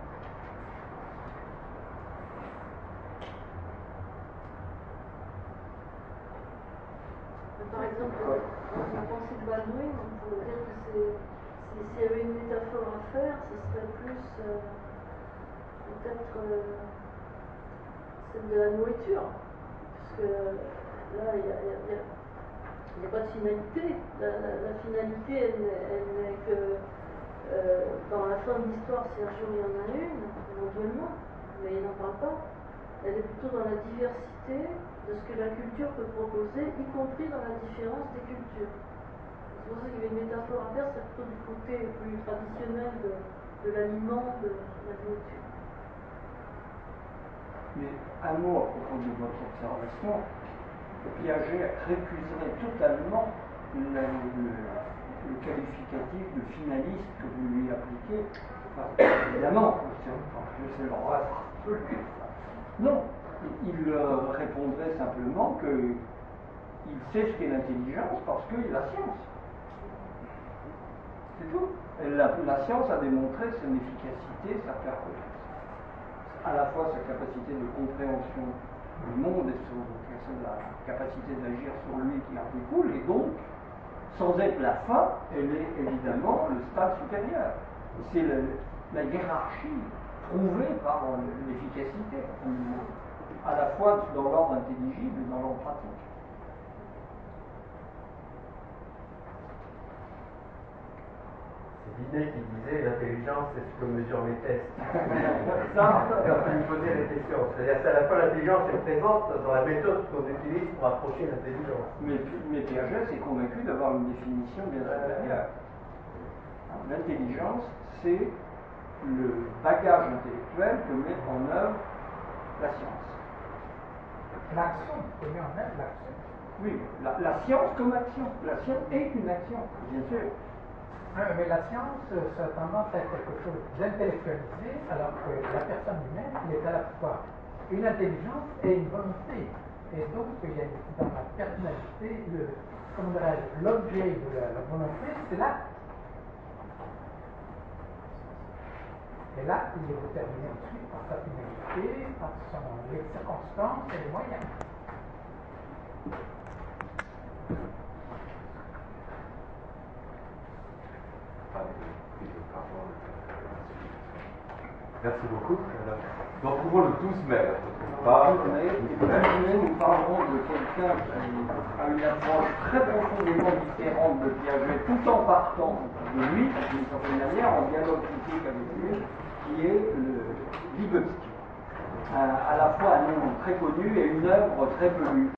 Par exemple, dans la pensée de Baldwin, on pourrait dire que c'est, s'il y avait une métaphore à faire, ce serait plus euh, peut-être euh, celle de la nourriture. Parce que là, il y a, il y a, il n'y a pas de finalité. La, la, la finalité, elle, elle n'est que euh, dans la fin de l'histoire, si un jour il y en a une, éventuellement, mais il n'en parle pas. Elle est plutôt dans la diversité de ce que la culture peut proposer, y compris dans la différence des cultures. C'est pour ça qu'il y avait une métaphore à faire, c'est plutôt du côté plus traditionnel de, de l'aliment, de la nourriture.
Mais un mot à propos de votre observation, Piaget récuserait totalement le, le, le qualificatif de finaliste que vous lui appliquez. Enfin, évidemment, c'est le roi absolu. Non, il euh, répondrait simplement qu'il sait ce qu'est l'intelligence parce qu'il a la science. C'est tout. Et la, la science a démontré son efficacité, sa performance. À la fois sa capacité de compréhension du monde et son, la capacité d'agir sur lui qui en découle, et donc, sans être la fin, elle est évidemment le stade supérieur. C'est la hiérarchie prouvée par l'efficacité, à la fois dans l'ordre intelligible et dans l'ordre pratique.
C'est Binet qui disait l'intelligence, c'est ce que mesurent mes tests.
Ça,
quand tu me posais la question. C'est-à-dire qu'à la fois l'intelligence est présente dans la méthode qu'on utilise pour approcher l'intelligence.
Mais, mais Piaget s'est convaincu d'avoir une définition bien supérieure. L'intelligence, c'est le bagage intellectuel que met en œuvre la science.
L'action, que met en œuvre l'action.
Oui, la, la science comme action. La science est une action, bien sûr.
Oui, mais la science, ça a tendance à être quelque chose d'intellectualisé, alors que la personne humaine, il est à la fois une intelligence et une volonté. Et donc, il y a dans la personnalité, le, comment dirais-je, l'objet de la, la volonté, c'est l'acte. Et l'acte, il est déterminé ensuite par sa finalité, par son, les circonstances et les moyens.
Merci beaucoup. Nous retrouvons le douze mai.
Pas. Nous parlerons de quelqu'un qui a une approche très profondément différente de Piaget, tout en partant de lui, d'une certaine manière, en dialogue critique avec lui, qui est le Vygotsky. À la fois un nom très connu et une œuvre très peu lue.